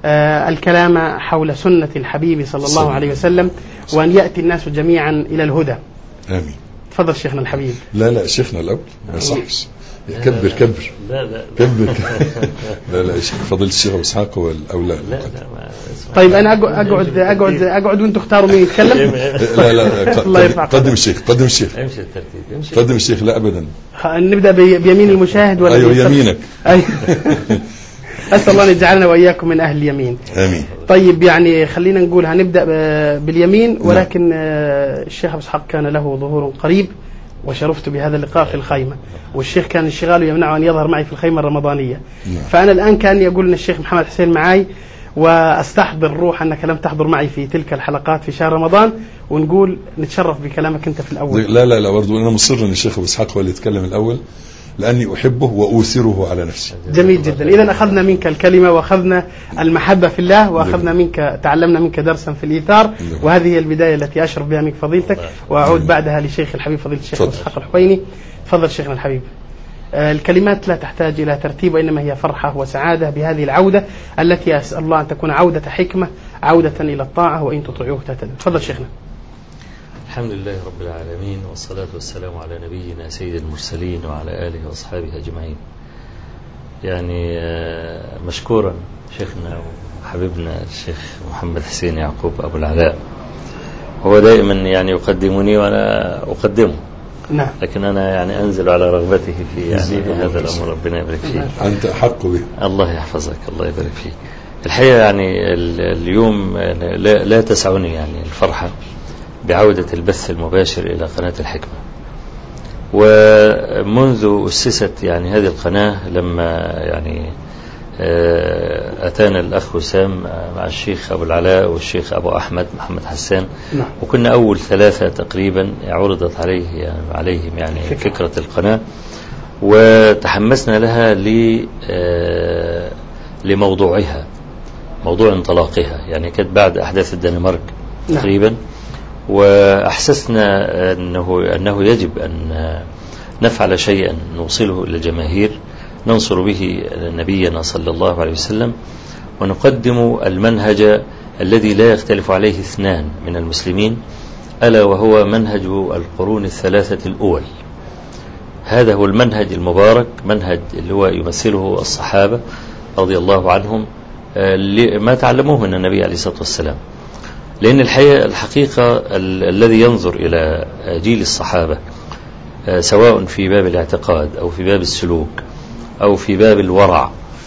الكلام حول سنة الحبيب صلى الله عليه وسلم، وأن يأتي الناس جميعا إلى الهدى. آمين. تفضل شيخنا الحبيب. لا لا شيخنا الأول ما يصحش، كبر كبر لا لا كبر لا لا فضيلة الشيخ أبو إسحاق هو الأولى. لا لا طيب أنا أقعد أقعد أقعد وأنتم اختاروا مين يتكلم. لا لا قدم الشيخ قدم الشيخ امشي الترتيب امشي قدم الشيخ. لا أبدا نبدأ بيمين المشاهد ولا أيوه يمينك. أيوه. أسأل الله أن يجعلنا وإياكم من أهل اليمين. آمين. طيب يعني خلينا نقول هنبدأ باليمين، ولكن الشيخ أبو إسحاق كان له ظهور قريب وشرفت بهذا اللقاء في الخيمة، والشيخ كان انشغاله يمنعه أن يظهر معي في الخيمة الرمضانية. نعم. فأنا الآن كان يقول أن الشيخ محمد حسين معي وأستحضر روح أنك لم تحضر معي في تلك الحلقات في شهر رمضان، ونقول نتشرف بكلامك أنت في الأول. لا لا لا برضو أنا مصر أن الشيخ أبو إسحاق هو اللي يتكلم الأول، لأني أحبه وأوثره على نفسي. جميل جدا. إذا أخذنا منك الكلمة وأخذنا المحبة في الله وأخذنا منك تعلمنا منك درسا في الإيثار، وهذه هي البداية التي أشرف بها منك فضيلتك. وأعود بعدها لشيخ الحبيب فضيلة الشيخ إسحاق الحويني. تفضل شيخنا الحبيب. الكلمات لا تحتاج إلى ترتيب، وإنما هي فرحة وسعادة بهذه العودة التي أسأل الله أن تكون عودة حكمة، عودة إلى الطاعة، وإن تطيعوه تهتدوا. تفضل شيخنا. الحمد لله رب العالمين، والصلاة والسلام على نبينا سيد المرسلين وعلى آله وأصحابه أجمعين. يعني مشكورا شيخنا وحبيبنا الشيخ محمد حسين يعقوب أبو العلاء، هو دائما يعني يقدمني وأنا أقدمه. نعم. لكن أنا يعني أنزل على رغبته في يعني هذا الأمر، ربنا يبارك فيك. أنت أحق به. الله يحفظك، الله يبارك فيك. الحقيقة يعني اليوم لا, لا تسعني يعني الفرحة بعودة البث المباشر إلى قناة الحكمة. ومنذ أسست يعني هذه القناة، لما يعني أتانا الأخ وسام مع الشيخ أبو العلاء والشيخ أبو أحمد محمد حسان، وكنا أول ثلاثة تقريبا عرضت عليه يعني عليهم يعني فكرة القناة، وتحمسنا لها لموضوعها، موضوع انطلاقها. يعني كانت بعد أحداث الدنمارك تقريبا، وأحسسنا أنه, أنه يجب أن نفعل شيئا نوصله إلى الجماهير ننصر به نبينا صلى الله عليه وسلم، ونقدم المنهج الذي لا يختلف عليه اثنان من المسلمين، ألا وهو منهج القرون الثلاثة الأول. هذا هو المنهج المبارك، منهج اللي هو يمثله الصحابة رضي الله عنهم ما تعلموه من النبي عليه الصلاة والسلام. لأن الحقيقة, الحقيقة ال- الذي ينظر إلى جيل الصحابة سواء في باب الاعتقاد أو في باب السلوك أو في باب الورع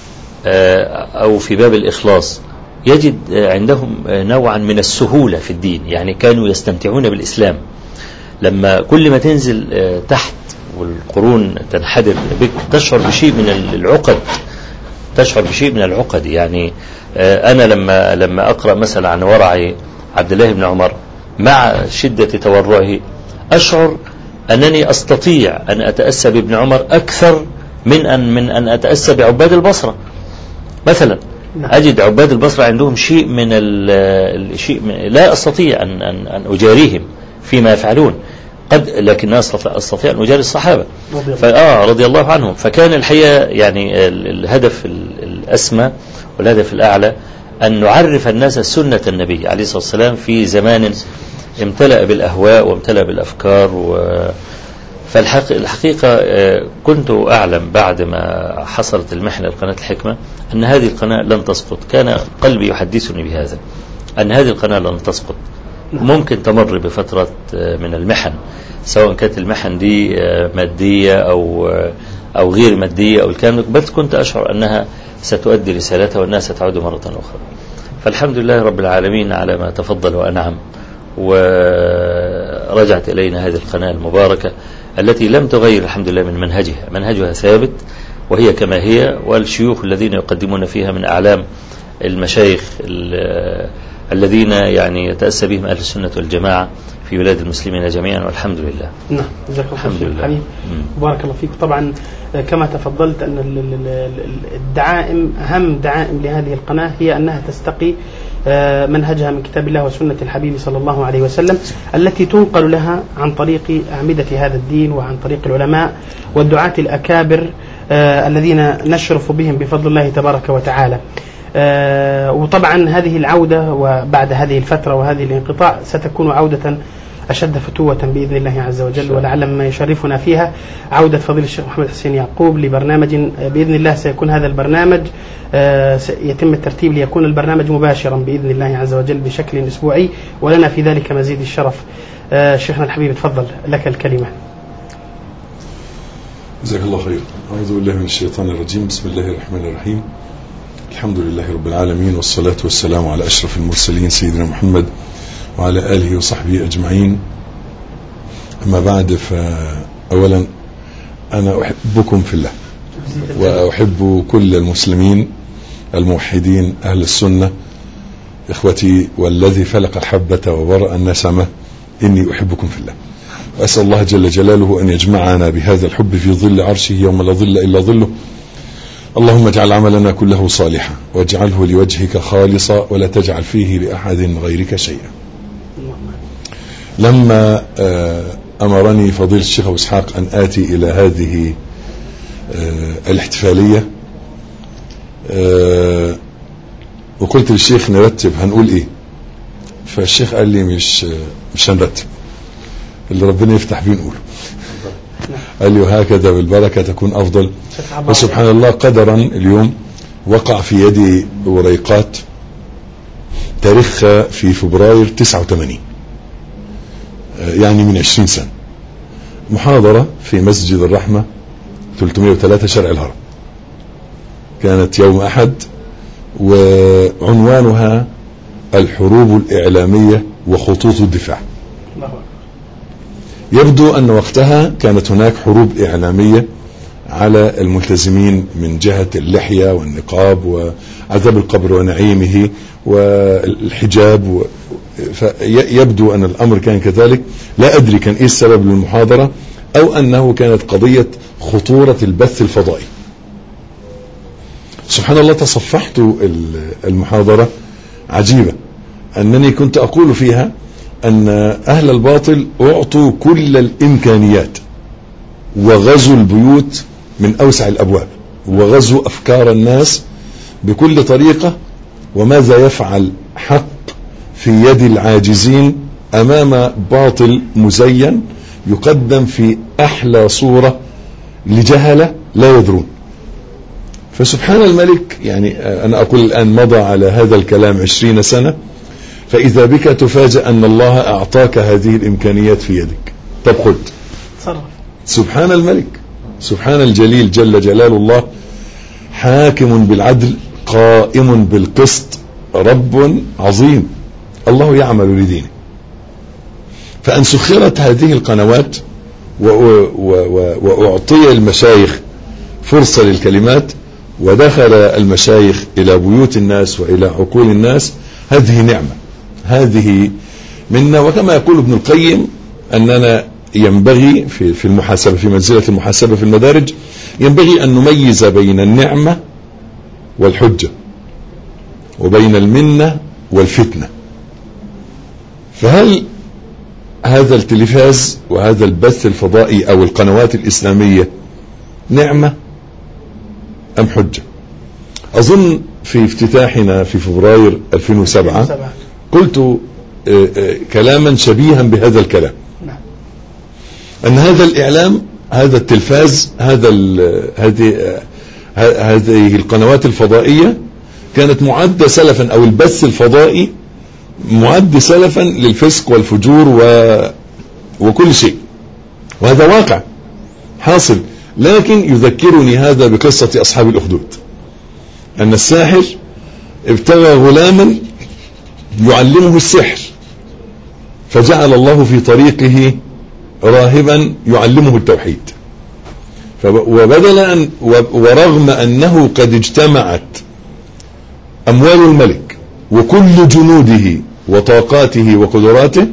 أو في باب الإخلاص، يجد عندهم نوعا من السهولة في الدين. يعني كانوا يستمتعون بالإسلام. لما كل ما تنزل تحت والقرون تنحدر بك تشعر بشيء من العقد، تشعر بشيء من العقد. يعني أنا لما لما أقرأ مثلا عن ورع عبد الله بن عمر مع شدة تورعه، أشعر أنني أستطيع أن أتأسى بابن عمر أكثر من أن من أن أتأسى بعباد البصرة مثلا. أجد عباد البصرة عندهم شيء من الشيء لا أستطيع أن أن أن أجاريهم فيما يفعلون، قد لكن أستطيع أن أجاري الصحابة فآه رضي الله عنهم. فكان الحقيقة يعني الهدف الأسمى والهدف الأعلى أن نعرف الناس سنة النبي عليه الصلاة والسلام في زمان امتلأ بالأهواء وامتلأ بالأفكار. و فالحقيقة كنت أعلم بعد ما حصلت المحنة لقناة الحكمة أن هذه القناة لن تسقط. كان قلبي يحدثني بهذا، أن هذه القناة لن تسقط. ممكن تمر بفترة من المحن، سواء كانت المحن دي مادية أو أو غير مادية أو الكلام، بس كنت أشعر أنها ستؤدي رسالتها وأنها ستعود مرة أخرى. فالحمد لله رب العالمين على ما تفضل وأنعم، ورجعت إلينا هذه القناة المباركة التي لم تغير الحمد لله من منهجها. منهجها ثابت وهي كما هي، والشيوخ الذين يقدمون فيها من أعلام المشايخ الذين يعني يتأسى بهم أهل السنة والجماعة في بلاد المسلمين جميعا، والحمد لله. نعم، جزاك الله خير. بارك الله فيك. طبعا كما تفضلت أن الدعائم أهم دعائم لهذه القناة هي أنها تستقي منهجها من كتاب الله وسنة الحبيب صلى الله عليه وسلم، التي تنقل لها عن طريق أعمدة هذا الدين وعن طريق العلماء والدعاة الأكابر الذين نشرف بهم بفضل الله تبارك وتعالى. وطبعا هذه العودة وبعد هذه الفترة وهذه الانقطاع ستكون عودة أشد فتوة بإذن الله عز وجل، ولعل ما يشرفنا فيها عودة فضيلة الشيخ محمد حسين يعقوب لبرنامج بإذن الله. سيكون هذا البرنامج يتم الترتيب ليكون البرنامج مباشرا بإذن الله عز وجل بشكل أسبوعي، ولنا في ذلك مزيد الشرف. شيخنا الحبيب تفضل، لك الكلمة. جزاك الله خير. أعوذ بالله من الشيطان الرجيم. بسم الله الرحمن الرحيم. الحمد لله رب العالمين، والصلاة والسلام على أشرف المرسلين سيدنا محمد وعلى آله وصحبه أجمعين. أما بعد، فأولا أنا أحبكم في الله وأحب كل المسلمين الموحدين أهل السنة إخوتي، والذي فلق الحبة وبرأ النسمة إني أحبكم في الله. وأسأل الله جل جلاله أن يجمعنا بهذا الحب في ظل عرشه يوم لا ظل إلا ظله. اللهم اجعل عملنا كله صالحا واجعله لوجهك خالصا ولا تجعل فيه لأحد غيرك شيئا. لما أمرني فضيلة الشيخ أبو إسحاق أن آتي إلى هذه الاحتفالية وقلت للشيخ نرتب هنقول إيه، فالشيخ قال لي مش مش هنرتب، اللي ربنا يفتح بيه نقوله. قال لي وهكذا بالبركة تكون أفضل. وسبحان الله قدرا اليوم وقع في يدي وريقات تاريخها في فبراير تسعة وثمانين، يعني من عشرين سنة، محاضرة في مسجد الرحمة ثلاثمائة وثلاثة شارع الهرم، كانت يوم أحد، وعنوانها الحروب الإعلامية وخطوط الدفاع. يبدو أن وقتها كانت هناك حروب إعلامية على الملتزمين من جهة اللحية والنقاب وعذاب القبر ونعيمه والحجاب و... فيبدو أن الأمر كان كذلك. لا أدري كان إيه السبب للمحاضرة، أو أنه كانت قضية خطورة البث الفضائي. سبحان الله تصفحت المحاضرة عجيبة، أنني كنت أقول فيها أن أهل الباطل أعطوا كل الإمكانيات وغزوا البيوت من أوسع الأبواب وغزوا أفكار الناس بكل طريقة، وماذا يفعل حق في يد العاجزين أمام باطل مزين يقدم في أحلى صورة لجهلة لا يدرون. فسبحان الملك، يعني أنا أقول الآن مضى على هذا الكلام عشرين سنة، فإذا بك تفاجأ أن الله أعطاك هذه الإمكانيات في يدك. طب خد، سبحان الملك، سبحان الجليل جل جلال الله، حاكم بالعدل قائم بالقسط، رب عظيم، الله يعمل لدينه. فأن سخرت هذه القنوات وأعطي المشايخ فرصة للكلمات، ودخل المشايخ إلى بيوت الناس وإلى عقول الناس، هذه نعمة، هذه منا. وكما يقول ابن القيم أننا ينبغي في في المحاسبة، في منزلة المحاسبة في المدارج، ينبغي أن نميز بين النعمة والحجة وبين المنة والفتنة. فهل هذا التلفاز وهذا البث الفضائي أو القنوات الإسلامية نعمة أم حجة؟ أظن في افتتاحنا في فبراير ألفين وسبعة قلت كلاما شبيها بهذا الكلام، أن هذا الإعلام، هذا التلفاز، هذا هذه هذه القنوات الفضائية كانت معدة سلفا، أو البث الفضائي معد سلفا للفسق والفجور و... وكل شيء، وهذا واقع حاصل. لكن يذكرني هذا بقصة أصحاب الأخدود، أن الساحر ابتغى غلاما يعلمه السحر، فجعل الله في طريقه راهبا يعلمه التوحيد. وبدل أن ورغم أنه قد اجتمعت أموال الملك وكل جنوده وطاقاته وقدراته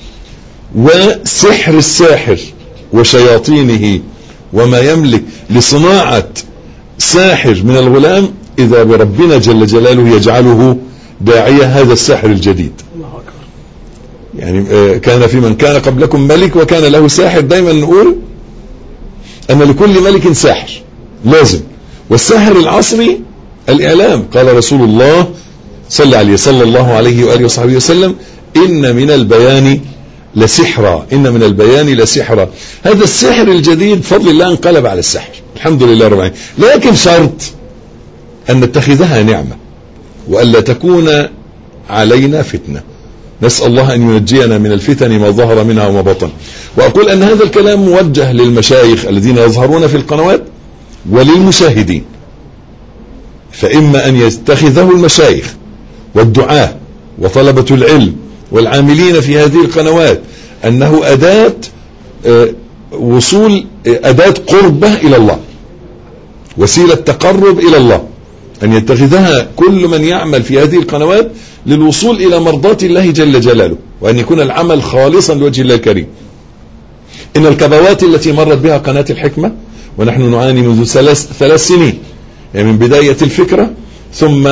وسحر الساحر وشياطينه وما يملك لصناعة ساحر من الغلام، إذا بربنا جل جلاله يجعله داعية هذا الساحر الجديد. يعني كان في من كان قبلكم ملك وكان له ساحر. دايما نقول أن لكل ملك ساحر لازم، والساحر العصري الإعلام. قال رسول الله صلى عليه صلى الله عليه وآله وصحبه وسلم: إن من البيان لسحرا، إن من البيان لسحرا. هذا السحر الجديد بفضل الله انقلب على السحر، الحمد لله رب العالمين. لكن شرط أن نتخذها نعمة وألا تكون علينا فتنة. نسأل الله أن ينجينا من الفتن ما ظهر منها وما بطن. وأقول أن هذا الكلام موجه للمشايخ الذين يظهرون في القنوات وللمشاهدين، فإما أن يتخذه المشايخ والدعاة وطلبة العلم والعاملين في هذه القنوات أنه أداة وصول، أداة قربة إلى الله، وسيلة تقرب إلى الله، أن يتخذها كل من يعمل في هذه القنوات للوصول إلى مرضاة الله جل جلاله، وأن يكون العمل خالصا لوجه الله الكريم. إن الكبوات التي مرت بها قناة الحكمة، ونحن نعاني منذ ثلاث, ثلاث سنين، يعني من بداية الفكرة ثم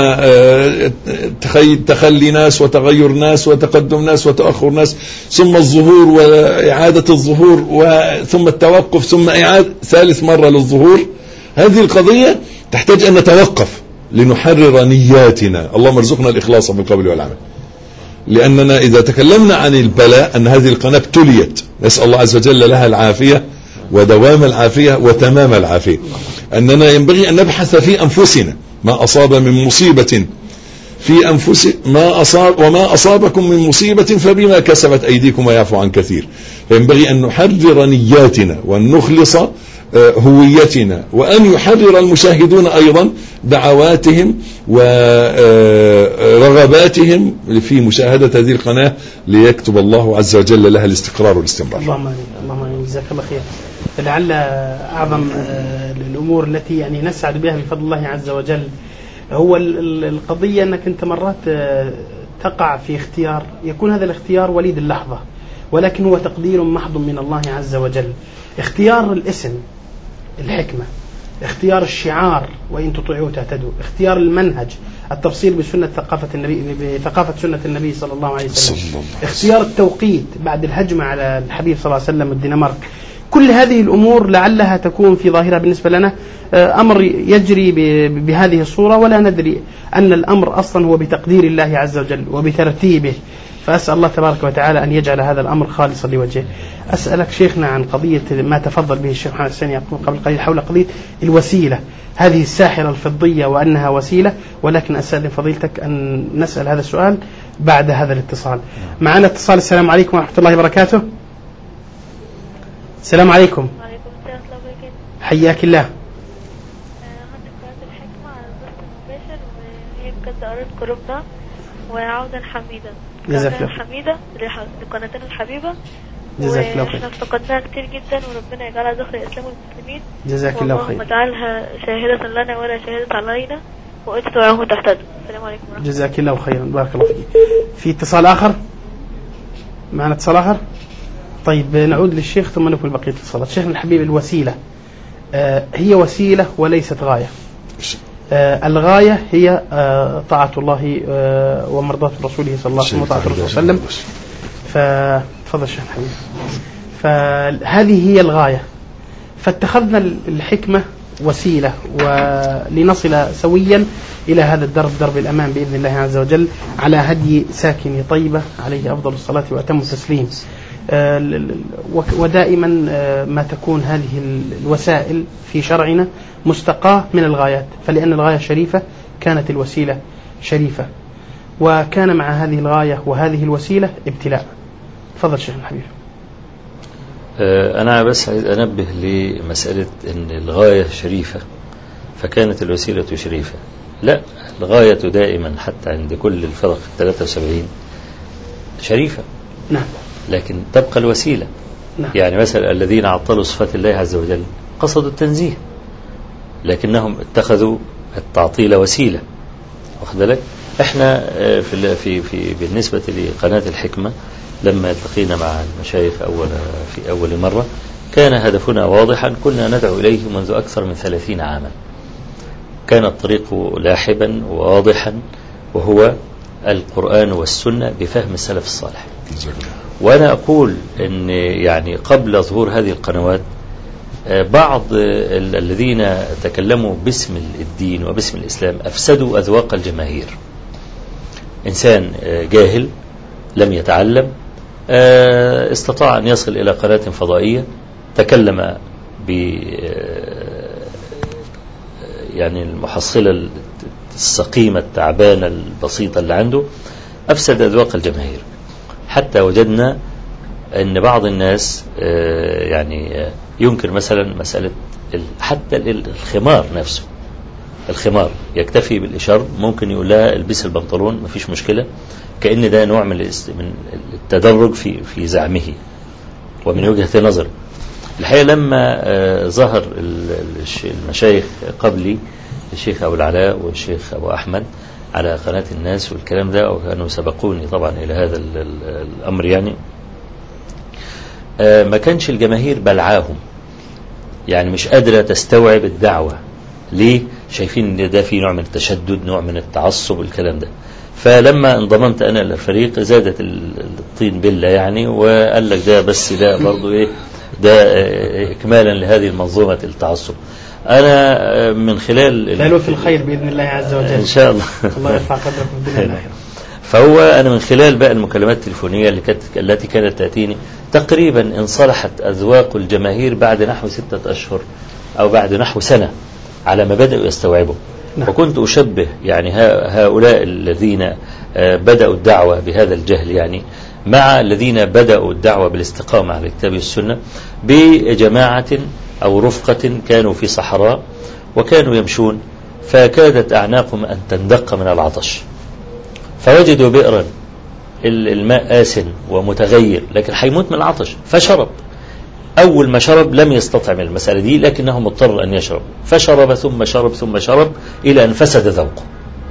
تخلي ناس وتغير ناس وتقدم ناس وتأخر ناس، ثم الظهور وإعادة الظهور، ثم التوقف، ثم إعادة ثالث مرة للظهور. هذه القضية تحتاج أن نتوقف لنحرر نياتنا. اللهم ارزقنا الإخلاص في القول والعمل، لأننا إذا تكلمنا عن البلاء أن هذه القناة ابتليت، نسأل الله عز وجل لها العافية ودوام العافية وتمام العافية. أننا ينبغي أن نبحث في أنفسنا ما أصاب من مصيبة في أنفس ما أصاب وما أصابكم من مصيبة فبما كسبت أيديكم ويعفو عن كثير. فينبغي أن نحرر نياتنا وأن نخلص هويتنا، وأن يحرر المشاهدون أيضا دعواتهم ورغباتهم في مشاهدة هذه القناة ليكتب الله عز وجل لها الاستقرار والاستمرار. اللهم آمين. اللهم آمين. جزاك الله خير. لعل أعظم الأمور التي يعني نسعد بها بفضل الله عز وجل هو القضية أنك أنت مرات تقع في اختيار، يكون هذا الاختيار وليد اللحظة، ولكن هو تقدير محض من الله عز وجل. اختيار الاسم الحكمة، اختيار الشعار وإن تطيعوه تهتدوا، اختيار المنهج، التفصيل بسنة ثقافة النبي بثقافة سنة النبي صلى الله عليه وسلم، اختيار التوقيت بعد الهجمة على الحبيب صلى الله عليه وسلم الدنمارك. كل هذه الأمور لعلها تكون في ظاهرها بالنسبة لنا أمر يجري بهذه الصورة، ولا ندري أن الأمر أصلا هو بتقدير الله عز وجل وبترتيبه. فأسأل الله تبارك وتعالى أن يجعل هذا الأمر خالصا لوجهه. أسألك شيخنا عن قضية ما تفضل به الشيخ محمد السني قبل قليل حول قضية الوسيلة، هذه الساحرة الفضية وأنها وسيلة، ولكن أستأذن فضيلتك أن نسأل هذا السؤال بعد هذا الاتصال. معنا اتصال. السلام عليكم ورحمة الله وبركاته. السلام عليكم. وعليكم السلام ورحمة الله وبركاته. حياك الله. هذه قناة الحكمة على البث المباشر، وهي بجد قرأت قربنا وعودا حميدا. جزاك الله حميدة لقناتنا الحبيبة، جزاك الله خير. واحنا افتقدناها كتير جدا، وربنا يجعلها ذخر الإسلام والمسلمين. جزاك الله خير. اللهم اجعلها شاهدة لنا ولا شاهدة علينا، وإن تطيعوه تهتدوا. السلام عليكم ورحمة الله. جزاك الله خيرا. بارك الله فيك. في اتصال آخر؟ معنا اتصال آخر؟ طيب نعود للشيخ ثم نكمل بقية الاتصالات. شيخنا الحبيب، الوسيلة آه هي وسيلة وليست غاية. آه الغاية هي آه طاعة الله آه ومرضاة رسوله صلى الله عليه وسلم وطاعة الرسول صلى الله عليه وسلم. فتفضل شيخ الحبيب. فهذه هي الغاية، فاتخذنا الحكمة وسيلة ولنصل سويا إلى هذا الدرب، درب الأمان بإذن الله عز وجل، على هدي ساكن طيبة عليه أفضل الصلاة وأتم التسليم. ودائما ما تكون هذه الوسائل في شرعنا مستقاة من الغايات، فلأن الغاية شريفة كانت الوسيلة شريفة، وكان مع هذه الغاية وهذه الوسيلة ابتلاء. تفضل شيخ الحبيب. أنا بس عايز أنبه لمسألة أن الغاية شريفة فكانت الوسيلة شريفة. لا، الغاية دائما حتى عند كل الفرق الثلاثة وسبعين شريفة. نعم. لكن تبقى الوسيلة. نعم. يعني مثلا الذين عطلوا صفات الله عز وجل قصدوا التنزيه، لكنهم اتخذوا التعطيل وسيلة. واخد بالك؟ احنا في في في بالنسبة لقناة الحكمة لما التقينا مع المشايخ أول في أول مرة كان هدفنا واضحا، كنا ندعو إليه منذ أكثر من ثلاثين عاما. كان الطريق لاحبا وواضحا، وهو القرآن والسنة بفهم السلف الصالح. وأنا أقول أن يعني قبل ظهور هذه القنوات بعض الذين تكلموا باسم الدين وباسم الإسلام أفسدوا أذواق الجماهير. إنسان جاهل لم يتعلم استطاع أن يصل إلى قناة فضائية، تكلم ب يعني المحصلة السقيمة التعبانة البسيطة اللي عنده، أفسد أذواق الجماهير، حتى وجدنا أن بعض الناس يعني ينكر مثلا مسألة حتى الخمار نفسه. الخمار يكتفي بالإشارة، ممكن يقول لها البس البنطلون مفيش مشكلة، كأن ده نوع من التدرج في في زعمه ومن وجهة نظر. الحقيقة لما ظهر المشايخ قبلي، الشيخ أبو العلاء والشيخ أبو أحمد على قناة الناس والكلام ده، وكانوا سبقوني طبعا إلى هذا الأمر، يعني ما كانش الجماهير بلعاهم، يعني مش قادرة تستوعب الدعوة. ليه؟ شايفين ان ده في نوع من التشدد، نوع من التعصب، الكلام ده. فلما انضممت انا للفريق زادت الطين بلة يعني، وقال لك ده بس ده برضو ايه، ده اكمالا لهذه المنظومة التعصب. انا من خلال لا في الخير باذن الله عز وجل ان شاء الله. الله يرفع قدرك في الدنيا والاخره. فهو انا من خلال بقى المكالمات التليفونيه اللي كانت التي كانت تاتيني تقريبا انصلحت اذواق الجماهير بعد نحو ستة اشهر او بعد نحو سنه على ما بداوا يستوعبوا. نعم. وكنت اشبه يعني هؤلاء الذين بداوا الدعوه بهذا الجهل يعني مع الذين بداوا الدعوه بالاستقامه على الكتاب والسنه بجماعه أو رفقة كانوا في صحراء وكانوا يمشون، فكادت أعناقهم أن تندق من العطش، فوجدوا بئرا الماء آسن ومتغير لكن حيموت من العطش، فشرب. أول ما شرب لم يستطع من المسألة دي لكنه مضطر أن يشرب، فشرب ثم شرب ثم شرب إلى أن فسد ذوقه.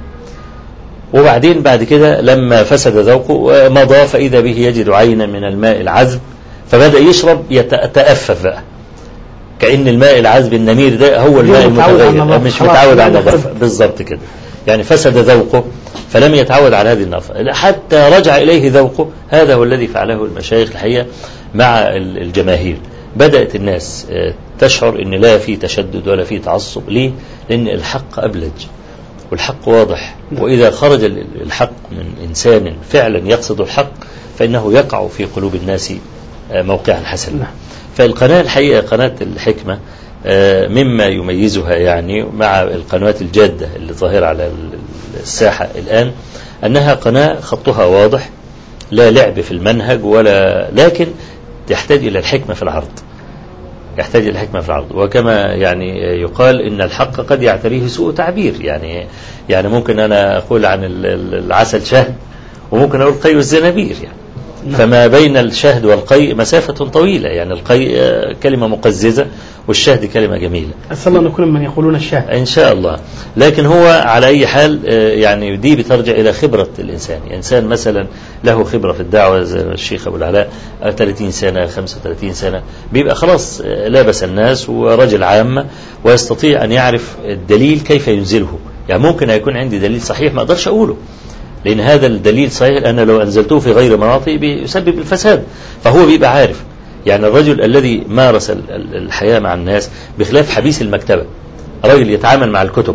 وبعدين بعد كده لما فسد ذوقه مضى فإذا به يجد عينا من الماء العذب، فبدأ يشرب يتأفف بقى، كأن الماء العذب النمير ده هو الماء المتغير، مش متعود على النظافة بالضبط كده. يعني فسد ذوقه فلم يتعود على هذه النظافة حتى رجع إليه ذوقه. هذا هو الذي فعله المشايخ الحقيقة مع الجماهير. بدأت الناس تشعر ان لا في تشدد ولا في تعصب. ليه؟ لأن الحق أبلج والحق واضح، وإذا خرج الحق من إنسان فعلا يقصد الحق فإنه يقع في قلوب الناس موقعا حسنا. فالقناة الحقيقة قناة الحكمة مما يميزها يعني مع القنوات الجادة اللي ظاهرة على الساحة الآن أنها قناة خطها واضح، لا لعب في المنهج ولا، لكن يحتاج إلى الحكمة في العرض، يحتاج إلى الحكمة في العرض. وكما يعني يقال إن الحق قد يعتريه سوء تعبير، يعني يعني ممكن أنا أقول عن العسل شهد وممكن أقول قي الزنابير يعني. فما بين الشهد والقيء مسافة طويلة، يعني القيء كلمة مقززة والشهد كلمة جميلة. أسأل الله أن نكون من يقولون الشهد إن شاء الله. لكن هو على أي حال يعني دي بترجع إلى خبرة الإنسان. إنسان مثلا له خبرة في الدعوة زي الشيخ أبو العلاء ثلاثين سنة خمسة وثلاثين سنة بيبقى خلاص لابس الناس ورجل عامة ويستطيع أن يعرف الدليل كيف ينزله. يعني ممكن يكون عندي دليل صحيح ما أقدرش أقوله لأن هذا الدليل صحيح أنا لو أنزلته في غير مناطق بيسبب الفساد، فهو بيبقى عارف. يعني الرجل الذي مارس الحياة مع الناس بخلاف حبيس المكتبة، رجل يتعامل مع الكتب.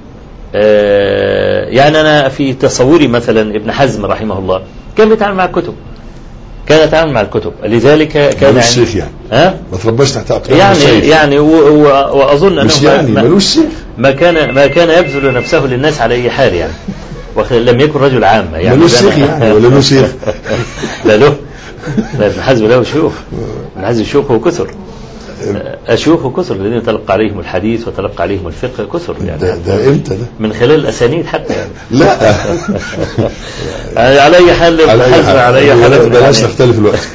يعني أنا في تصوري مثلا ابن حزم رحمه الله كان بيتعامل مع الكتب، كان يتعامل مع الكتب، لذلك كان ملوش شيخ يعني ها ما ترباش تحت أقدام يعني الشيخ. يعني وأظن مش أنه يعني ما, ملوش شيخ ما كان ما كان يبذل نفسه للناس على أي حال يعني، لم يكن رجل عامة يعني. ملوش شيخ يعني ولا له شيخ؟ لا له، لا ابن حزم له شيوخ، ابن حزم شيوخه كثر، أشيوخه كثر الذين تلقى عليهم الحديث وتلقى عليهم الفقه كثر يعني. ده, ده امتى ده؟ من خلال الأسانيد حتى يعني. لا يعني على أي حال ابن حزم على أي حال بلاش نختلف الوقت.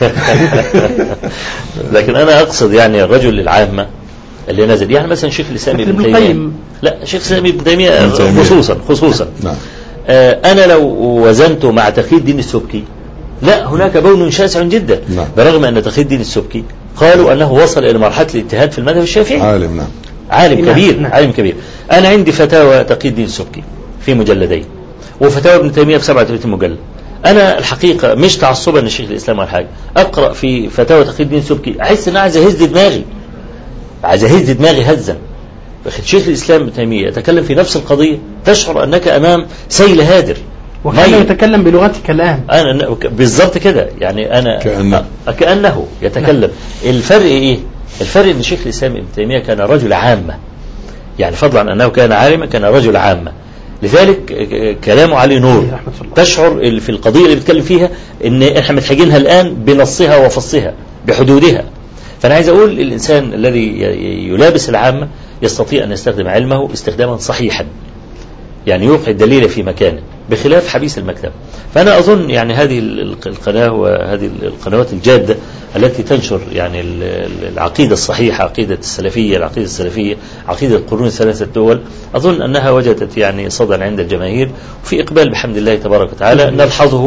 لكن أنا أقصد يعني الرجل العامة اللي نزل، يعني مثلا شيخ الإسلام ابن تيمية، لا شيخ الإسلام ابن تيمية خصوصا خصوصا نعم. أنا لو وزنته مع تقي الدين السبكي لا، هناك بون شاسع جدا. نعم. برغم أن تقي الدين السبكي قالوا أنه وصل إلى مرحلة الاجتهاد في المذهب الشافعي. عالم نعم عالم نعم. كبير نعم. عالم كبير. أنا عندي فتاوى تقي الدين السبكي في مجلدين وفتاوى ابن تيمية في سبعة وثلاثين مجلد. أنا الحقيقة مش تعصبا للشيخ الإسلام ولا حاجة، أقرأ في فتاوى تقي الدين السبكي أحس أن عايز أهز دماغي، عايز أهز دماغي هزا. شيخ الإسلام ابن تيمية يتكلم في نفس القضية تشعر أنك أمام سيل هادر، وكان يتكلم بلغتك الآن. أنا بالضبط كده يعني أنا كأنه, كأنه يتكلم. الفرق إيه؟ الفرق أن شيخ الإسلام ابن تيمية كان رجل عامة، يعني فضلا عن أنه كان عالما كان رجل عامة، لذلك كلامه عليه نور. تشعر في القضية اللي بيتكلم فيها أن إحنا محتاجينها الآن بنصها وفصها بحدودها. فأنا عايز أقول الإنسان الذي يلابس العامة يستطيع أن يستخدم علمه استخداما صحيحا، يعني يوقع الدليل في مكانه بخلاف حبيس المكتب. فأنا أظن يعني هذه القناة وهذه القنوات الجادة التي تنشر يعني العقيدة الصحيحة، عقيدة السلفية، العقيدة السلفية، عقيدة القرون الثلاثة الدول، أظن أنها وجدت يعني صدى عند الجماهير وفي إقبال بحمد الله تبارك وتعالى نلحظه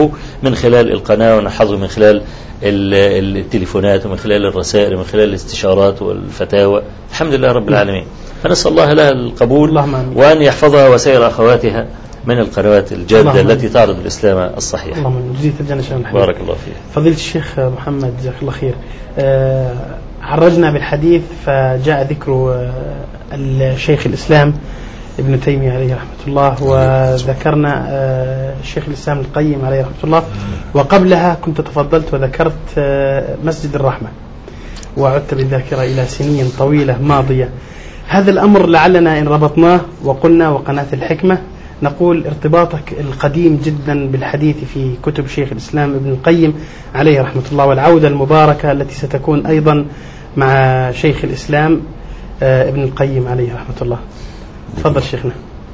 من خلال القناة، ونحفظه من خلال التليفونات، ومن خلال الرسائل، ومن خلال الاستشارات والفتاوى. الحمد لله رب العالمين. فنسأل الله لها القبول وأن يحفظها وسائر أخواتها من القنوات الجادة التي تعرض الإسلام الصحيح. اللهم جزيت الجنة شان الحبيب. بارك الله فيك. فضيلة الشيخ محمد جزاك الله خير. أه عرجنا بالحديث فجاء ذكر أه الشيخ الإسلام ابن تيمية عليه رحمة الله، وذكرنا أه شيخ الإسلام القيم عليه رحمة الله، وقبلها كنت تفضلت وذكرت أه مسجد الرحمة، وعدت بالذاكرة إلى سنين طويلة ماضية. هذا الأمر لعلنا إن ربطناه وقلنا وقناة الحكمة نقول ارتباطك القديم جدا بالحديث في كتب شيخ الإسلام ابن القيم عليه رحمة الله، والعودة المباركة التي ستكون أيضا مع شيخ الإسلام ابن القيم عليه رحمة الله. تفضل شيخنا.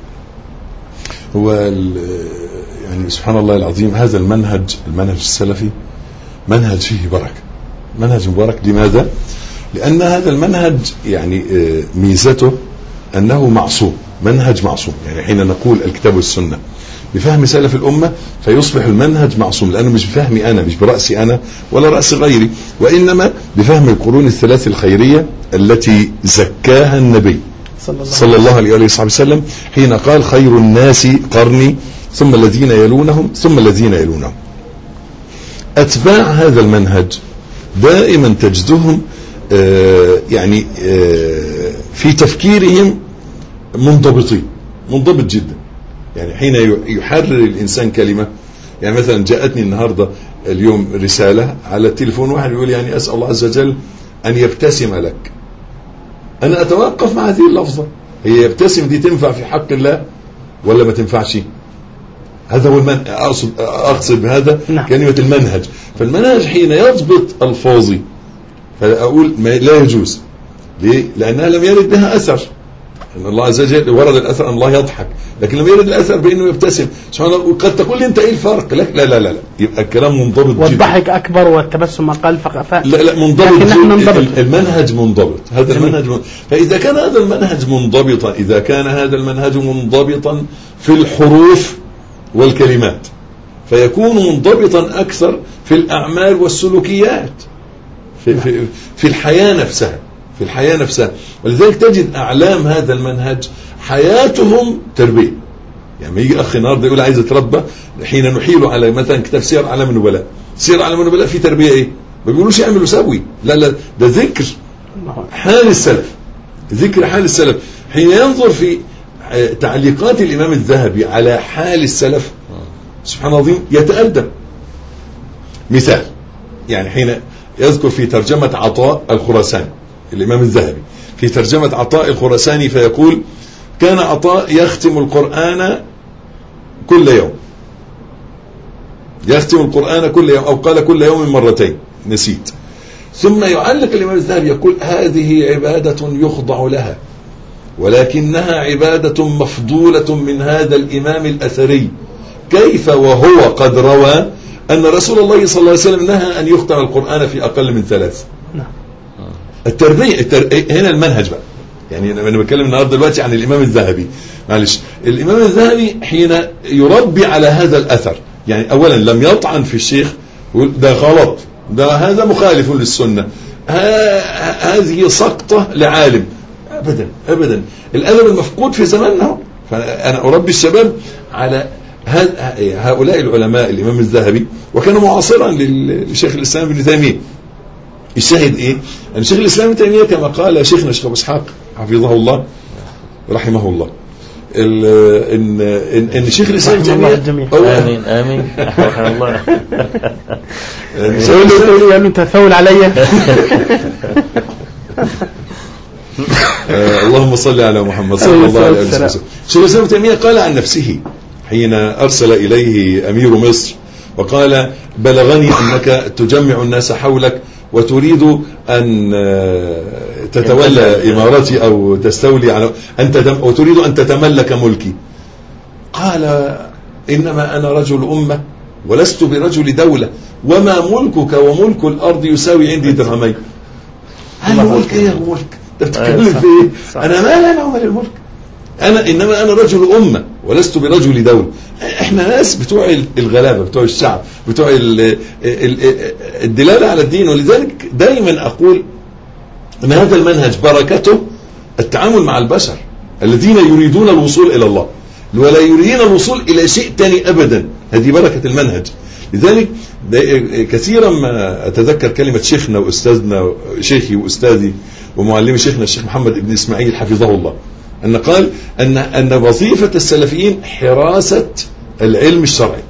هو يعني سبحان الله العظيم، هذا المنهج المنهج السلفي منهج فيه بركة، منهج مبارك. لماذا؟ لأن هذا المنهج يعني ميزته أنه معصوم، منهج معصوم. يعني حين نقول الكتاب والسنة بفهم سلف الأمة فيصبح المنهج معصوم، لأنه مش بفهمي أنا، مش برأسي أنا ولا رأس غيري، وإنما بفهم القرون الثلاث الخيرية التي زكاها النبي صلى الله عليه وآله وسلم حين قال خير الناس قرني ثم الذين يلونهم ثم الذين يلونهم. أتباع هذا المنهج دائما تجدهم آه يعني آه في تفكيرهم منضبطين، منضبط جدا. يعني حين يحرر الإنسان كلمة، يعني مثلا جاءتني النهاردة اليوم رسالة على التليفون، واحد يقول يعني أسأل الله عز وجل أن يبتسم لك. أنا أتوقف مع هذه اللفظة، هي يبتسم دي تنفع في حق الله ولا ما تنفعش؟ هذا هو المن... أقصد, أقصد بهذا نعم. كلمة المنهج. فالمنهج حين يضبط ألفاظي فأقول ما لا يجوز. ليه؟ لأنها لم يرد بها أثر. إن الله عز وجل ورد الأثر أن الله يضحك، لكن لم يرد الأثر بأنه يبتسم. سبحان الله. قد تقول لي أنت إيه الفرق؟ لا لا لا لا, لا. يبقى الكلام منضبط جدا، والضحك أكبر والتبسم أقل. فق... لا لا منضبط جدا. المنهج منضبط. هذا المنهج منضبط. فإذا كان هذا المنهج منضبطا، إذا كان هذا المنهج منضبطا في الحروف والكلمات، فيكون منضبطا أكثر في الأعمال والسلوكيات، في, في, في الحياة نفسها، في الحياة نفسها. ولذلك تجد أعلام هذا المنهج حياتهم تربية. يعني يجي أخي النهارده يقول عايز يتربى، حين نحيله على مثلا كتاب سير أعلام النبلاء، سير أعلام النبلاء في تربية إيه؟ ما بيقولوش يعمل وسوي، لا لا، ده ذكر حال السلف، ذكر حال السلف. حين ينظر في تعليقات الإمام الذهبي على حال السلف سبحان الله العظيم يتأدب. مثال، يعني حين يذكر في ترجمة عطاء الخراساني، الإمام الذهبي في ترجمة عطاء الخراساني فيقول كان عطاء يختم القرآن كل يوم، يختم القرآن كل يوم، أو قال كل يوم مرتين نسيت. ثم يعلق الإمام الذهبي يقول هذه عبادة يخضع لها، ولكنها عبادة مفضولة من هذا الإمام الأثري، كيف وهو قد روى أن رسول الله صلى الله عليه وسلم نهى أن يختم القرآن في أقل من ثلاث. التربية التر... هنا المنهج بقى. يعني أنا بتكلم النهارده دلوقتي عن الإمام الذهبي، معلش. الإمام الذهبي حين يربي على هذا الأثر، يعني أولا لم يطعن في الشيخ يقول ده غلط، ده هذا مخالف للسنة، ها... هذه سقطة لعالم، أبدا أبدا. الأدب المفقود في زماننا. فأنا أربي الشباب على هؤلاء العلماء، الإمام الذهبي، وكان معاصرا للشيخ الإسلام ابن تيمية. الشاهد إيه؟ أن شيخ الإسلام ابن تيمية كما قال شيخنا الشيخ أبو إسحاق حفظه الله رحمه الله، إن إن إن شيخ الإسلام ابن تيمية آمين آمين رحمه الله. قالوا أنت تثول علي. اللهم صل على محمد صلى الله عليه وسلم. شيخ الإسلام ابن تيمية قال عن نفسه حين أرسل إليه أمير مصر وقال بلغني أنك تجمع الناس حولك وتريد أن تتولى إمارتي أو تستولي على أنت وتريد أن تتملك ملكي. قال إنما أنا رجل أمة ولست برجل دولة، وما ملكك وملك الأرض يساوي عندي درهمين. هل ملك إيه الملك؟ تتكلم في إيه؟ أنا ما لنا ولا الملك. أنا إنما أنا رجل أمة ولست برجل دولة. إحنا ناس بتوع الغلابة، بتوع الشعب، بتوع الدلالة على الدين. ولذلك دائما أقول أن هذا المنهج بركته التعامل مع البشر الذين يريدون الوصول إلى الله ولا يريدون الوصول إلى شيء تاني أبدا. هذه بركة المنهج. لذلك كثيرا ما أتذكر كلمة شيخنا وأستاذنا، شيخي وأستاذي ومعلمي شيخنا الشيخ محمد ابن إسماعيل حفظه الله، أن قال أن أن وظيفة السلفيين حراسة العلم الشرعي.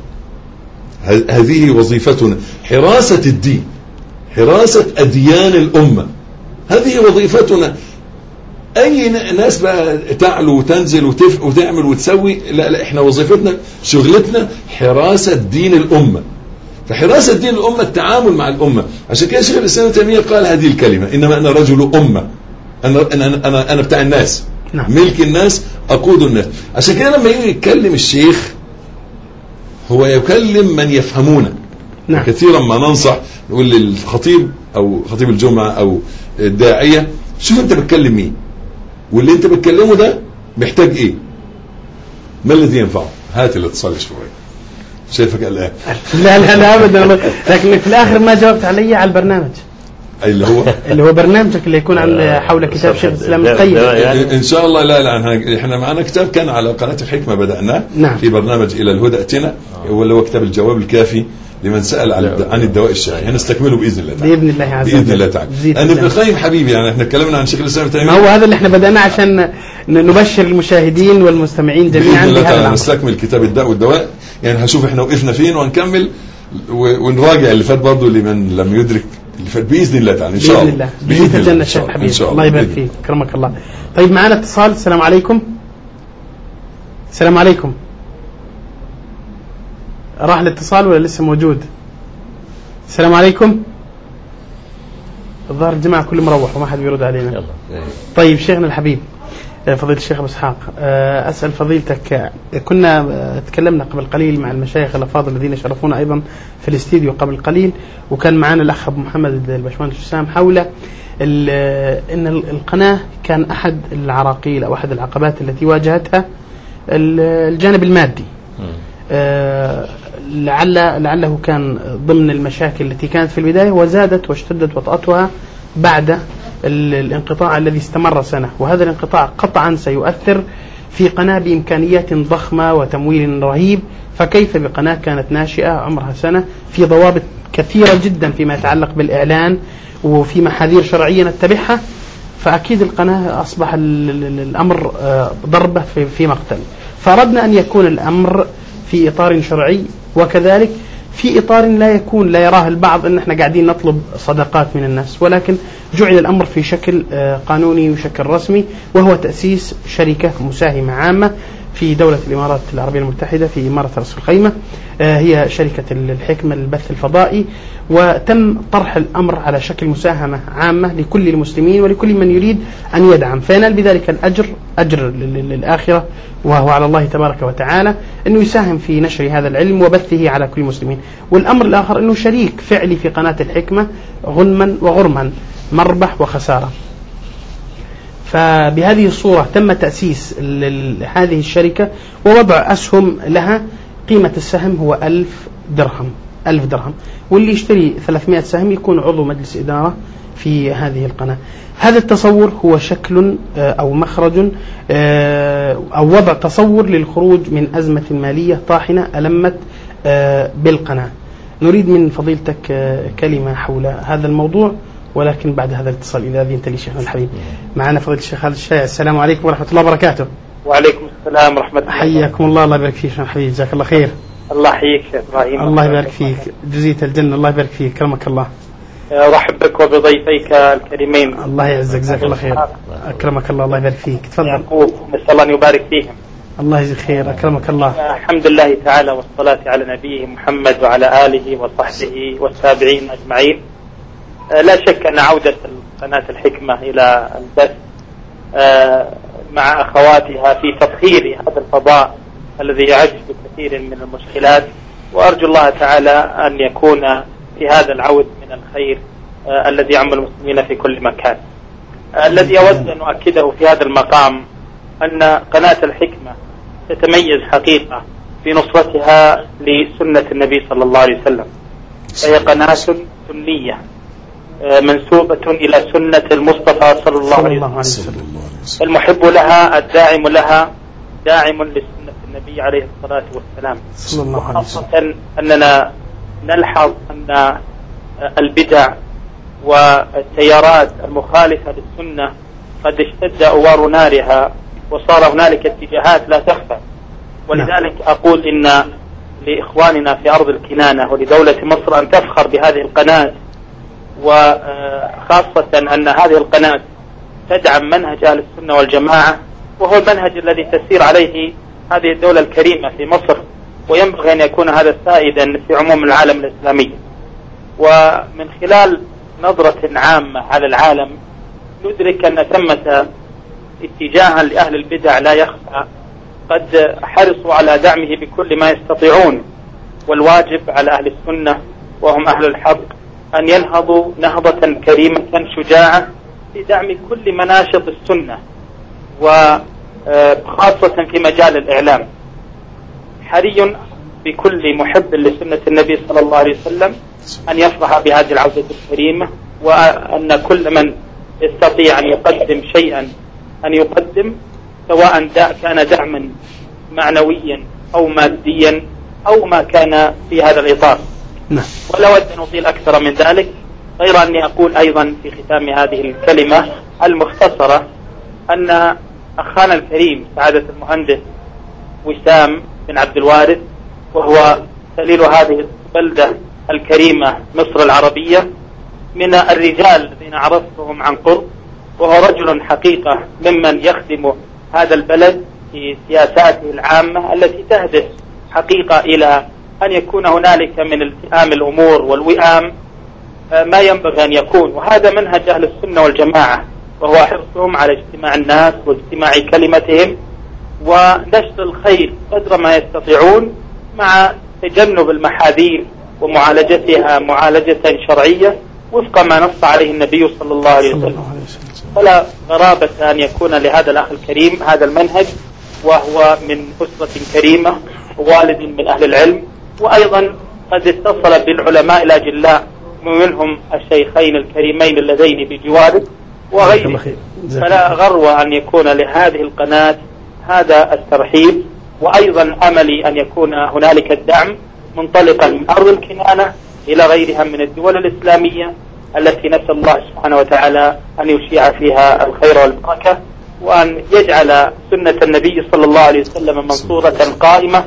هذه وظيفتنا، حراسة الدين، حراسة أديان الأمة، هذه وظيفتنا. أي ناس بقى تعلو وتنزل وتفق وتعمل وتسوي، لا لا، إحنا وظيفتنا شغلتنا حراسة دين الأمة. فحراسة دين الأمة التعامل مع الأمة. عشان كده شيخ الإسلام ابن تيمية قال هذه الكلمة: إنما أنا رجل أمة، أنا أنا أنا, أنا بتاع الناس، نعم. ملك الناس، أقود الناس. عشان كده لما يجي يتكلم الشيخ هو يكلم من يفهمونه. نعم. كثيرا ما ننصح نقول للخطيب أو خطيب الجمعة أو الداعية: شوف أنت بتكلم مين، واللي أنت بتكلمه ده محتاج إيه، ما الذي ينفعه. هات الاتصال شوية. شايفك الآن. لا لا لا أبدا، لكن في الآخر ما جاوبت علي على البرنامج اللي هو اللي هو برنامجك اللي يكون عن حول كتاب شيخ الإسلام القيم. إن شاء الله. لا لا، إحنا معنا كتاب كان على قناة الحكمة بدأناه. نعم. في برنامج إلى الهدى أتنا، واللي هو كتاب الجواب الكافي لمن سأل عن الدواء الشرعي. هنستكمله بإذن الله تعالى. بإذن الله عز وجل. بإذن الله تعالى. أنا ابن القيم حبيبي، يعني إحنا اتكلمنا عن شيخ الإسلام التيمية. ما هو هذا اللي إحنا بدأنا عشان نبشر المشاهدين والمستمعين جميعا بهذا الأمر. نستكمل كتاب الداء والدواء، يعني هشوف إحنا وقفنا فين وهنكمل ونراجع اللي فات برضه لمن لم يدرك اللي فات بإذن الله تعالى إن شاء الله. بإذن الله. بإذن الجنة الشيخ حبيبي. الله يبارك فيك، كرمك الله. طيب معنا اتصال. السلام عليكم. السلام عليكم. راح الاتصال ولا لسه موجود؟ السلام عليكم. الظاهر الجماعة كله مروح وما حد بيرد علينا. طيب شيخنا الحبيب فضيلة الشيخ أبو إسحاق، أسأل فضيلتك، كنا تكلمنا قبل قليل مع المشايخ الأفاضل الذين شرفونا أيضا في الاستديو قبل قليل، وكان معنا الأخ أبو محمد الباشمهندس حسام حول أن القناة كان أحد العراقيل أو أحد العقبات التي واجهتها الجانب المادي. لعل لعله كان ضمن المشاكل التي كانت في البداية وزادت واشتدت وطأتها بعد الانقطاع الذي استمر سنة، وهذا الانقطاع قطعا سيؤثر في قناة بإمكانيات ضخمة وتمويل رهيب، فكيف بقناة كانت ناشئة عمرها سنة في ضوابط كثيرة جدا فيما يتعلق بالإعلان وفي محاذير شرعية نتبعها، فأكيد القناة أصبح الأمر ضربة في مقتل. فأردنا أن يكون الأمر في إطار شرعي، وكذلك في إطار لا يكون لا يراه البعض أن احنا قاعدين نطلب صدقات من الناس، ولكن جعل الأمر في شكل قانوني وشكل رسمي، وهو تأسيس شركة مساهمة عامة في دولة الإمارات العربية المتحدة في إمارة رأس الخيمة، هي شركة الحكمة للبث الفضائي، وتم طرح الأمر على شكل مساهمة عامة لكل المسلمين ولكل من يريد أن يدعم، فينال بذلك الأجر أجر للآخرة، وهو على الله تبارك وتعالى أنه يساهم في نشر هذا العلم وبثه على كل المسلمين. والأمر الآخر أنه شريك فعلي في قناة الحكمة غنما وغرما، مربح وخسارة. فبهذه الصورة تم تأسيس هذه الشركة ووضع أسهم لها، قيمة السهم هو ألف درهم ألف درهم، واللي يشتري ثلاثمائة سهم يكون عضو مجلس إدارة في هذه القناة. هذا التصور هو شكل أو مخرج أو وضع تصور للخروج من أزمة مالية طاحنة ألمت بالقناة. نريد من فضيلتك كلمة حول هذا الموضوع، ولكن بعد هذا الاتصال إذا أذنت لي شيخنا الحبيب. معنا فضيلة الشيخ خالد الشايع. السلام عليكم ورحمة الله وبركاته. وعليكم السلام ورحمة الله. حياكم الله. الله يبارك فيك شيخنا الحبيب، جزاك الله خير. الله يحييك شيخ إبراهيم. الله يبارك فيك، جزيت الجنة. الله يبارك فيك، كرمك الله. أرحب بك وبضيفيك الكريمين. الله يعزك، جزاك الله خير. أكرمك الله. الله يبارك فيك. تفضل. يعقوب، نسأل الله أن يبارك فيهم. الله يجزيك خير. أكرمك الله. الحمد لله تعالى، والصلاة على نبيه محمد وعلى آله وصحبه والتابعين أجمعين. لا شك أن عودة قناة الحكمة إلى البث مع أخواتها في تطهير هذا الفضاء الذي يعج بكثير من المشكلات، وأرجو الله تعالى أن يكون في هذا العود من الخير الذي يعم المسلمين في كل مكان. الذي أود أن أؤكده في هذا المقام أن قناة الحكمة تتميز حقيقة في نصرتها لسنة النبي صلى الله عليه وسلم، فهي قناة سنية منسوبة إلى سنة المصطفى صلى الله عليه وسلم. المحب لها الداعم لها داعم لسنة النبي عليه الصلاة والسلام. وخاصة أننا نلحظ أن البدع والتيارات المخالفة للسنة قد اشتد أوار نارها وصار هنالك اتجاهات لا تخفى، ولذلك أقول إن لإخواننا في أرض الكنانة ولدولة مصر أن تفخر بهذه القناة، وخاصة أن هذه القناة تدعم منهج أهل السنة والجماعة، وهو المنهج الذي تسير عليه هذه الدولة الكريمة في مصر، وينبغي أن يكون هذا سائدا في عموم العالم الإسلامي. ومن خلال نظرة عامة على العالم ندرك أن ثمة اتجاها لأهل البدع لا يخفى قد حرصوا على دعمه بكل ما يستطيعون، والواجب على أهل السنة وهم أهل الحق أن ينهضوا نهضة كريمة شجاعة في دعم كل مناشط السنة، وخاصة في مجال الإعلام. حري بكل محب لسنة النبي صلى الله عليه وسلم أن يفرح بهذه العودة الكريمة، وأن كل من يستطيع أن يقدم شيئا أن يقدم، سواء دا كان دعما معنويا أو ماديا أو ما كان في هذا الإطار. نعم. ولا أود أن أطيل أكثر من ذلك، غير أني أقول أيضا في ختام هذه الكلمة المختصرة أن أخانا الكريم سعادة المهندس وسام بن عبد الوارث، وهو سليل هذه البلدة الكريمة مصر العربية، من الرجال الذين عرفتهم عن قرب، وهو رجل حقيقة ممن يخدم هذا البلد في سياساته العامة التي تهدف حقيقة إلى أن يكون هنالك من التئام الأمور والوئام ما ينبغي أن يكون، وهذا منهج أهل السنة والجماعة، وهو حرصهم على اجتماع الناس واجتماع كلمتهم ونشر الخير قدر ما يستطيعون، مع تجنب المحاذير ومعالجتها معالجة شرعية وفق ما نص عليه النبي صلى الله عليه وسلم. فلا غرابة أن يكون لهذا الأخ الكريم هذا المنهج، وهو من أسرة كريمة ووالد من أهل العلم، وأيضا قد اتصل بالعلماء الأجلاء منهم الشيخين الكريمين اللذين بجواره وغيره. فلا غروة أن يكون لهذه القناة هذا الترحيب، وأيضا أملي أن يكون هنالك الدعم منطلقا من أرض الكنانة إلى غيرها من الدول الإسلامية التي نسأل الله سبحانه وتعالى أن يشيع فيها الخير والبركة، وأن يجعل سنة النبي صلى الله عليه وسلم منصورة قائمة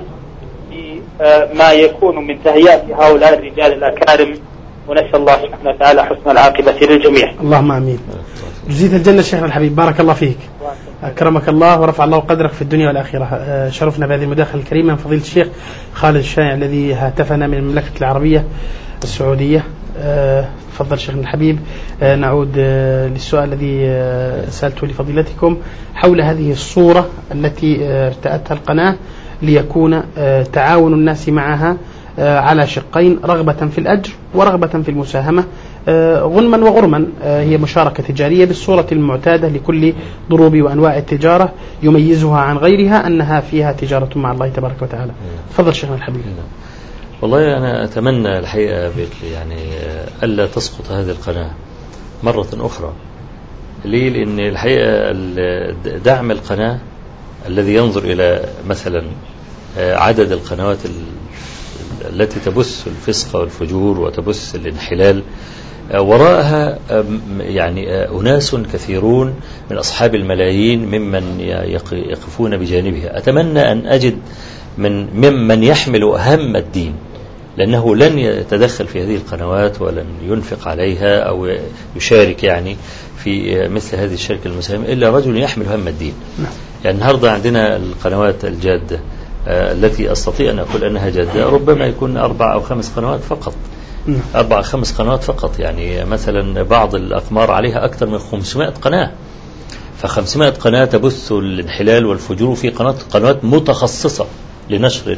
ما يكون من تهيئة هؤلاء الرجال الأكارم، ونسأل الله سبحانه وتعالى حسن العاقبة للجميع. اللهم آمين. جزيت الجنة شيخنا الحبيب، بارك الله فيك، أكرمك الله ورفع الله قدرك في الدنيا والآخرة. شرفنا بهذه المداخلة الكريمة من فضيلة الشيخ خالد الشايع الذي هاتفنا من المملكة العربية السعودية. تفضل شيخنا الحبيب. نعود للسؤال الذي سألته لفضيلتكم حول هذه الصورة التي ارتأتها القناة ليكون تعاون الناس معها على شقين، رغبة في الأجر ورغبة في المساهمة، غنما وغرما. هي مشاركة تجارية بالصورة المعتادة لكل ضروب وأنواع التجارة، يميزها عن غيرها أنها فيها تجارة مع الله تبارك وتعالى. تفضل شيخنا الحبيب. والله أنا أتمنى الحقيقة يعني ألا تسقط هذه القناة مرة أخرى. ليه؟ لأن الحقيقة دعم القناة الذي ينظر إلى مثلا عدد القنوات التي تبث الفسق والفجور وتبث الانحلال، وراءها يعني أناس كثيرون من أصحاب الملايين ممن يقفون بجانبها. أتمنى أن أجد من ممن يحمل هم الدين، لأنه لن يتدخل في هذه القنوات ولن ينفق عليها أو يشارك يعني في مثل هذه الشركة المساهمة إلا رجل يحمل هم الدين. يعني النهاردة عندنا القنوات الجادة التي أستطيع أن أقول أنها جادة ربما يكون أربع أو خمس قنوات فقط، أربع أو خمس قنوات فقط. يعني مثلا بعض الأقمار عليها أكثر من خمسمائة قناة، فخمسمائة قناة تبث الانحلال والفجور في قناة قنوات متخصصة لنشر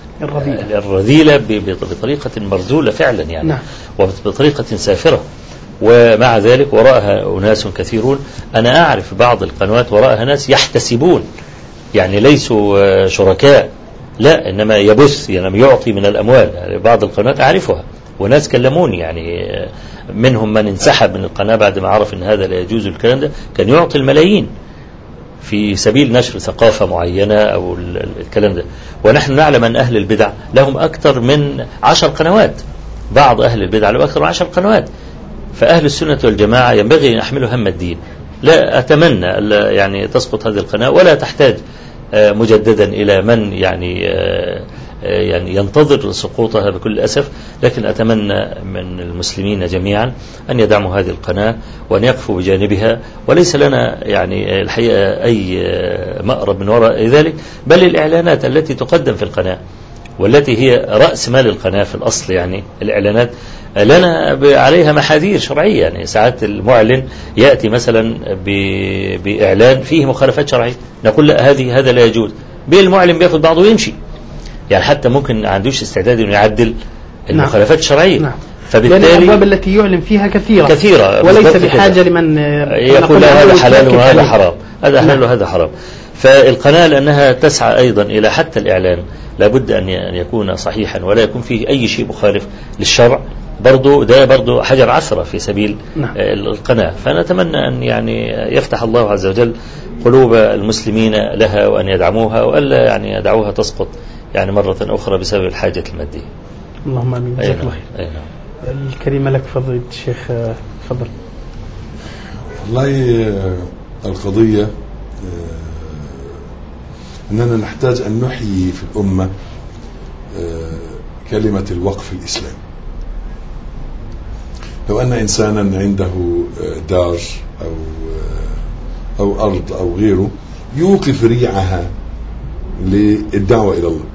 الرذيلة بطريقة مرذولة فعلا يعني، وبطريقة سافرة. ومع ذلك وراءها أناس كثيرون. أنا أعرف بعض القنوات وراءها ناس يحتسبون، يعني ليسوا شركاء، لا، إنما يبث، يعني يعطي من الأموال. يعني بعض القنوات أعرفها وناس كلموني، يعني منهم من انسحب من القناة بعد ما عرف أن هذا لا يجوز، الكلام ده كان يعطي الملايين في سبيل نشر ثقافة معينة أو الكلام ده. ونحن نعلم أن أهل البدع لهم أكثر من عشر قنوات، بعض أهل البدع لهم أكثر من عشر قنوات. فأهل السنة والجماعة ينبغي أن يحملوا هم الدين. لا أتمنى يعني تسقط هذه القناة ولا تحتاج مجددا إلى من يعني يعني ينتظر سقوطها بكل أسف، لكن أتمنى من المسلمين جميعا أن يدعموا هذه القناة وأن يقفوا بجانبها، وليس لنا يعني الحقيقة أي مأرب من وراء ذلك، بل الإعلانات التي تقدم في القناة والتي هي رأس مال القناة في الأصل، يعني الإعلانات لنا عليها محاذير شرعية. يعني ساعات المعلن يأتي مثلا بإعلان فيه مخالفات شرعية، نقول لا، هذه هذا لا يجوز، بالمعلن بياخد بعضه ويمشي، يعني حتى ممكن ما عندوش استعداد انه يعدل المخالفات الشرعية. نعم. فبالتالي لأن الأبواب التي يعلن فيها كثيرة كثيرة وليس بحاجة لمن يقول هذا حلال وهذا حرام، هذا حلال وهذا حرام. فالقناة لأنها تسعى أيضا إلى حتى الإعلان لابد أن يكون صحيحا ولا يكون فيه أي شيء مخالف للشرع، برضو ده برضو حجر عثرة في سبيل نعم. القناة. فنتمنى أن يعني يفتح الله عز وجل قلوب المسلمين لها وأن يدعموها وألا يعني يدعوها تسقط يعني مرة أخرى بسبب الحاجة المادية. اللهم آمين. جزاك الله خير. الكريمة لك فضيلة الشيخ، تفضل. والله القضية أننا نحتاج أن نحيي في الأمة كلمة الوقف الإسلامي. لو أن إنسانا عنده دار أو أو أرض أو غيره يوقف ريعها للدعوة إلى الله،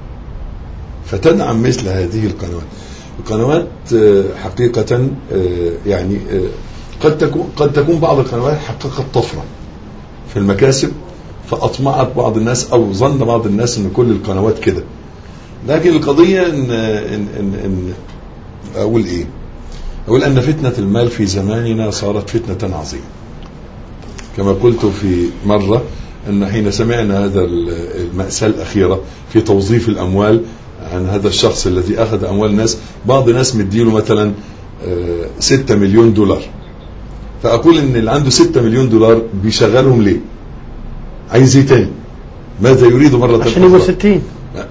فتدعم مثل هذه القنوات. القنوات حقيقة يعني قد تكون قد تكون بعض القنوات حققت طفرة في المكاسب، فأطمعت بعض الناس أو ظن بعض الناس أن كل القنوات كده. لكن القضية إن, إن, إن, إن أقول إيه أقول أن فتنة المال في زماننا صارت فتنة عظيمة، كما قلت في مرة أن حين سمعنا هذا المأساة الأخيرة في توظيف الأموال عن هذا الشخص الذي أخذ أموال الناس، بعض الناس مديله مثلا ستة مليون دولار، فأقول أن اللي عنده ستة مليون دولار بيشغلهم ليه؟ عايز ايه تاني؟ ماذا يريد مرة عشان يقول ستين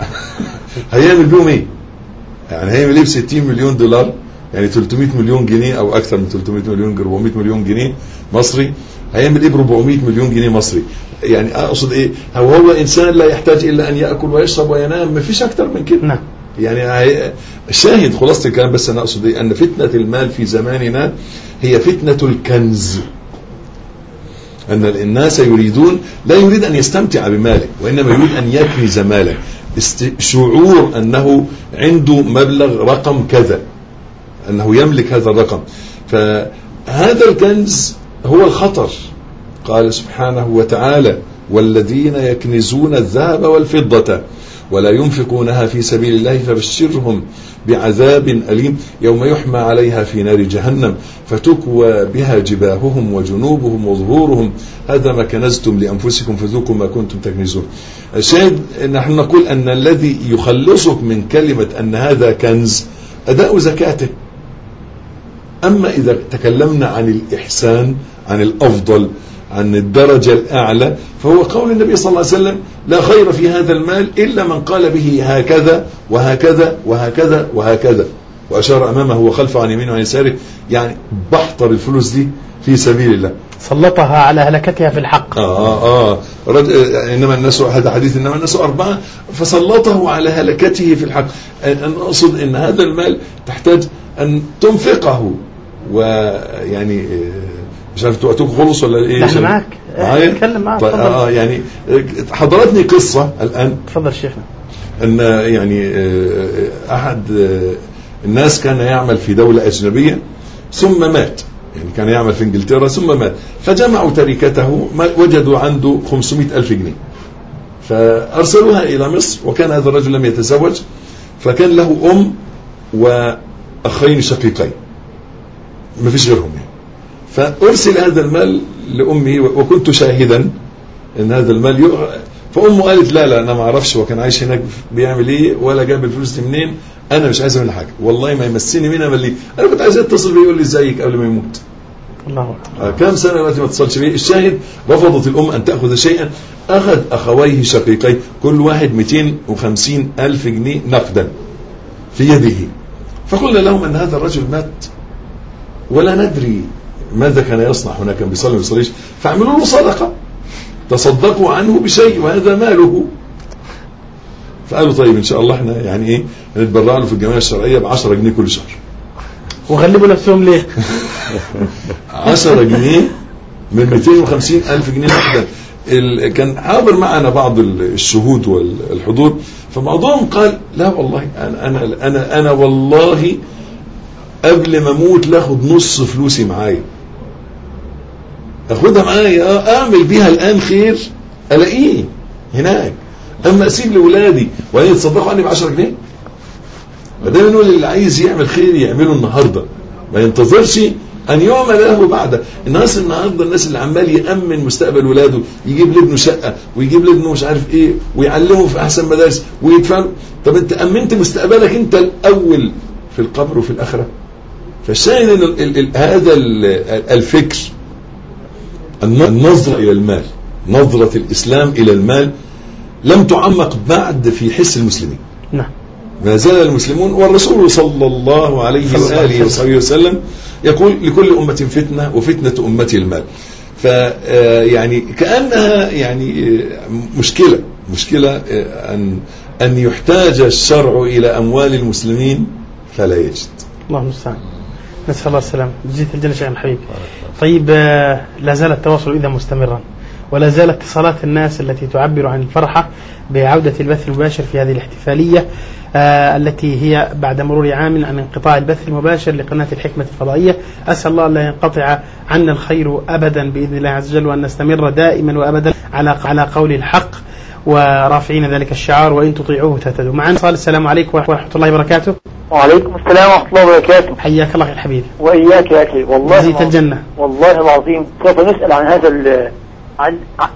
هيعمل بيهم ايه؟ يعني هيعمل ايه بستين مليون دولار؟ يعني ثلاثمائة مليون جنيه او اكثر من ثلاثمائة مليون، أربعمائة مليون جنيه مصري. هيعمل ايه ب أربعمائة مليون جنيه مصري؟ يعني اقصد ايه؟ هو هو انسان لا يحتاج الا ان ياكل ويشرب وينام، ما فيش اكتر من كده. نعم. يعني الشاهد خلاصة الكلام بس انا اقصد ايه؟ ان فتنة المال في زماننا هي فتنة الكنز، أن الناس يريدون لا يريد أن يستمتع بماله وإنما يريد أن يكنز ماله، شعور أنه عنده مبلغ رقم كذا، أنه يملك هذا الرقم. فهذا الكنز هو الخطر. قال سبحانه وتعالى: والذين يكنزون الذهب والفضة ولا ينفقونها في سبيل الله فبشرهم بعذاب أليم يوم يحمى عليها في نار جهنم فتكوى بها جباههم وجنوبهم وظهورهم هذا ما كنزتم لأنفسكم فذوقوا ما كنتم تكنزون. الشاهد نحن نقول أن الذي يخلصك من كلمة أن هذا كنز أداء زكاته. أما إذا تكلمنا عن الإحسان، عن الأفضل، عن الدرجة الأعلى، فهو قول النبي صلى الله عليه وسلم: لا خير في هذا المال إلا من قال به هكذا وهكذا وهكذا وهكذا، وأشار أمامه وخلفه عن يمينه وعن يساره، يعني بحضر الفلوس دي في سبيل الله، سلطها على هلكتها في الحق. آه آه رجل إنما الناس، هذا حديث إنما الناس أربعة، فسلطه على هلكته في الحق. أن أقصد أن هذا المال تحتاج أن تنفقه، ويعني مش عارف وقتك خلص ولا ايه؟ نحن معك، نتكلم معك. طيب اه يعني حضرتني قصة الآن. تفضل شيخنا. ان يعني احد الناس كان يعمل في دولة أجنبية ثم مات، يعني كان يعمل في انجلترا ثم مات، فجمعوا تركته وجدوا عنده خمسمائة ألف جنيه، فأرسلوها إلى مصر. وكان هذا الرجل لم يتزوج، فكان له أم وأخين شقيقين، ما فيش غيرهم يعني. فأرسل هذا المال لأمي وكنت شاهدا ان هذا المال يقع. فأمه قالت لا لا انا ما اعرفش هو كان عايش هناك بيعمل ايه ولا جاب الفلوس دي منين، انا مش عايز منها حاجه، والله ما يمسني منها ملي، انا كنت عايز اتصل بيه يقول لي ازيك قبل ما يموت. الله أكبر. كم سنه دلوقتي ما اتصلش بيه. الشاهد رفضت الام ان تاخذ شيئا، اخذ اخويه شقيقي كل واحد مئتين وخمسين الف جنيه نقدا في يده، فقلنا لهم ان هذا الرجل مات ولا ندري ماذا كان يصنع هناك، كان بيصلي ما بيصليش، فاعملوا له صدقه تصدقوا عنه بشيء وهذا ماله. فقالوا طيب ان شاء الله احنا يعني ايه نتبرع له في الجمعيه الشرعيه ب عشرة جنيه كل شهر. وغلبوا نفسهم ليه؟ عشرة جنيه من مئتين وخمسين الف جنيه نقدا. كان حاضر معنا بعض الشهود والحضور، فبعضهم قال لا والله انا انا انا, أنا والله قبل ما اموت لاخد نص فلوسي معايا، اخدها معايا اعمل بيها الان خير الاقيه هناك، اما اسيب لاولادي وهي يتصدقوا عني ب عشرة جنيه. فده نقول اللي عايز يعمل خير يعمله النهارده، ما ينتظرش ان يعمل له بعد. الناس النهارده الناس اللي عمال يامن مستقبل ولاده، يجيب لابنه شقه ويجيب لابنه مش عارف ايه ويعلمه في احسن مدارس ويدفع. طب انت امنت مستقبلك انت الاول في القبر وفي الاخره. فالشاهد ان ال ال هذا ال الفكر، النظرة إلى المال، نظرة الإسلام إلى المال لم تعمق بعد في حس المسلمين. نعم. ما زال المسلمون، والرسول صلى الله عليه وآله وصحبه وسلم يقول لكل أمة فتنة وفتنة أمتي المال. فيعني كأنها يعني مشكلة مشكلة أن أن يحتاج الشرع إلى أموال المسلمين فلا يجد. الله المستعان. نسأل الله السلامة. جزيت الجنة شيخ الحبيب. طيب لا زال التواصل إذا مستمرا، ولا زال اتصالات الناس التي تعبر عن الفرحة بعودة البث المباشر في هذه الاحتفالية آه التي هي بعد مرور عام عن انقطاع البث المباشر لقناة الحكمة الفضائية. أسأل الله أن لا ينقطع عنا الخير أبدا بإذن الله عز وجل، وأن نستمر دائما وأبدا على على قول الحق ورافعين ذلك الشعار وإن تطيعوه تهتدوا. معنا صالح. السلام عليكم ورحمة الله وبركاته. وعليكم السلام ورحمة الله وبركاته. حياك الله يا حبيبي. وإياك يا أخي. والله جزيت الجنة. والله العظيم سوف نسأل عن هذا ال عن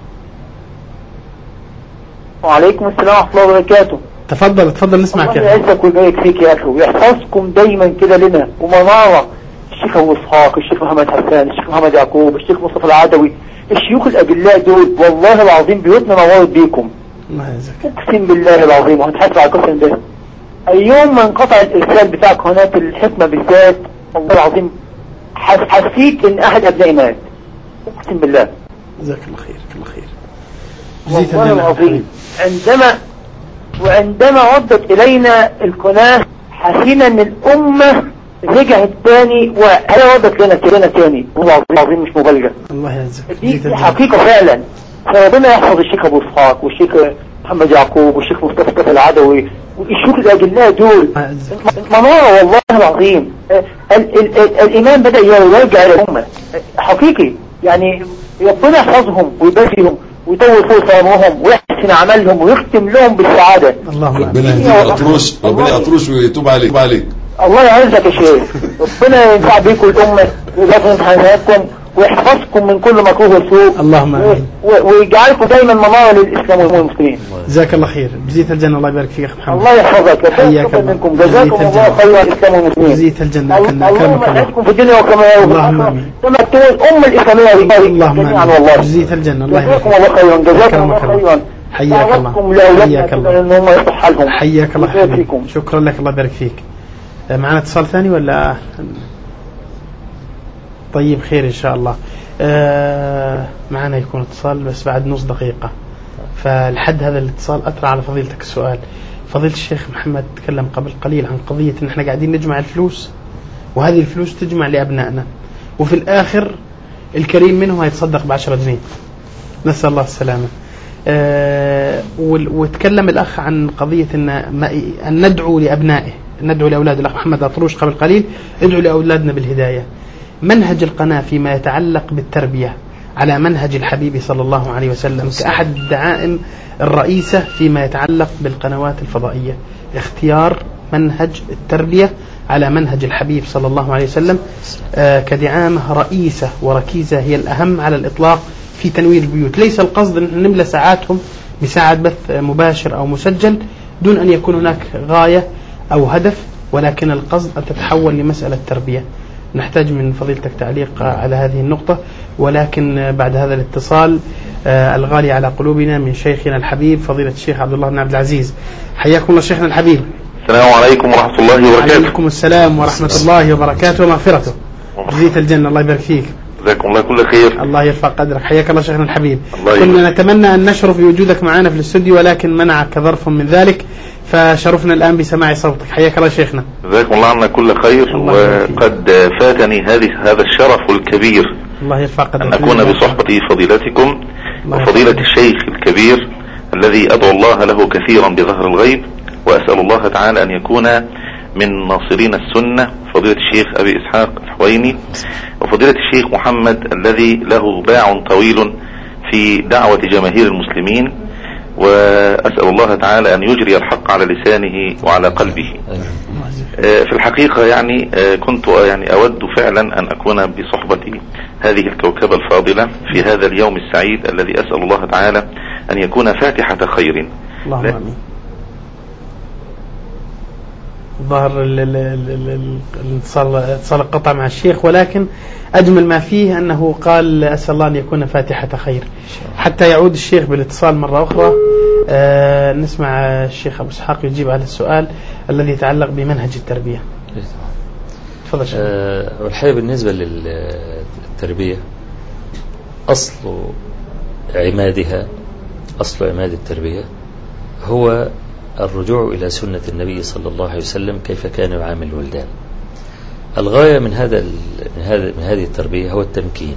وعليكم السلام ورحمة الله وبركاته. تفضل تفضل نسمعك. الله يعزك ويبارك فيك يا أخي ويحفظكم دايما كده لنا ومنارة. الشيخ أبو إسحاق، الشيخ محمد حسان، الشيخ محمد يعقوب، الشيخ مصطفى العدوي، الشيوخ الأجلاء دول والله العظيم بيوتنا نورت بيكم. الله يعزك. اقسم بالله العظيم وهنحاسب على القسم ده. اليوم ما انقطع الإرسال بتاع قناة الحكمة بالذات والله العظيم حسيت إن أحد أبنائي مات. اقسم بالله. جزاك الله خير. الله خير. والله العظيم عندما وعندما ردت إلينا القناة حسينا إن الأمة رجعت تاني وهي ردت لنا كلنا تاني. والله العظيم مش مبالغة. الله يعزك. دي حقيقة فعلا. فربنا يحفظ الشيخ أبو إسحاق والشيخ محمد يعقوب والشيخ مصطفى العدوي والشيوخ الأجلاء دول منارة والله العظيم. ال ال ال الإيمان بدأ يرجع إلى الأمة حقيقي. يعني ربنا يحفظهم ويباركهم ويطول فوق ثمرهم ويحسن عملهم ويختم لهم بالسعادة. اللهم ربنا يهديك أطروش ربنا يطروش ويتوب عليك. توب عليك. الله يعزك يا شيخ. ربنا ينفع بيكم الأمة ويغفر امتحاناتكم ويحفظكم من كل مكروه وسوء. اللهم امين. ويجعلكم دايما منارة للإسلام والمسلمين. جزاك الله خير. جزيت الجنة. الله يبارك فيك يا محمد. الله يحفظك. حياك الله. منكم جزاكم الله خير الإسلام والمسلمين. جزيت الجنة. اللهم يحفظكم في الدنيا وكما اللهم امين. كما تكون الأمة الإسلامية اللهم امين. جزيت الجنة. الله يبارك جزاكم الله خيرا. جزاكم الله خيرا. حياك الله. حياك الله. ان هم يصلح حالهم. حياك الله حبيبي. شكرا لك. الله يبارك فيك. معنا اتصال ثاني ولا؟ طيب خير ان شاء الله. آه معنا يكون اتصال بس بعد نص دقيقة، فلحد هذا الاتصال أطرح على فضيلتك السؤال. فضيلة الشيخ محمد تكلم قبل قليل عن قضية ان احنا قاعدين نجمع الفلوس، وهذه الفلوس تجمع لأبنائنا، وفي الآخر الكريم منهم هيتصدق بعشرة جنيه. نسأل الله السلامة. آه وتكلم الأخ عن قضية ان, أن ندعو لأبنائه، ندعو لأولاد الأخ محمد أطروش قبل قليل، ادعو لأولادنا بالهداية. منهج القناة فيما يتعلق بالتربية على منهج الحبيب صلى الله عليه وسلم كأحد الدعائم الرئيسة فيما يتعلق بالقنوات الفضائية، اختيار منهج التربية على منهج الحبيب صلى الله عليه وسلم كدعامة رئيسة وركيزة هي الأهم على الإطلاق في تنوير البيوت. ليس القصد أن نملى ساعاتهم بساعات بث مباشر أو مسجل دون أن يكون هناك غاية أو هدف، ولكن القصد أن تتحول لمسألة تربية. نحتاج من فضيلتك تعليق على هذه النقطة، ولكن بعد هذا الاتصال الغالي على قلوبنا من شيخنا الحبيب فضيلة الشيخ عبد الله بن عبد العزيز. حياكم الله شيخنا الحبيب. السلام عليكم ورحمة الله وبركاته. وعليكم السلام ورحمة الله وبركاته ومغفرته. جزيت الجنة، الله يبارك فيك. جزاكم الله كل خير. الله يرفع قدرك. حياك الله شيخنا الحبيب. كنا نتمنى أن نشرف بوجودك معنا في الاستوديو ولكن منعك ظرف من ذلك، فشرفنا الآن بسماع صوتك. حياك الله شيخنا. جزاكم الله عنا كل خير، وقد فاتني هذه هذا الشرف الكبير الله يرفع قدرك أن أكون بصحبة فضيلتكم وفضيلة الشيخ الكبير الذي أدعو الله له كثيرا بظهر الغيب، وأسأل الله تعالى أن يكون من ناصرين السنة، فضيلة الشيخ أبي إسحاق الحويني وفضيلة الشيخ محمد الذي له باع طويل في دعوة جماهير المسلمين، وأسأل الله تعالى أن يجري الحق على لسانه وعلى قلبه. في الحقيقة يعني كنت يعني أود فعلا أن أكون بصحبة هذه الكوكبة الفاضلة في هذا اليوم السعيد الذي أسأل الله تعالى أن يكون فاتحة خير. اللهم آمين. ظهر الاتصال القطع مع الشيخ، ولكن أجمل ما فيه أنه قال أسأل الله أن يكون فاتحة خير. حتى يعود الشيخ بالاتصال مرة أخرى آه نسمع الشيخ أبو إسحاق يجيب على السؤال الذي يتعلق بمنهج التربية. تفضل شيخ. أه والحقيقة بالنسبة للتربية أصل عمادها أصل عماد التربية هو الرجوع إلى سنة النبي صلى الله عليه وسلم كيف كان يعامل الولدان. الغاية من هذا من هذا من هذه التربية هو التمكين،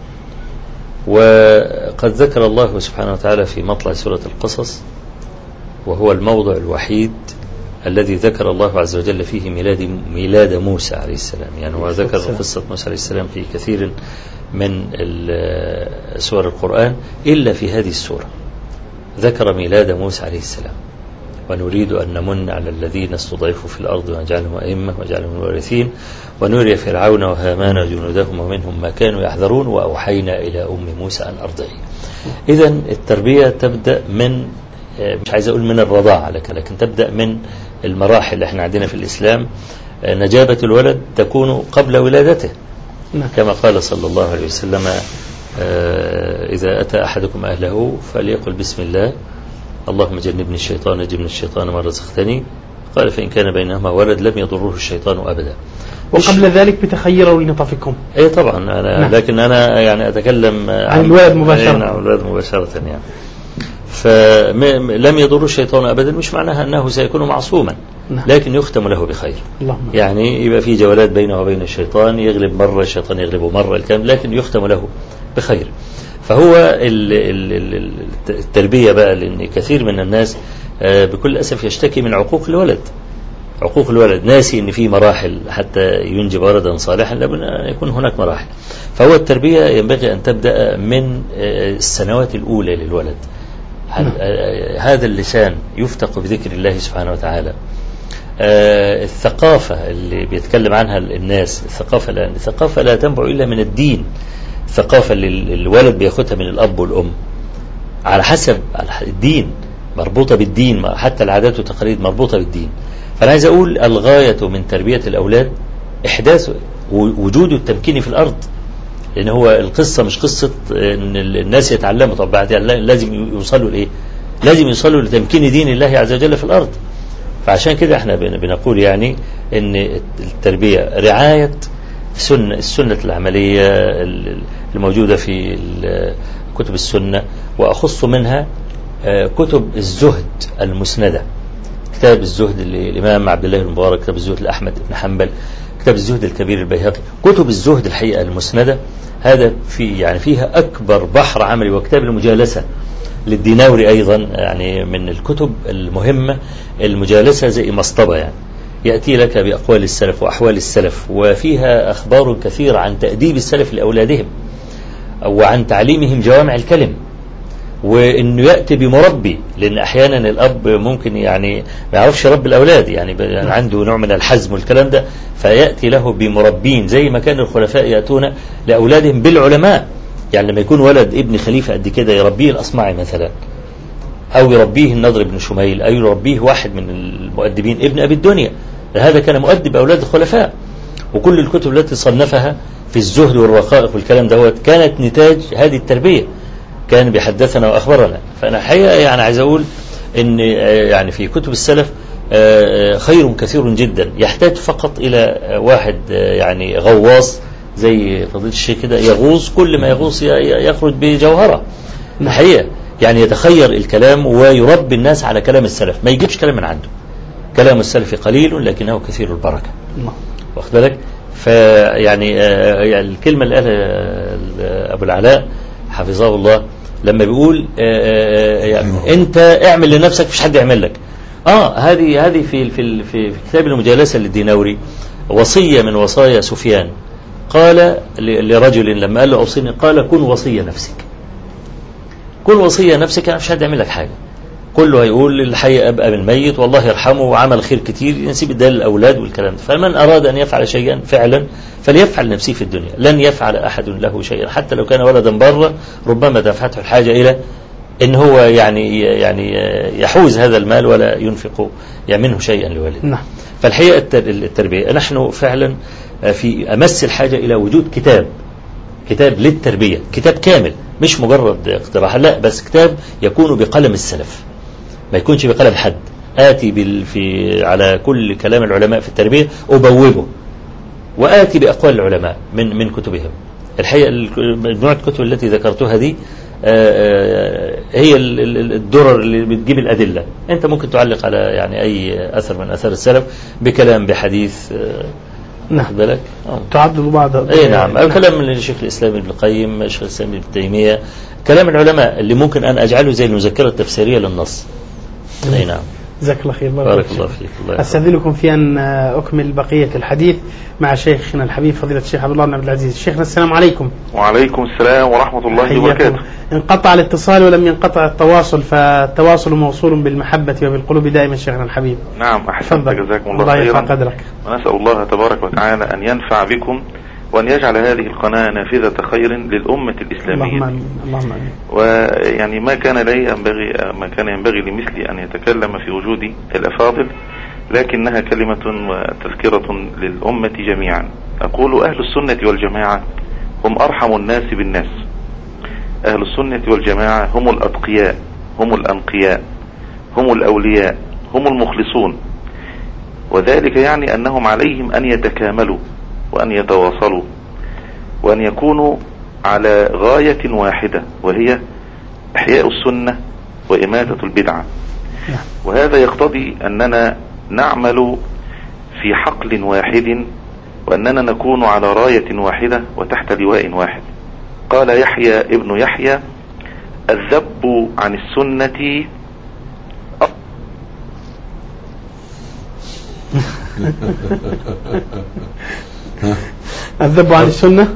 وقد ذكر الله سبحانه وتعالى في مطلع سورة القصص، وهو الموضع الوحيد الذي ذكر الله عز وجل فيه ميلاد ميلاد موسى عليه السلام. يعني هو ذكر قصة موسى عليه السلام في كثير من سور القرآن إلا في هذه السورة ذكر ميلاد موسى عليه السلام. ونريد أن نمن على الذين استضعفوا في الأرض ونجعلهم أئمة ونجعلهم الوارثين ونري فرعون وهامان وجنودهم ومنهم ما كانوا يحذرون وأوحينا إلى أم موسى أن أرضعيه. إذن التربية تبدأ من، مش عايز أقول من الرضاعة لكن تبدأ من المراحل اللي احنا عندنا في الإسلام. نجابة الولد تكون قبل ولادته كما قال صلى الله عليه وسلم إذا أتى أحدكم أهله فليقل بسم الله اللهم جنبني الشيطان جنبني الشيطان ما رزقتني، قال فإن كان بينهما ولد لم يضره الشيطان أبدا. وقبل ذلك بتخيروا لنطفكم. أي طبعا أنا نعم. لكن أنا يعني أتكلم عن الولد مباشرة. عن الولد مباشرة يعني. فلم يضره الشيطان أبدا مش معناها أنه سيكون معصوما، نعم. لكن يختم له بخير. اللهم. يعني يبقى في جولات بينه وبين الشيطان، يغلب مرة الشيطان يغلبه مرة الكامل، لكن يختم له بخير. فهو التربية بقى، لأن كثير من الناس بكل أسف يشتكي من عقوق الولد. عقوق الولد ناسي أن في مراحل حتى ينجب ولدا صالحا لابد أن يكون هناك مراحل. فهو التربية ينبغي أن تبدأ من السنوات الأولى للولد. هذا اللسان يفتق بذكر الله سبحانه وتعالى. الثقافة اللي بيتكلم عنها الناس، الثقافة لأن الثقافة لا تنبع إلا من الدين. الثقافة اللي الولد بياخدها من الأب والأم على حسب الدين، مربوطة بالدين، حتى العادات والتقاليد مربوطة بالدين. فأنا عايز أقول الغاية من تربية الأولاد إحداث وجود التمكين في الأرض، لأن هو القصة مش قصة إن الناس يتعلموا، طب بعد لازم يوصلوا لإيه؟ لازم يوصلوا لتمكين دين الله عز وجل في الأرض. فعشان كده احنا بنقول يعني إن التربية رعاية سنة السنة العملية الموجودة في كتب السنة، وأخص منها كتب الزهد المسندة. كتاب الزهد للإمام عبد الله بن مبارك، كتاب الزهد لأحمد بن حنبل، كتاب الزهد الكبير البيهقي. كتب الزهد الحقيقة المسندة هذا في يعني فيها أكبر بحر عملي. وكتاب المجالسة للديناوري أيضا يعني من الكتب المهمة. المجالسة زي مصطبة، يعني يأتي لك بأقوال السلف وأحوال السلف، وفيها أخبار كثيرة عن تأديب السلف لأولادهم وعن تعليمهم جوامع الكلم وانه يأتي بمربي، لان احيانا الاب ممكن يعني ما يعرفش يربي الاولاد، يعني عنده نوع من الحزم والكلام ده، فيأتي له بمربين زي ما كان الخلفاء يأتون لأولادهم بالعلماء. يعني لما يكون ولد ابن خليفة قد كده يربيه الأصمعي مثلا، أو يربيه النضر بن شميل، أو يربيه واحد من المؤدبين ابن أبي الدنيا، هذا كان مؤدب أولاد الخلفاء. وكل الكتب التي صنفها في الزهد والرقائق والكلام دوت كانت نتاج هذه التربية، كان بيحدثنا وأخبرنا. فأنا حقيقة يعني عايز أقول إن يعني في كتب السلف خير كثير جدا، يحتاج فقط إلى واحد يعني غواص زي فضيلة الشيخ كده يغوص، كل ما يغوص يخرج بجوهرة الحقيقة، يعني يتخير الكلام ويربي الناس على كلام السلف، ما يجيبش كلام من عنده. كلام السلف قليل لكنه كثير البركة، واخد بالك؟ فيعني الكلمة اللي قالها أبو العلاء حفظه الله لما بيقول يعني أنت اعمل لنفسك مش حد يعمل لك. آه هذه هذه في في في كتاب المجالسة للدينوري وصية من وصايا سفيان، قال لرجل لما قال له أوصيني، قال كن وصية نفسك، كن وصية نفسك، مش حد يعمل لك حاجة، كله هيقول الحي أبقى من ميت والله يرحمه وعمل خير كتير، ينسيب الدال للأولاد والكلام ده. فمن أراد أن يفعل شيئا فعلا فليفعل نفسه في الدنيا، لن يفعل أحد له شيئا حتى لو كان ولدا برا، ربما دفعته الحاجة إلى إن هو يعني يعني يحوز هذا المال ولا ينفق منه شيئا لوالده. نعم. فالحقيقة التربية نحن فعلا في أمس الحاجة إلى وجود كتاب، كتاب للتربية، كتاب كامل مش مجرد اقتراح، لا بس كتاب يكون بقلم السلف، ما يكونش بقلم حد. آتي بال في على كل كلام العلماء في التربية أبوبه، وآتي بأقوال العلماء من من كتبهم. الحقيقة مجموعة الكتب التي ذكرتها دي هي الدرر اللي بتجيب الأدلة. أنت ممكن تعلق على يعني أي أثر من أثر السلف بكلام بحديث، نعم بالك تعدد بعض اي نعم، او كلام من الشيخ الاسلام ابن القيم، الشيخ الاسلام ابن تيميه، كلام العلماء اللي ممكن ان اجعله زي المذكره التفسيريه للنص. اي نعم. جزاك الله خير. بارك الله فيك. الله استاذنكم في ان اكمل بقيه الحديث مع شيخنا الحبيب فضيله الشيخ عبد الله بن عبد العزيز. شيخنا السلام عليكم. وعليكم السلام ورحمه الله وبركاته. انقطع الاتصال ولم ينقطع التواصل، فالتواصل موصول بالمحبه وبالقلوب دائما شيخنا الحبيب. نعم احسنت، جزاكم الله خيرا. الله يرفع قدرك. ونسال الله تبارك وتعالى ان ينفع بكم وأن يجعل هذه القناة نافذة خير للأمة الإسلامية. اللهم آمين. اللهم آمين. ويعني ما كان لي ينبغي ما كان ينبغي لمثلي أن يتكلم في وجود الأفاضل، لكنها كلمة وتذكرة للأمة جميعا. أقول أهل السنة والجماعة هم أرحم الناس بالناس. أهل السنة والجماعة هم الأتقياء، هم الأنقياء، هم الأولياء، هم المخلصون. وذلك يعني أنهم عليهم أن يتكاملوا وأن يتواصلوا وأن يكونوا على غاية واحدة، وهي إحياء السنة وإماتة البدعة. وهذا يقتضي أننا نعمل في حقل واحد، وأننا نكون على راية واحدة وتحت لواء واحد. قال يحيى ابن يحيى: الذب عن السنة الذب عن السنة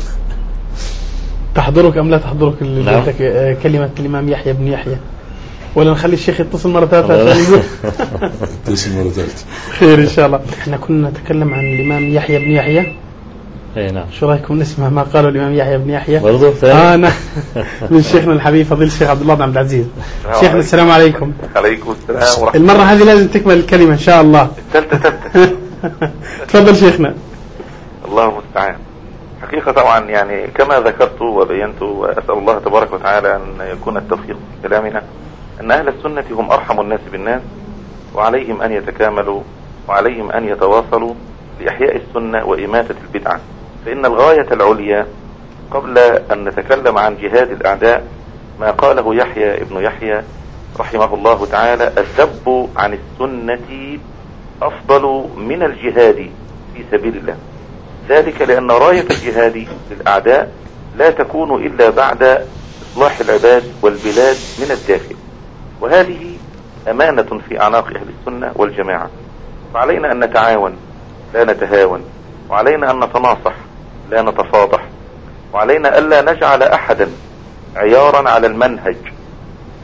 تحضرك أم لا تحضرك نعم. كلمة الإمام يحيى بن يحيى، ولا نخلي الشيخ يتصل مرة ثالثة عشان يقول يتصل مرة ثالثة خير إن شاء الله. احنا كنا نتكلم عن الإمام يحيى بن يحيى. اي نعم. شو رايكم نسمع ما قاله الإمام يحيى بن يحيى برضه آه نعم من شيخنا الحبيب فضيل الشيخ عبد الله بن عبد العزيز. شيخنا السلام عليكم. عليكم السلام ورحمة. المرة هذه لازم تكمل الكلمة إن شاء الله. ثالثة ثالثة. تفضل شيخنا. الله المستعان. حقيقة طبعا يعني كما ذكرت وبينت، وأسأل الله تبارك وتعالى أن يكون التوفيق في كلامنا، أن أهل السنة هم أرحم الناس بالناس، وعليهم أن يتكاملوا وعليهم أن يتواصلوا لإحياء السنة وإماتة البدعة. فإن الغاية العليا قبل أن نتكلم عن جهاد الأعداء ما قاله يحيى ابن يحيى رحمه الله تعالى: الذب عن السنة أفضل من الجهاد في سبيل الله. ذلك لأن راية الجهاد للأعداء لا تكون إلا بعد إصلاح العباد والبلاد من الداخل، وهذه أمانة في أعناق أهل السنة والجماعة. فعلينا أن نتعاون لا نتهاون، وعلينا أن نتناصح لا نتفاضح، وعلينا ألا نجعل أحدا عيارا على المنهج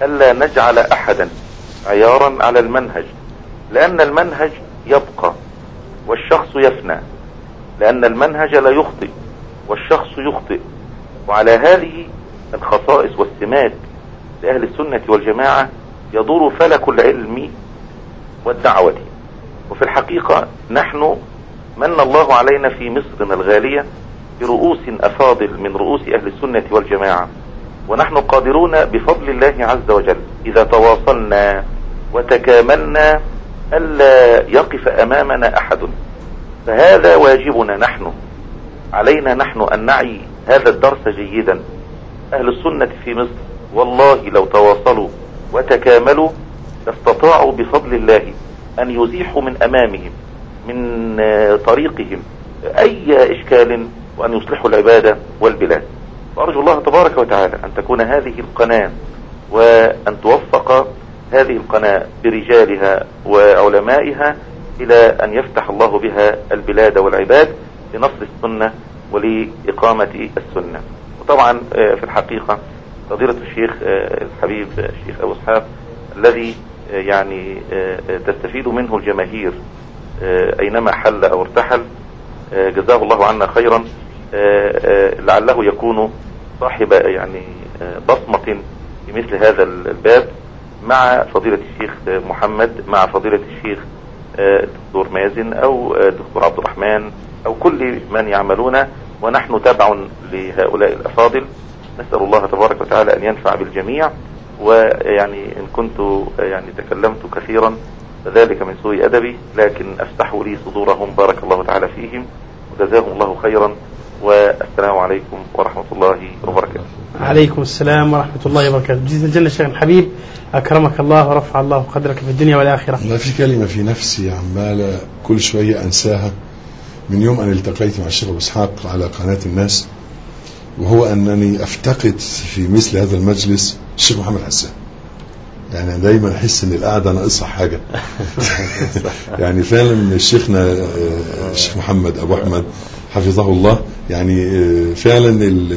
ألا نجعل أحدا عيارا على المنهج، لأن المنهج يبقى والشخص يفنى، لأن المنهج لا يخطئ والشخص يخطئ. وعلى هذه الخصائص والسمات لأهل السنة والجماعة يدور فلك العلم والدعوة. وفي الحقيقة نحن من الله علينا في مصرنا الغالية برؤوس أفاضل من رؤوس أهل السنة والجماعة، ونحن قادرون بفضل الله عز وجل إذا تواصلنا وتكاملنا ألا يقف أمامنا أحد. فهذا واجبنا نحن، علينا نحن أن نعي هذا الدرس جيدا. أهل السنة في مصر والله لو تواصلوا وتكاملوا استطاعوا بفضل الله أن يزيحوا من أمامهم من طريقهم أي إشكال وأن يصلحوا العبادة والبلاد. وأرجو الله تبارك وتعالى أن تكون هذه القناة وأن توفق هذه القناة برجالها وعلمائها إلى أن يفتح الله بها البلاد والعباد لنصر السنة ولإقامة السنة. وطبعا في الحقيقة فضيلة الشيخ الحبيب الشيخ أبو إسحاق الذي يعني تستفيد منه الجماهير أينما حل أو ارتحل، جزاه الله عنا خيرا، لعله يكون صاحب يعني بصمة في مثل هذا الباب مع فضيلة الشيخ محمد، مع فضيلة الشيخ الدكتور مازن أو الدكتور عبد الرحمن أو كل من يعملون، ونحن تبع لهؤلاء الأفاضل. نسأل الله تبارك وتعالى أن ينفع بالجميع. ويعني إن كنت يعني تكلمت كثيرا فذلك من سوء أدبي، لكن أفتحوا لي صدورهم بارك الله تعالى فيهم وجزاهم الله خيرا. والسلام عليكم ورحمة الله وبركاته. عليكم السلام ورحمة الله وبركاته. جزيل الجنة شيخ الحبيب، أكرمك الله ورفع الله قدرك في الدنيا والآخرة. ما في كلمة في نفسي عمالة كل شوية أنساها من يوم أن التقيت مع الشيخ أبو إسحاق على قناة الناس، وهو أنني أفتقد في مثل هذا المجلس الشيخ محمد حسان. يعني دايما أحس أن القعدة ناقصها حاجة. يعني فعلا شيخنا الشيخ محمد أبو أحمد حفظه الله، يعني فعلا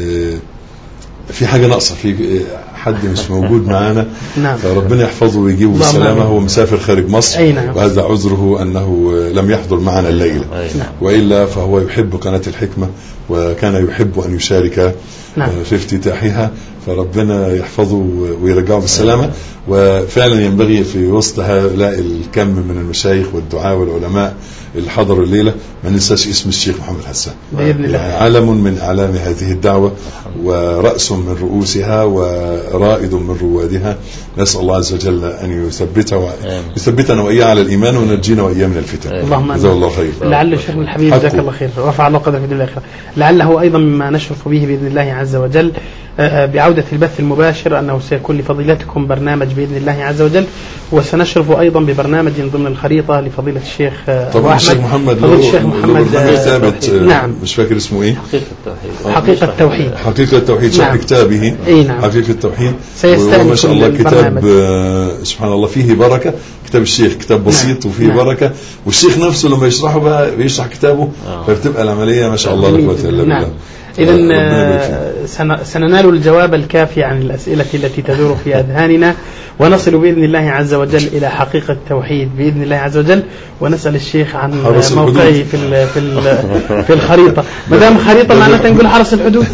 في حاجة ناقصة، في حد مش موجود معانا. نعم. فربنا يحفظه ويجيبه بالسلامة. هو مسافر خارج مصر. نعم. وهذا عذره أنه لم يحضر معنا الليلة. نعم. وإلا فهو يحب قناة الحكمة وكان يحب أن يشارك نعم. في افتتاحها، فربنا يحفظه ويرجعه بالسلامة. وفعلا ينبغي في وسط هؤلاء الكم من المشايخ والدعاء والعلماء اللي حضروا الليلة ما ننساش اسم الشيخ محمد حسان، يعني علم من أعلام هذه الدعوة ورأس من رؤوسها ورائد من روادها. نسأل الله عز وجل أن يثبته يثبتنا وإياه على الإيمان ونجينا وإياه من الفتن. اللهم جزاه الله خير. لعل الشيخ الحبيب جزاك الله خير رفع الله قدره في الدنيا والآخرة، لعله أيضا مما نشرف به بإذن الله عز وجل بعودة البث المباشر أنه سيكون لفضيلتكم برنامج بإذن الله عز وجل، وسنشرف أيضا ببرنامج ضمن الخريطة لفضيلة الشيخ أبو أحمد. الشيخ محمد فضيلة الشيخ محمد ثابت. نعم. مش فاكر اسمه إيه. حقيقة التوحيد. حقيقة التوحيد. حقيقة التوحيد. شرح نعم. كتابه. نعم. حقيقة التوحيد. وما شاء الله كتاب آه سبحان الله فيه بركة. كتاب الشيخ كتاب بسيط نعم. وفيه نعم. بركة، والشيخ نفسه لما يشرحه بقى بيشرح كتابه آه. فبتبقى العملية ما شاء الله لا قوة إلا بالله. إذن سننال الجواب الكافي عن الأسئلة التي تدور في أذهاننا، ونصل بإذن الله عز وجل إلى حقيقة التوحيد بإذن الله عز وجل، ونسأل الشيخ عن موقعه في ال في ال في الخريطة. ما دام خريطة معناتها نقول حرس الحدود.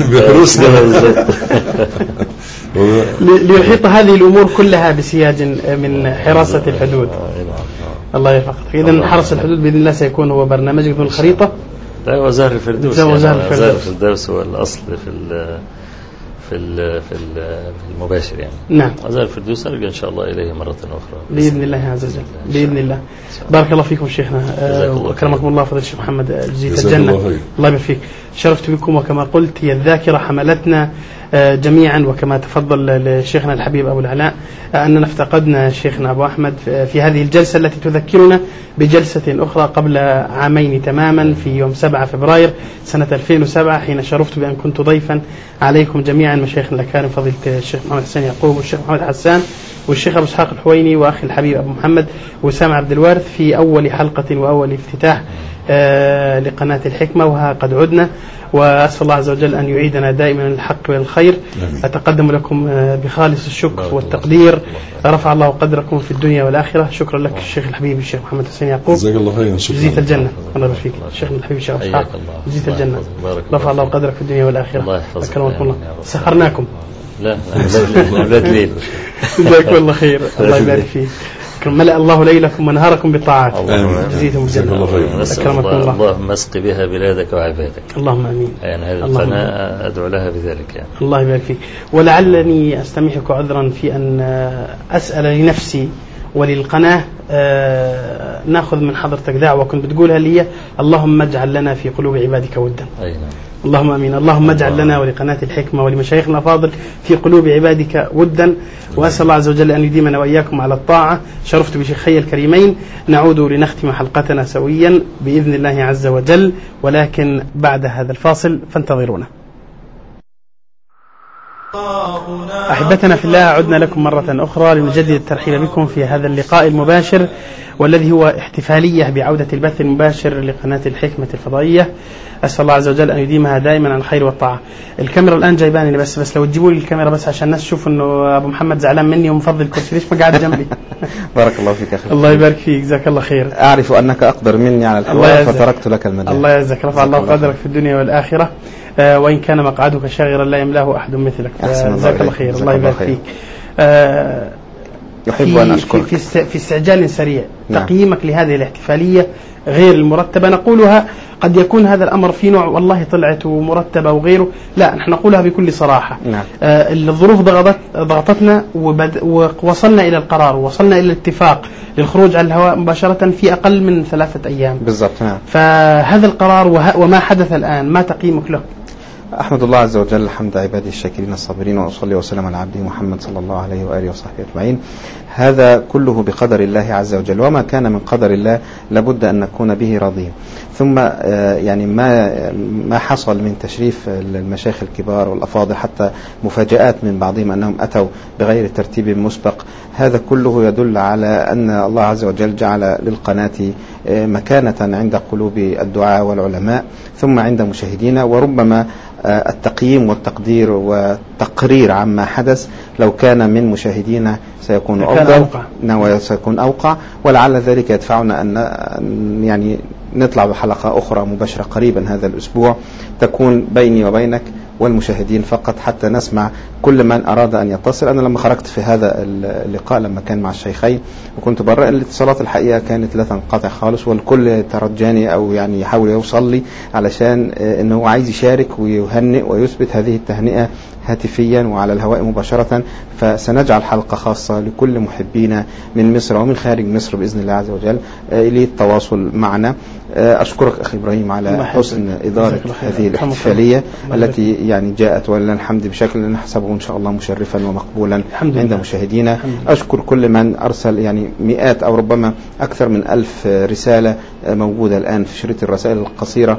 ليحيط هذه الأمور كلها بسياج من حراسة الحدود. الله يوفقك. إذن حرس الحدود بإذن الله سيكون هو برنامجك في الخريطة. لا وزار الفردوس. يعني وزار الفردوس هو الأصل في ال في ال في المباشر يعني. نعم. وزار الفردوس أرجع إن شاء الله إليه مرة أخرى بإذن الله عز وجل. بإذن الله. بارك الله فيكم شيخنا وأكرمكم الله فضل الشيخ محمد جزيت الجنة. الله يبارك فيك. شرفت بكم، وكما قلت هي الذاكرة حملتنا جميعا، وكما تفضل شيخنا الحبيب أبو العلاء أننا افتقدنا شيخنا أبو أحمد في هذه الجلسة التي تذكرنا بجلسة أخرى قبل عامين تماما في يوم سبعة فبراير سنة ألفين وسبعة، حين شرفت بأن كنت ضيفا عليكم جميعا مشايخنا الأكارم فضيلة الشيخ محمد حسان يعقوب والشيخ محمد حسان والشيخ أبو إسحاق الحويني وأخي الحبيب أبو محمد وسام عبد الوارث في أول حلقة وأول افتتاح آه لقناة الحكمة. وها قد عدنا، وأسأل الله عز وجل أن يعيدنا دائما الحق والخير. أتقدم لكم بخالص الشكر والتقدير. رفع الله قدركم في الدنيا والآخرة. شكرا لك الشيخ الحبيب الشيخ محمد حسين يعقوب، جزاك الله خيرا. جزيت الجنة. الله يبارك فيك الشيخ الحبيب الشيخ إسحاق، جزيت الجنة. رفع الله قدرك في الدنيا والآخرة. أكرمكم الله. سخرناكم. لا أولاد ليل. جزاكم الله خير. الله يبارك فيك. ملأ الله ليلكم ونهاركم بالطاعات. جزيتم الجنة. أكرمكم الله. اللهم اسق بها بلادك وعبادك. اللهم آمين. يعني هذه القناة أدعو لها بذلك يعني. الله يبارك فيك. ولعلني أستميحك عذرا في أن أسأل لنفسي وللقناة. آه ناخذ من حضرتك دعوة كنت بتقولها لي: اللهم اجعل لنا في قلوب عبادك ودا. أي نعم. اللهم امين. اللهم اجعل لنا ولقناة الحكمة ولمشايخنا الافاضل في قلوب عبادك ودا. واسال الله عز وجل ان يديمنا واياكم على الطاعة. شرفت بشيخي الكريمين. نعود لنختم حلقتنا سويا باذن الله عز وجل، ولكن بعد هذا الفاصل فانتظرونا. أحبتنا في الله، عدنا لكم مرة أخرى لنجدد الترحيب بكم في هذا اللقاء المباشر، والذي هو احتفالية بعودة البث المباشر لقناة الحكمة الفضائية. أسأل الله عز وجل أن يديمها دائما على الخير والطاعة. الكاميرا الآن جايباني بس بس لو تجيبوا لي الكاميرا بس عشان الناس تشوف إنه أبو محمد زعلان مني ومفضل الكرسي. ليش ما قاعد جنبي؟ بارك الله فيك أخي. الله يبارك فيك. جزاك الله خير. أعرف أنك أقدر مني على الحوار فتركت لك المجال. الله يجزاك. رفع الله قدرك في الدنيا والآخرة. آه وإن كان مقعدك شاغرا لا يملاه أحد مثلك. جزاك الله خير. الله يبارك فيك. آه يحب أن أشكرك. في, في, في استعجال سريع. نعم. تقييمك لهذه الاحتفالية غير المرتبة نقولها. قد يكون هذا الأمر في نوع والله طلعت مرتبة وغيره، لا نحن نقولها بكل صراحة. نعم. آه الظروف ضغطت ضغطتنا ووصلنا إلى القرار ووصلنا إلى الاتفاق للخروج على الهواء مباشرة في أقل من ثلاثة أيام بالضبط. نعم. فهذا القرار وما حدث الآن ما تقييمك له؟ أحمد الله عز وجل حمد عباده الشاكرين الصابرين، وأصلي وسلم على عبده محمد صلى الله عليه وآله وصحبه أجمعين. هذا كله بقدر الله عز وجل، وما كان من قدر الله لابد أن نكون به راضين. ثم يعني ما ما حصل من تشريف المشايخ الكبار والأفاضل، حتى مفاجآت من بعضهم أنهم أتوا بغير ترتيب مسبق، هذا كله يدل على أن الله عز وجل جعل للقناة مكانة عند قلوب الدعاء والعلماء ثم عند مشاهدينا. وربما التقييم والتقدير والتقرير عما حدث لو كان من مشاهدينا سيكون أفضل وسيكون أوقع، ولعل ذلك يدفعنا أن يعني نطلع بحلقة أخرى مباشرة قريبا هذا الأسبوع تكون بيني وبينك والمشاهدين فقط، حتى نسمع كل من أراد أن يتصل. أنا لما خرجت في هذا اللقاء لما كان مع الشيخين وكنت برا، الاتصالات الحقيقة كانت لا تنقطع خالص، والكل ترجاني أو يعني يحاول يوصل لي علشان أنه عايز يشارك ويهنئ ويثبت هذه التهنئة هاتفيا وعلى الهواء مباشرة. فسنجعل حلقة خاصة لكل محبينا من مصر ومن خارج مصر بإذن الله عز وجل للتواصل معنا. أشكرك أخي إبراهيم على حسن إدارة هذه الاحتفالية التي يعني جاءت ولله الحمد بشكل نحسبه إن شاء الله مشرفا ومقبولا عند مشاهدينا. أشكر كل من أرسل يعني مئات أو ربما أكثر من ألف رسالة موجودة الآن في شريط الرسائل القصيرة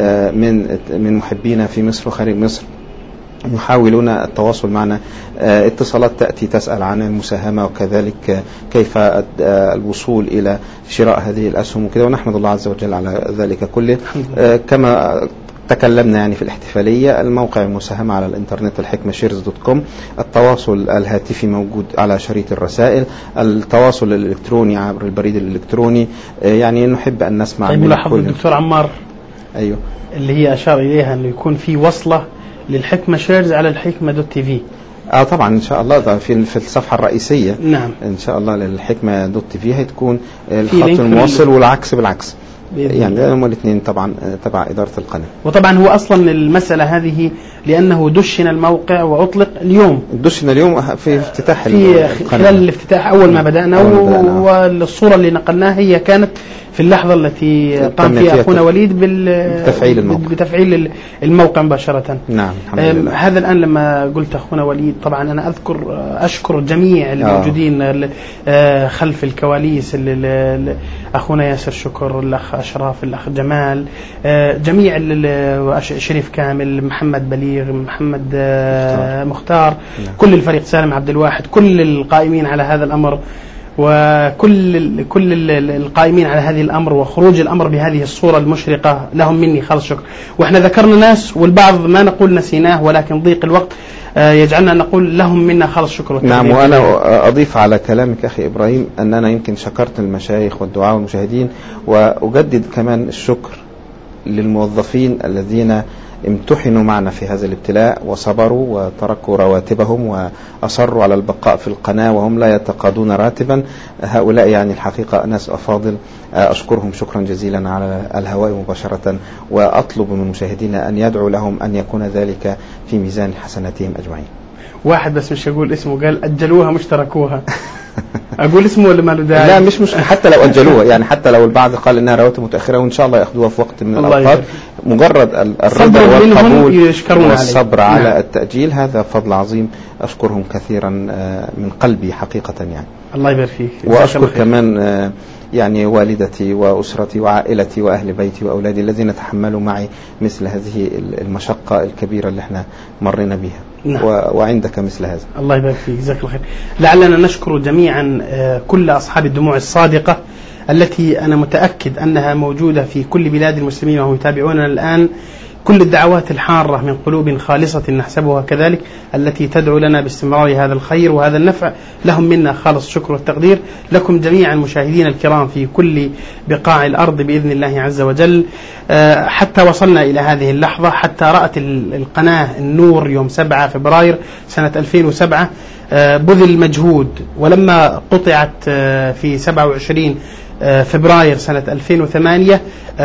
من من محبينا في مصر وخارج مصر يحاولون التواصل معنا. اتصالات تأتي تسأل عن المساهمة وكذلك كيف الوصول إلى شراء هذه الأسهم وكذا، ونحمد الله عز وجل على ذلك كله. كما تكلمنا يعني في الاحتفالية، الموقع المساهمة على الانترنت الحكمة شيرز دوت كوم، التواصل الهاتفي موجود على شريط الرسائل، التواصل الإلكتروني عبر البريد الإلكتروني. يعني نحب أن نسمع طيب من كل الدكتور عمار أيوه اللي هي أشار إليها أنه يكون في وصلة للحكمة شيرز على الحكمة دوت تي في. اه طبعا ان شاء الله ده في في الصفحه الرئيسيه. نعم ان شاء الله للحكمه دوت تي في هتكون الخط الموصل والعكس بالعكس، يعني هم الاثنين طبعا تبع اداره القناه. وطبعا هو اصلا المساله هذه لانه دشن الموقع واطلق اليوم، دشن اليوم في افتتاح في خلال الافتتاح اول ما بدانا، والصوره اللي نقلناها هي كانت في اللحظة التي قام فيها أخونا وليد بتفعيل الموقع, بتفعيل الموقع مباشرة. نعم الحمد لله. هذا الآن لما قلت أخونا وليد طبعا أنا أذكر أشكر جميع الموجودين خلف الكواليس، أخونا ياسر شكر، الأخ أشراف، الأخ جمال، جميع شريف كامل، محمد بليغ، محمد مختار, مختار. كل الفريق، سالم عبد الواحد، كل القائمين على هذا الأمر وكل كل القائمين على هذه الأمر وخروج الأمر بهذه الصورة المشرقة لهم مني خالص شكر. وإحنا ذكرنا ناس والبعض ما نقول نسيناه، ولكن ضيق الوقت يجعلنا نقول لهم منا خالص شكر. نعم، وأنا أضيف على كلامك أخي إبراهيم أن أنا يمكن شكرت المشايخ والدعاء والمشاهدين، وأجدد كمان الشكر للموظفين الذين امتحنوا معنا في هذا الابتلاء وصبروا وتركوا رواتبهم وأصروا على البقاء في القناة وهم لا يتقاضون راتبا. هؤلاء يعني الحقيقة ناس أفاضل، أشكرهم شكرا جزيلا على الهواء مباشرة، وأطلب من مشاهدينا أن يدعوا لهم أن يكون ذلك في ميزان حسناتهم أجمعين. واحد بس مش أقول اسمه قال أجلوها مش تركوها. أقول اسمه ولا ما له داعي؟ لا مش مش حتى لو أجلوها، يعني حتى لو البعض قال إنها رواتب متأخرة وإن شاء الله يأخذوها في وقت من الأوقات، مجرد الرضا والقبول والصبر على نعم. التأجيل هذا فضل عظيم، أشكرهم كثيرا من قلبي حقيقة يعني. الله يبارك فيك. وأشكر كمان يعني والدتي وأسرتي وعائلتي وأهل بيتي وأولادي الذين تحملوا معي مثل هذه المشقة الكبيرة اللي احنا مرينا بها. نعم. وعندك مثل هذا. الله يبارك فيك، جزاك الله خير. لعلنا نشكر جميعا كل أصحاب الدموع الصادقة التي أنا متأكد أنها موجودة في كل بلاد المسلمين وهم يتابعوننا الآن، كل الدعوات الحارة من قلوب خالصة نحسبها كذلك التي تدعو لنا باستمرار هذا الخير وهذا النفع، لهم منا خالص شكر والتقدير. لكم جميعا مشاهدين الكرام في كل بقاع الأرض بإذن الله عز وجل، حتى وصلنا إلى هذه اللحظة، حتى رأت القناة النور يوم سبعة فبراير سنة ألفين وسبعة بذل مجهود، ولما قطعت في سبعة وعشرين فبراير سنة ألفين وثمانية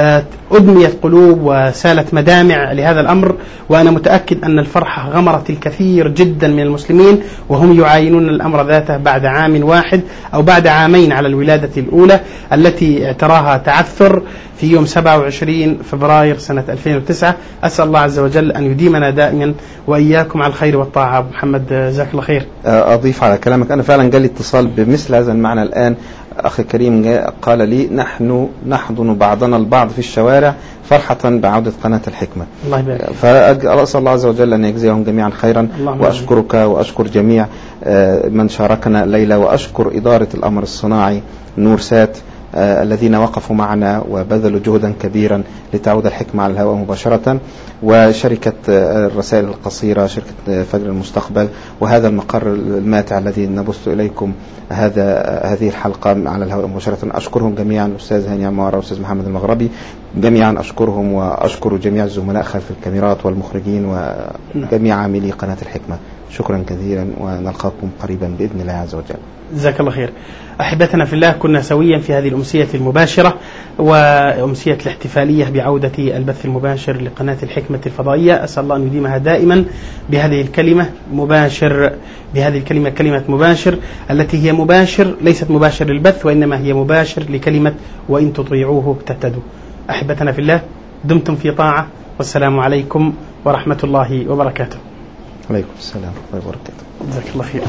أدميت قلوب وسالت مدامع لهذا الأمر، وأنا متأكد أن الفرحة غمرت الكثير جدا من المسلمين وهم يعاينون الأمر ذاته بعد عام واحد أو بعد عامين على الولادة الأولى التي اعتراها تعثر في يوم سبعة وعشرين فبراير سنة ألفين وتسعة. أسأل الله عز وجل أن يديمنا دائما وإياكم على الخير والطاعة. محمد جزاك الله خير. أضيف على كلامك، أنا فعلا جالي اتصال بمثل هذا المعنى الآن، أخي كريم قال لي نحن نحضن بعضنا البعض في الشوارع فرحة بعودة قناة الحكمة. الله يبارك. فأسأل الله عز وجل أن يجزيهم جميعا خيرا، وأشكرك وأشكر جميع من شاركنا الليلة، وأشكر إدارة الأمر الصناعي نور سات آه الذين وقفوا معنا وبذلوا جهدا كبيرا لتعود الحكمة على الهواء مباشرة، وشركة آه الرسائل القصيرة، شركة فجر المستقبل، وهذا المقر الماتع الذي نبث إليكم هذا آه هذه الحلقة على الهواء مباشرة. أشكرهم جميعا، الأستاذ هاني عمارة والأستاذ محمد المغربي، جميعا أشكرهم، وأشكر جميع الزملاء خلف الكاميرات والمخرجين وجميع عاملي قناة الحكمة. شكرا كثيرا، ونلقاكم قريبا بإذن الله عز وجل. جزاك الله خير. أحبتنا في الله، كنا سويا في هذه الأمسية المباشرة وأمسية الاحتفالية بعودة البث المباشر لقناة الحكمة الفضائية. أسأل الله أن يديمها دائما بهذه الكلمة مباشر، بهذه الكلمة كلمة مباشر التي هي مباشر، ليست مباشر للبث وإنما هي مباشر لكلمة وإن تطيعوه تهتدوا. أحبتنا في الله، دمتم في طاعة، والسلام عليكم ورحمة الله وبركاته. عليكم السلام ورحمة الله وبركاته. جزاك الله خير.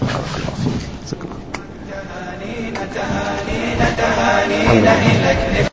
تهانينا تهانينا تهانينا إلك.